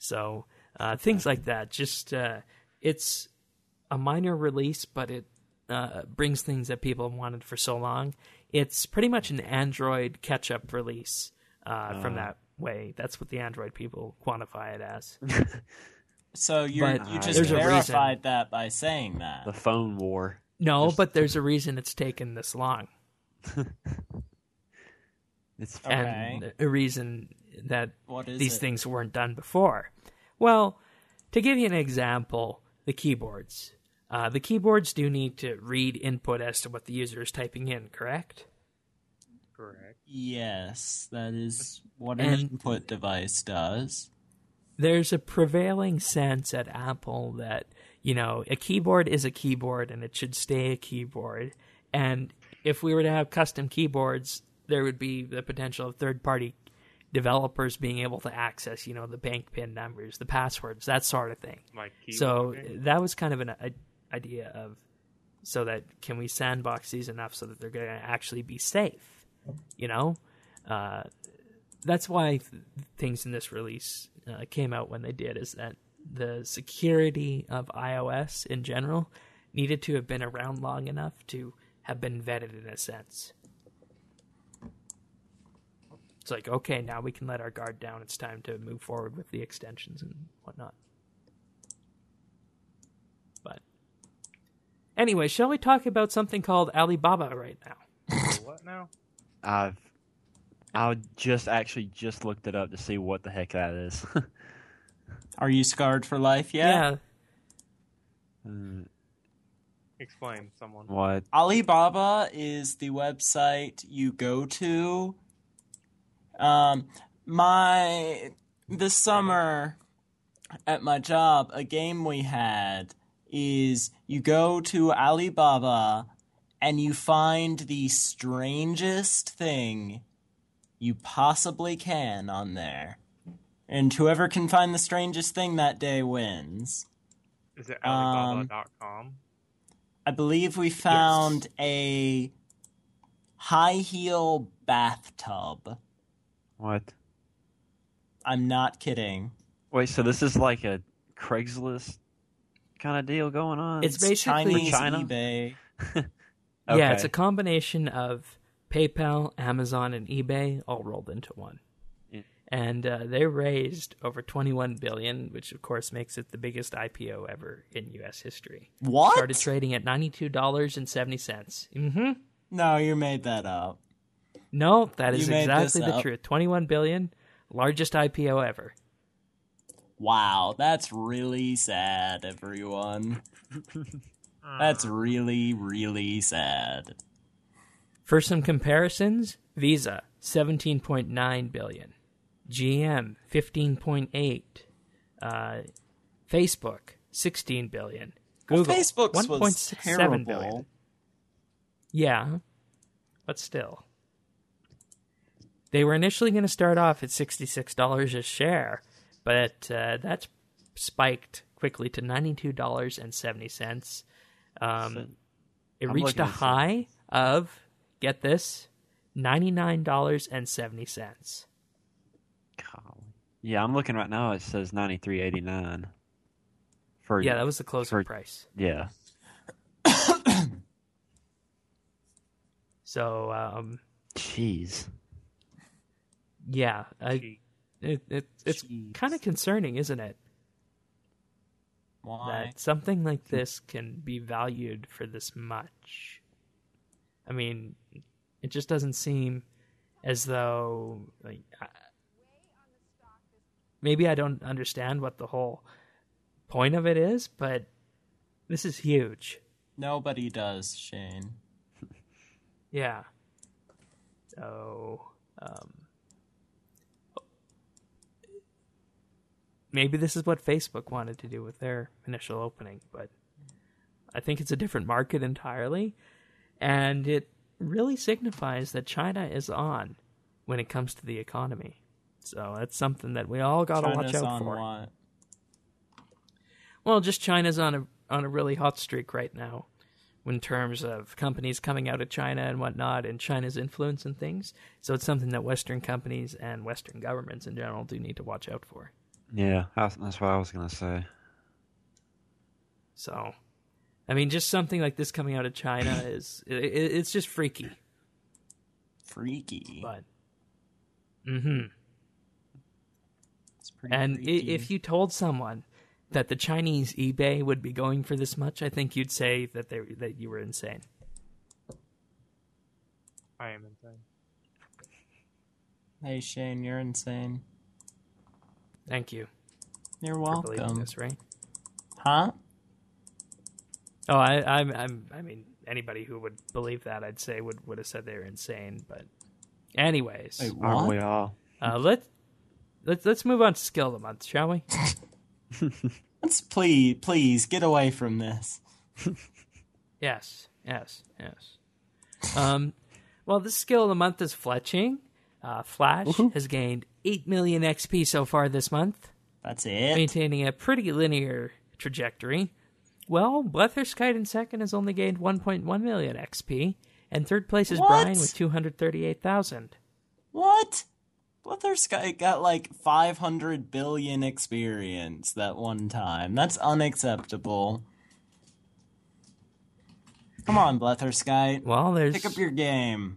So uh, things like that. Just uh, it's a minor release, but it uh, brings things that people have wanted for so long. It's pretty much an Android catch-up release uh, from Uh. that way. That's what the Android people quantify it as. So you But, you uh, just there's a verified reason. that by saying that. The phone war. No, Just- but there's a reason it's taken this long. It's Okay. And a reason that What is these it? things weren't done before. Well, to give you an example, the keyboards. Uh, the keyboards do need to read input as to what the user is typing in, correct? Correct. Yes, that is what an And- input device does. There's a prevailing sense at Apple that, you know, a keyboard is a keyboard and it should stay a keyboard. And if we were to have custom keyboards, there would be the potential of third-party developers being able to access, you know, the bank PIN numbers, the passwords, that sort of thing. Like key So logging? that was kind of an a, idea of, so that can we sandbox these enough so that they're going to actually be safe, you know? Uh, that's why th- things in this release uh, came out when they did, is that the security of iOS in general needed to have been around long enough to have been vetted in a sense. It's like, okay, now we can let our guard down. It's time to move forward with the extensions and whatnot. But anyway, shall we talk about something called Alibaba right now? What now? I've I just actually just looked it up to see what the heck that is. Are you scarred for life yet? Uh, Explain, someone. what? Alibaba is the website you go to. Um, my this summer at my job, a game we had is you go to Alibaba and you find the strangest thing you possibly can on there. And whoever can find the strangest thing that day wins. Is it Um, Alibaba dot com? I believe we found a high heel bathtub. What? I'm not kidding. Wait, so this is like a Craigslist kind of deal going on? It's basically Chinese China? eBay. Yeah, it's Okay. a combination of PayPal, Amazon, and eBay all rolled into one. Yeah. And uh, they raised over twenty-one billion dollars, which of course makes it the biggest I P O ever in U S history. What? Started trading at ninety-two dollars and seventy cents. Mm-hmm. No, you made that up. No, that is You made exactly this the up. truth. twenty-one billion dollars, largest I P O ever. Wow, that's really sad, everyone. That's really, really sad. For some comparisons, Visa seventeen point nine billion dollars, G M fifteen point eight, uh, Facebook sixteen billion dollars, Google Well, Facebook's one was point six seven billion terrible. dollars. Yeah, but still. They were initially going to start off at sixty-six dollars a share, but uh, that's spiked quickly to ninety-two dollars and seventy cents. Um, So- it I'm reached looking a at some- high of, get this, ninety-nine dollars and seventy cents. Golly. Yeah, I'm looking right now. It says ninety-three eighty-nine. For Yeah, that was the closing for- price. yeah. So, um, Jeez. yeah, I, Cheap. it, it, it's Jeez. kind of concerning, isn't it? Why? That something like this can be valued for this much. I mean, it just doesn't seem as though, like, I, maybe I don't understand what the whole point of it is, but this is huge. Nobody does, Shane. Yeah. So, um, maybe this is what Facebook wanted to do with their initial opening, but I think it's a different market entirely, and it really signifies that China is on when it comes to the economy. So that's something that we all got to watch China's out on for. what? Well, just China's on a on a really hot streak right now in terms of companies coming out of China and whatnot, and China's influence and things. So it's something that Western companies and Western governments in general do need to watch out for. Yeah, that's, that's what I was gonna say. So, I mean, just something like this coming out of China is it, it, it's just freaky. Freaky. But, mm-hmm. It's pretty And i freaky. if you told someone that the Chinese eBay would be going for this much, I think you'd say that they that you were insane. I am insane. Hey Shane, you're insane. Thank you You're for believing welcome. this, Ray. Huh? Oh, I, I'm, I'm, I mean, anybody who would believe that, I'd say would would have said they were insane. But, anyways, Wait, Aren't what? we all? uh, let let's let's move on to skill of the month, shall we? Let's please, please get away from this. Yes, yes, yes. Um, well, the skill of the month is fletching. Uh, Flash Woohoo. has gained eight million X P so far this month, That's it. maintaining a pretty linear trajectory. Well, Bletherskite in second has only gained one point one million X P, and third place is What? Brian with two hundred thirty-eight thousand. What? Bletherskite got like five hundred billion experience that one time. That's unacceptable. Come on, Bletherskite. Well, there's Pick up your game.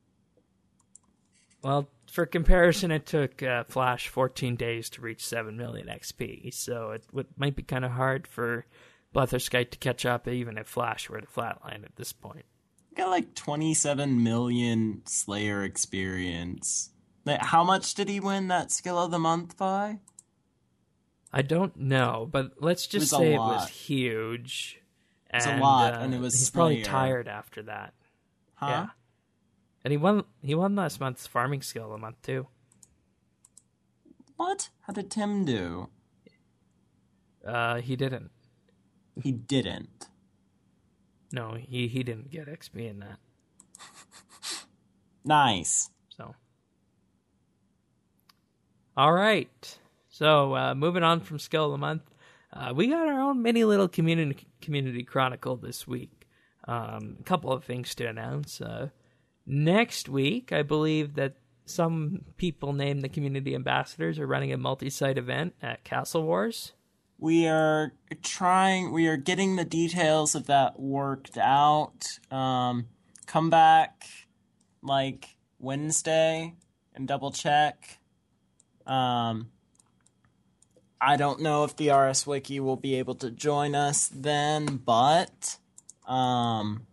well for comparison, it took uh, Flash fourteen days to reach seven million X P, so it would, might be kind of hard for Bletherskite to catch up, even if Flash were to flatline at this point. Got like twenty-seven million Slayer experience. Like, how much did he win that skill of the month by? I don't know, but let's just was a say it was lot. huge. was a and, lot, uh, and it was he's probably Slayer. tired after that. Huh? Yeah, and he won. He won last month's farming skill of the month too. What? How did Tim do? Uh, he didn't. He didn't. No, he he didn't get X P in that. Nice. So, all right. So, uh, moving on from skill of the month, uh, we got our own mini little community community chronicle this week. Um, a couple of things to announce. Uh, next week, I believe that some people named the community ambassadors are running a multi-site event at Castle Wars. We are trying, we are getting the details of that worked out. Um, come back like Wednesday and double check. Um, I don't know if the R S Wiki will be able to join us then, but um,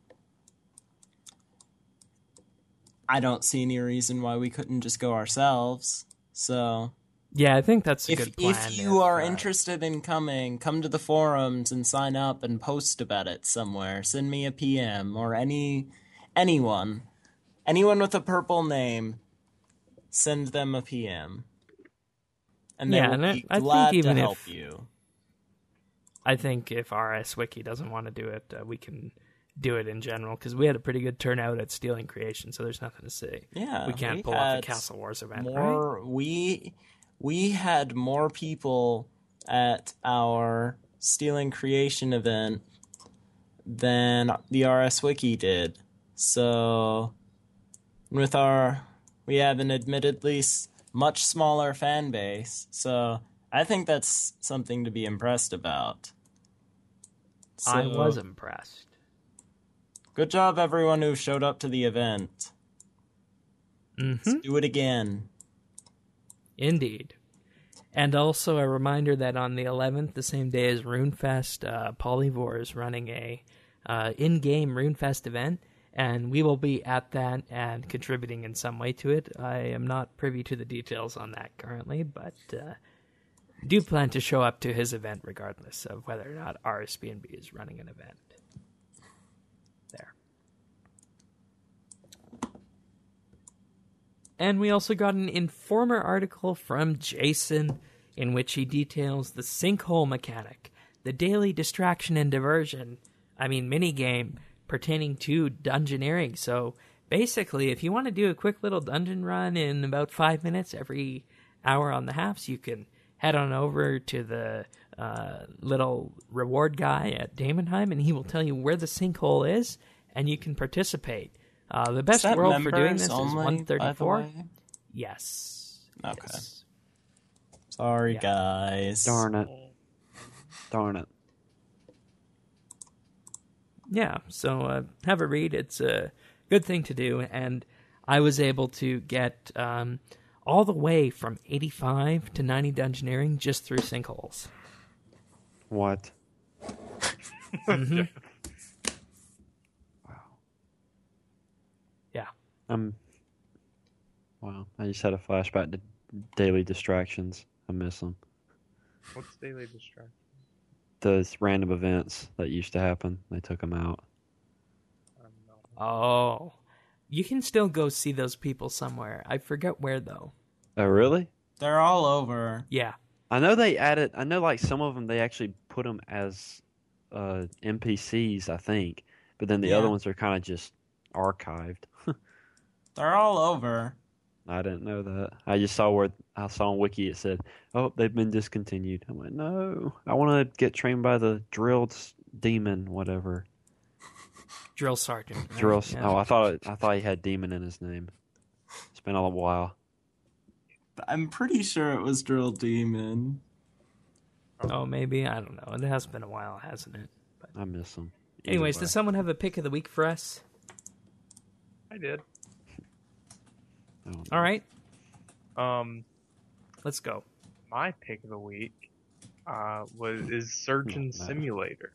I don't see any reason why we couldn't just go ourselves. So Yeah, I think that's a if good plan. if you are uh, interested in coming, come to the forums and sign up and post about it somewhere. Send me a P M or any anyone, anyone with a purple name. Send them a P M, and they Yeah, will and I- be I think glad to even help if- you. I think if R S Wiki doesn't want to do it, uh, we can do it in general, because we had a pretty good turnout at Stealing Creation, so there's nothing to say. Yeah, we can't we pull off had a Castle Wars event, right? More we we had more people at our Stealing Creation event than the R S Wiki did. So with our we have an admittedly s- much smaller fan base. So I think that's something to be impressed about. I So, was impressed. good job everyone who showed up to the event. hmm Let's do it again. Indeed. And also a reminder that on the eleventh, the same day as RuneFest, uh, Polyvore is running a uh, in-game RuneFest event, and we will be at that and contributing in some way to it. I am not privy to the details on that currently, but uh, do plan to show up to his event regardless of whether or not R S B N B is running an event. There. And we also got an Informer article from Jason in which he details the sinkhole mechanic, the daily distraction and diversion, I mean minigame, pertaining to dungeoneering. So basically, if you want to do a quick little dungeon run in about five minutes every hour on the halves, you can head on over to the uh, little reward guy at Daemonheim, and he will tell you where the sinkhole is, and you can participate. Uh, the Is best that world for doing members this is only, one by the thirty-four. way? Yes. Okay. Yes. Sorry, Yeah. guys. Darn it. Darn it. Yeah, so uh, have a read. It's a good thing to do, and I was able to get um, all the way from eighty-five to ninety Dungeoneering just through sinkholes. What? Mhm. Wow. Yeah. Um. Wow. I just had a flashback to daily distractions. I miss them. What's daily distraction? Those random events that used to happen. They took them out. I don't know. Oh, you can still go see those people somewhere. I forget where though. Oh, really? They're all over. Yeah. I know they added. I know, like some of them, they actually put them as uh, N P Cs. I think, but then the Yeah. other ones are kind of just archived. They're all over. I didn't know that. I just saw where I saw on Wiki it said, "Oh, they've been discontinued." I went, "No, I want to get trained by the drilled s- demon, whatever." Drill sergeant. right? Drill. s Yeah. Oh, I thought it, I thought he had demon in his name. It's been a while. I'm pretty sure it was Drill Demon. Oh, maybe. I don't know. It has been a while, hasn't it? I miss him. Either Anyways, way. does someone have a pick of the week for us? I did. I don't know. All right, Um, let's go. my pick of the week uh, was is Surgeon No. Simulator.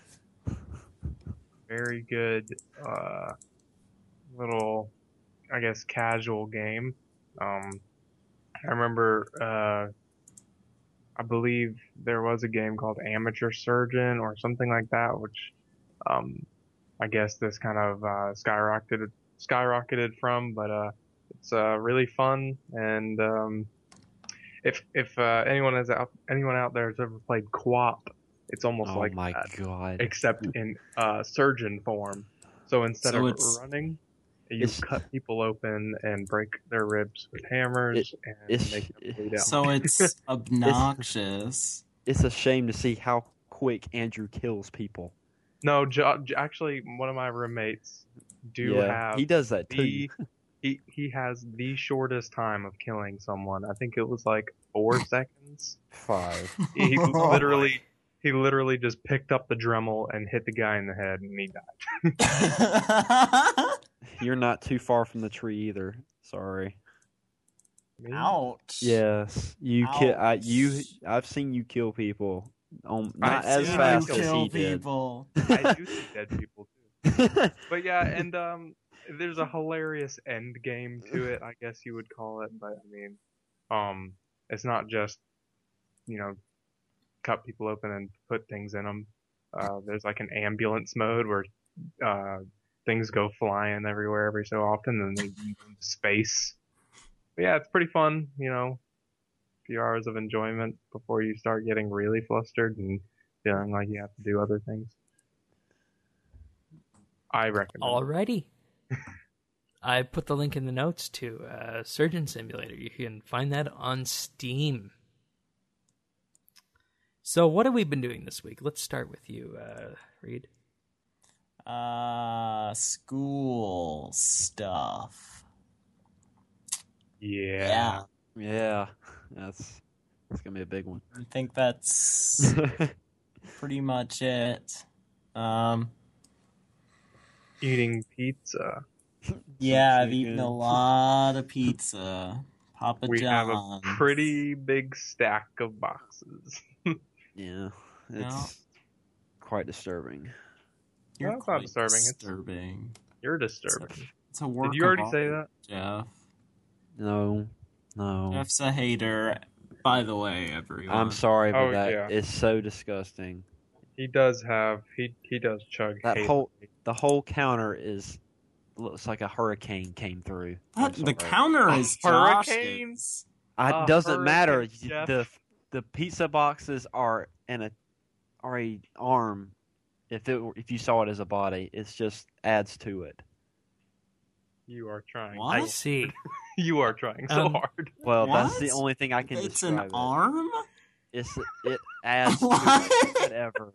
Very good uh, little, I guess, casual game. Um, I remember, uh, I believe there was a game called Amateur Surgeon or something like that, which um, I guess this kind of uh, skyrocketed skyrocketed from, but uh, it's uh, really fun. And um, if if uh, anyone has out anyone out there has ever played Co-op, it's almost Oh like my that, god! except in uh, surgeon form. So instead So of it's- running, you It's- cut people open and break their ribs with hammers and it's- make them bleed out. So it's obnoxious. It's a shame to see how quick Andrew kills people. No, jo- j- actually, one of my roommates do yeah, have he does that too. the he he has the shortest time of killing someone. I think it was like four seconds. Five. He Oh literally he literally just picked up the Dremel and hit the guy in the head, and he died. You're not too far from the tree either. Sorry. Me? Ouch. Yes, you ki- I, you. Ouch. I've seen you kill people. Um, not I've as seen fast you as kill he did. people. I do see dead people too. But yeah, and um, there's a hilarious end game to it, I guess you would call it. But I mean, um, it's not just, you know, cut people open and put things in them. Uh, there's like an ambulance mode where uh, things go flying everywhere every so often, and they go into space. But yeah, it's pretty fun. You know, a few hours of enjoyment before you start getting really flustered and feeling like you have to do other things. I recommend. it. Alrighty. I put the link in the notes to uh, Surgeon Simulator. You can find that on Steam. So, what have we been doing this week? Let's start with you, uh, Reed. Uh, school stuff. Yeah. Yeah. Yeah, that's that's gonna be a big one. I think that's pretty much it. Um, Eating pizza. yeah, I've eaten chicken. a lot of pizza. Papa We have a John's. pretty big stack of boxes. Yeah, it's No. quite disturbing. You're No, it's not quite disturbing. It's- disturbing. You're It's a, disturbing. it's a work Did you already of say art, that? Jeff? No, no. Jeff's a hater. By the way, everyone. I'm sorry, but Oh, that yeah. is so disgusting. He does have. He he does chug. That hate. whole the whole counter is looks like a hurricane came through. I'm What? The sorry. counter A is hurricane? Josh's. I, A doesn't matter. hurricane, Jeff. The the pizza boxes are in a are a arm. If it were- if you saw it as a body, it just adds to it. You are trying. What? I see. You are trying so Um, hard. Well, that's the What? only thing I can It's an describe. it. arm? It's it adds to What? it. Whatever.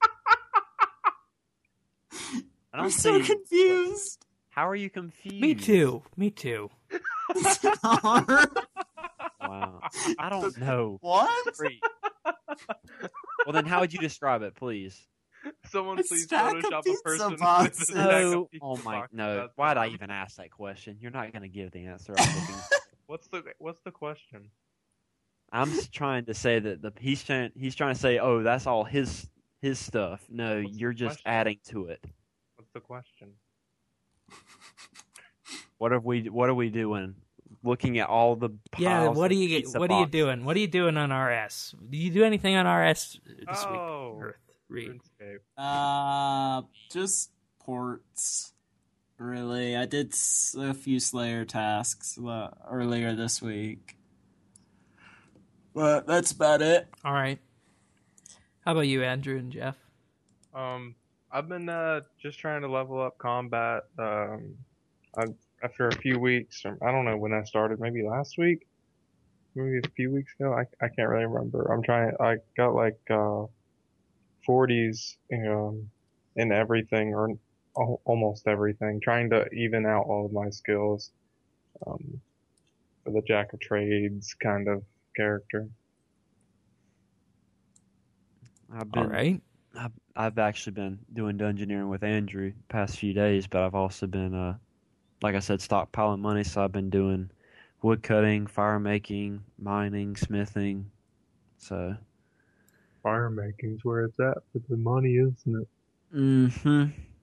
I I'm don't so see. confused. How are you confused? Me too. Me too. It's an arm? Wow. I don't know. What? Freak. Well, then how would you describe it, please? Someone A please stack of Photoshop a pizza person with a boxes. stack of No. pizza Oh my, boxes no. outside. Why'd I even ask that question? You're not going to give the answer I'm looking for. What's the What's the question? I'm just trying to say that the he's trying he's trying to say, oh, that's all his his stuff. No, What's the you're just question? adding to it. What's the question? What are we What are we doing? Looking at all the piles Yeah, what of are you pizza what are you boxes. doing? What are you doing on R S? Do you do anything on R S this Oh, week? Earth, Reed. RuneScape. Uh, just ports. Really, I did s- a few Slayer tasks uh, earlier this week, but that's about it. All right. How about you, Andrew and Jeff? Um, I've been uh just trying to level up combat. Um, I after a few weeks, or I don't know when I started, maybe last week, maybe a few weeks ago. I I can't really remember. I'm trying. I got like uh forties um in everything or al- almost everything, trying to even out all of my skills. Um, for the jack of trades kind of character. I've been All right. I've, I've actually been doing dungeoneering with Andrew the past few days, but I've also been, uh, like I said, stockpiling money. So I've been doing wood cutting, fire making, mining, smithing. So, Fire making's where it's at for the money, isn't it? mm-hmm.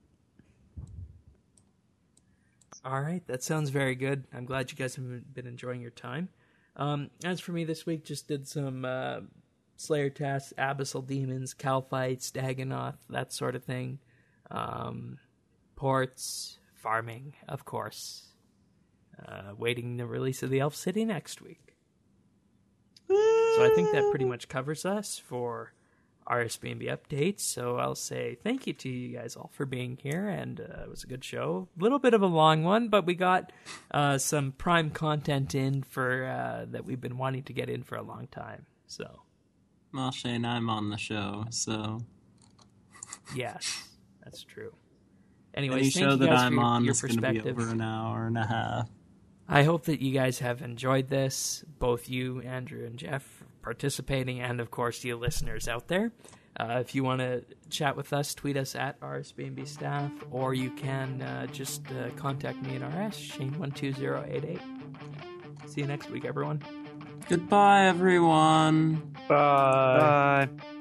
All right, that sounds very good. I'm glad you guys have been enjoying your time. Um, as for me this week, just did some uh, Slayer tasks, Abyssal Demons, Cal fights, Dagonoth, that sort of thing. Um, ports, farming, of course. Uh, waiting the release of the Elf City next week. So I think that pretty much covers us for R S B N B updates. So I'll say thank you to you guys all for being here, and uh, it was a good show. A little bit of a long one, but we got uh, some prime content in for uh, that we've been wanting to get in for a long time. So Well, Shane, I'm on the show, so yes, that's true. any Anyways, thank show you that guys for I'm your, on your is going to be perspective. over an hour and a half. I hope that you guys have enjoyed this, both you, Andrew, and Jeff, participating, and of course you listeners out there. Uh, if you want to chat with us, tweet us at R S B N B staff, or you can uh, just uh, contact me at R S, Shane one two zero eight eight. See you next week, everyone. Goodbye, everyone. Bye. Bye.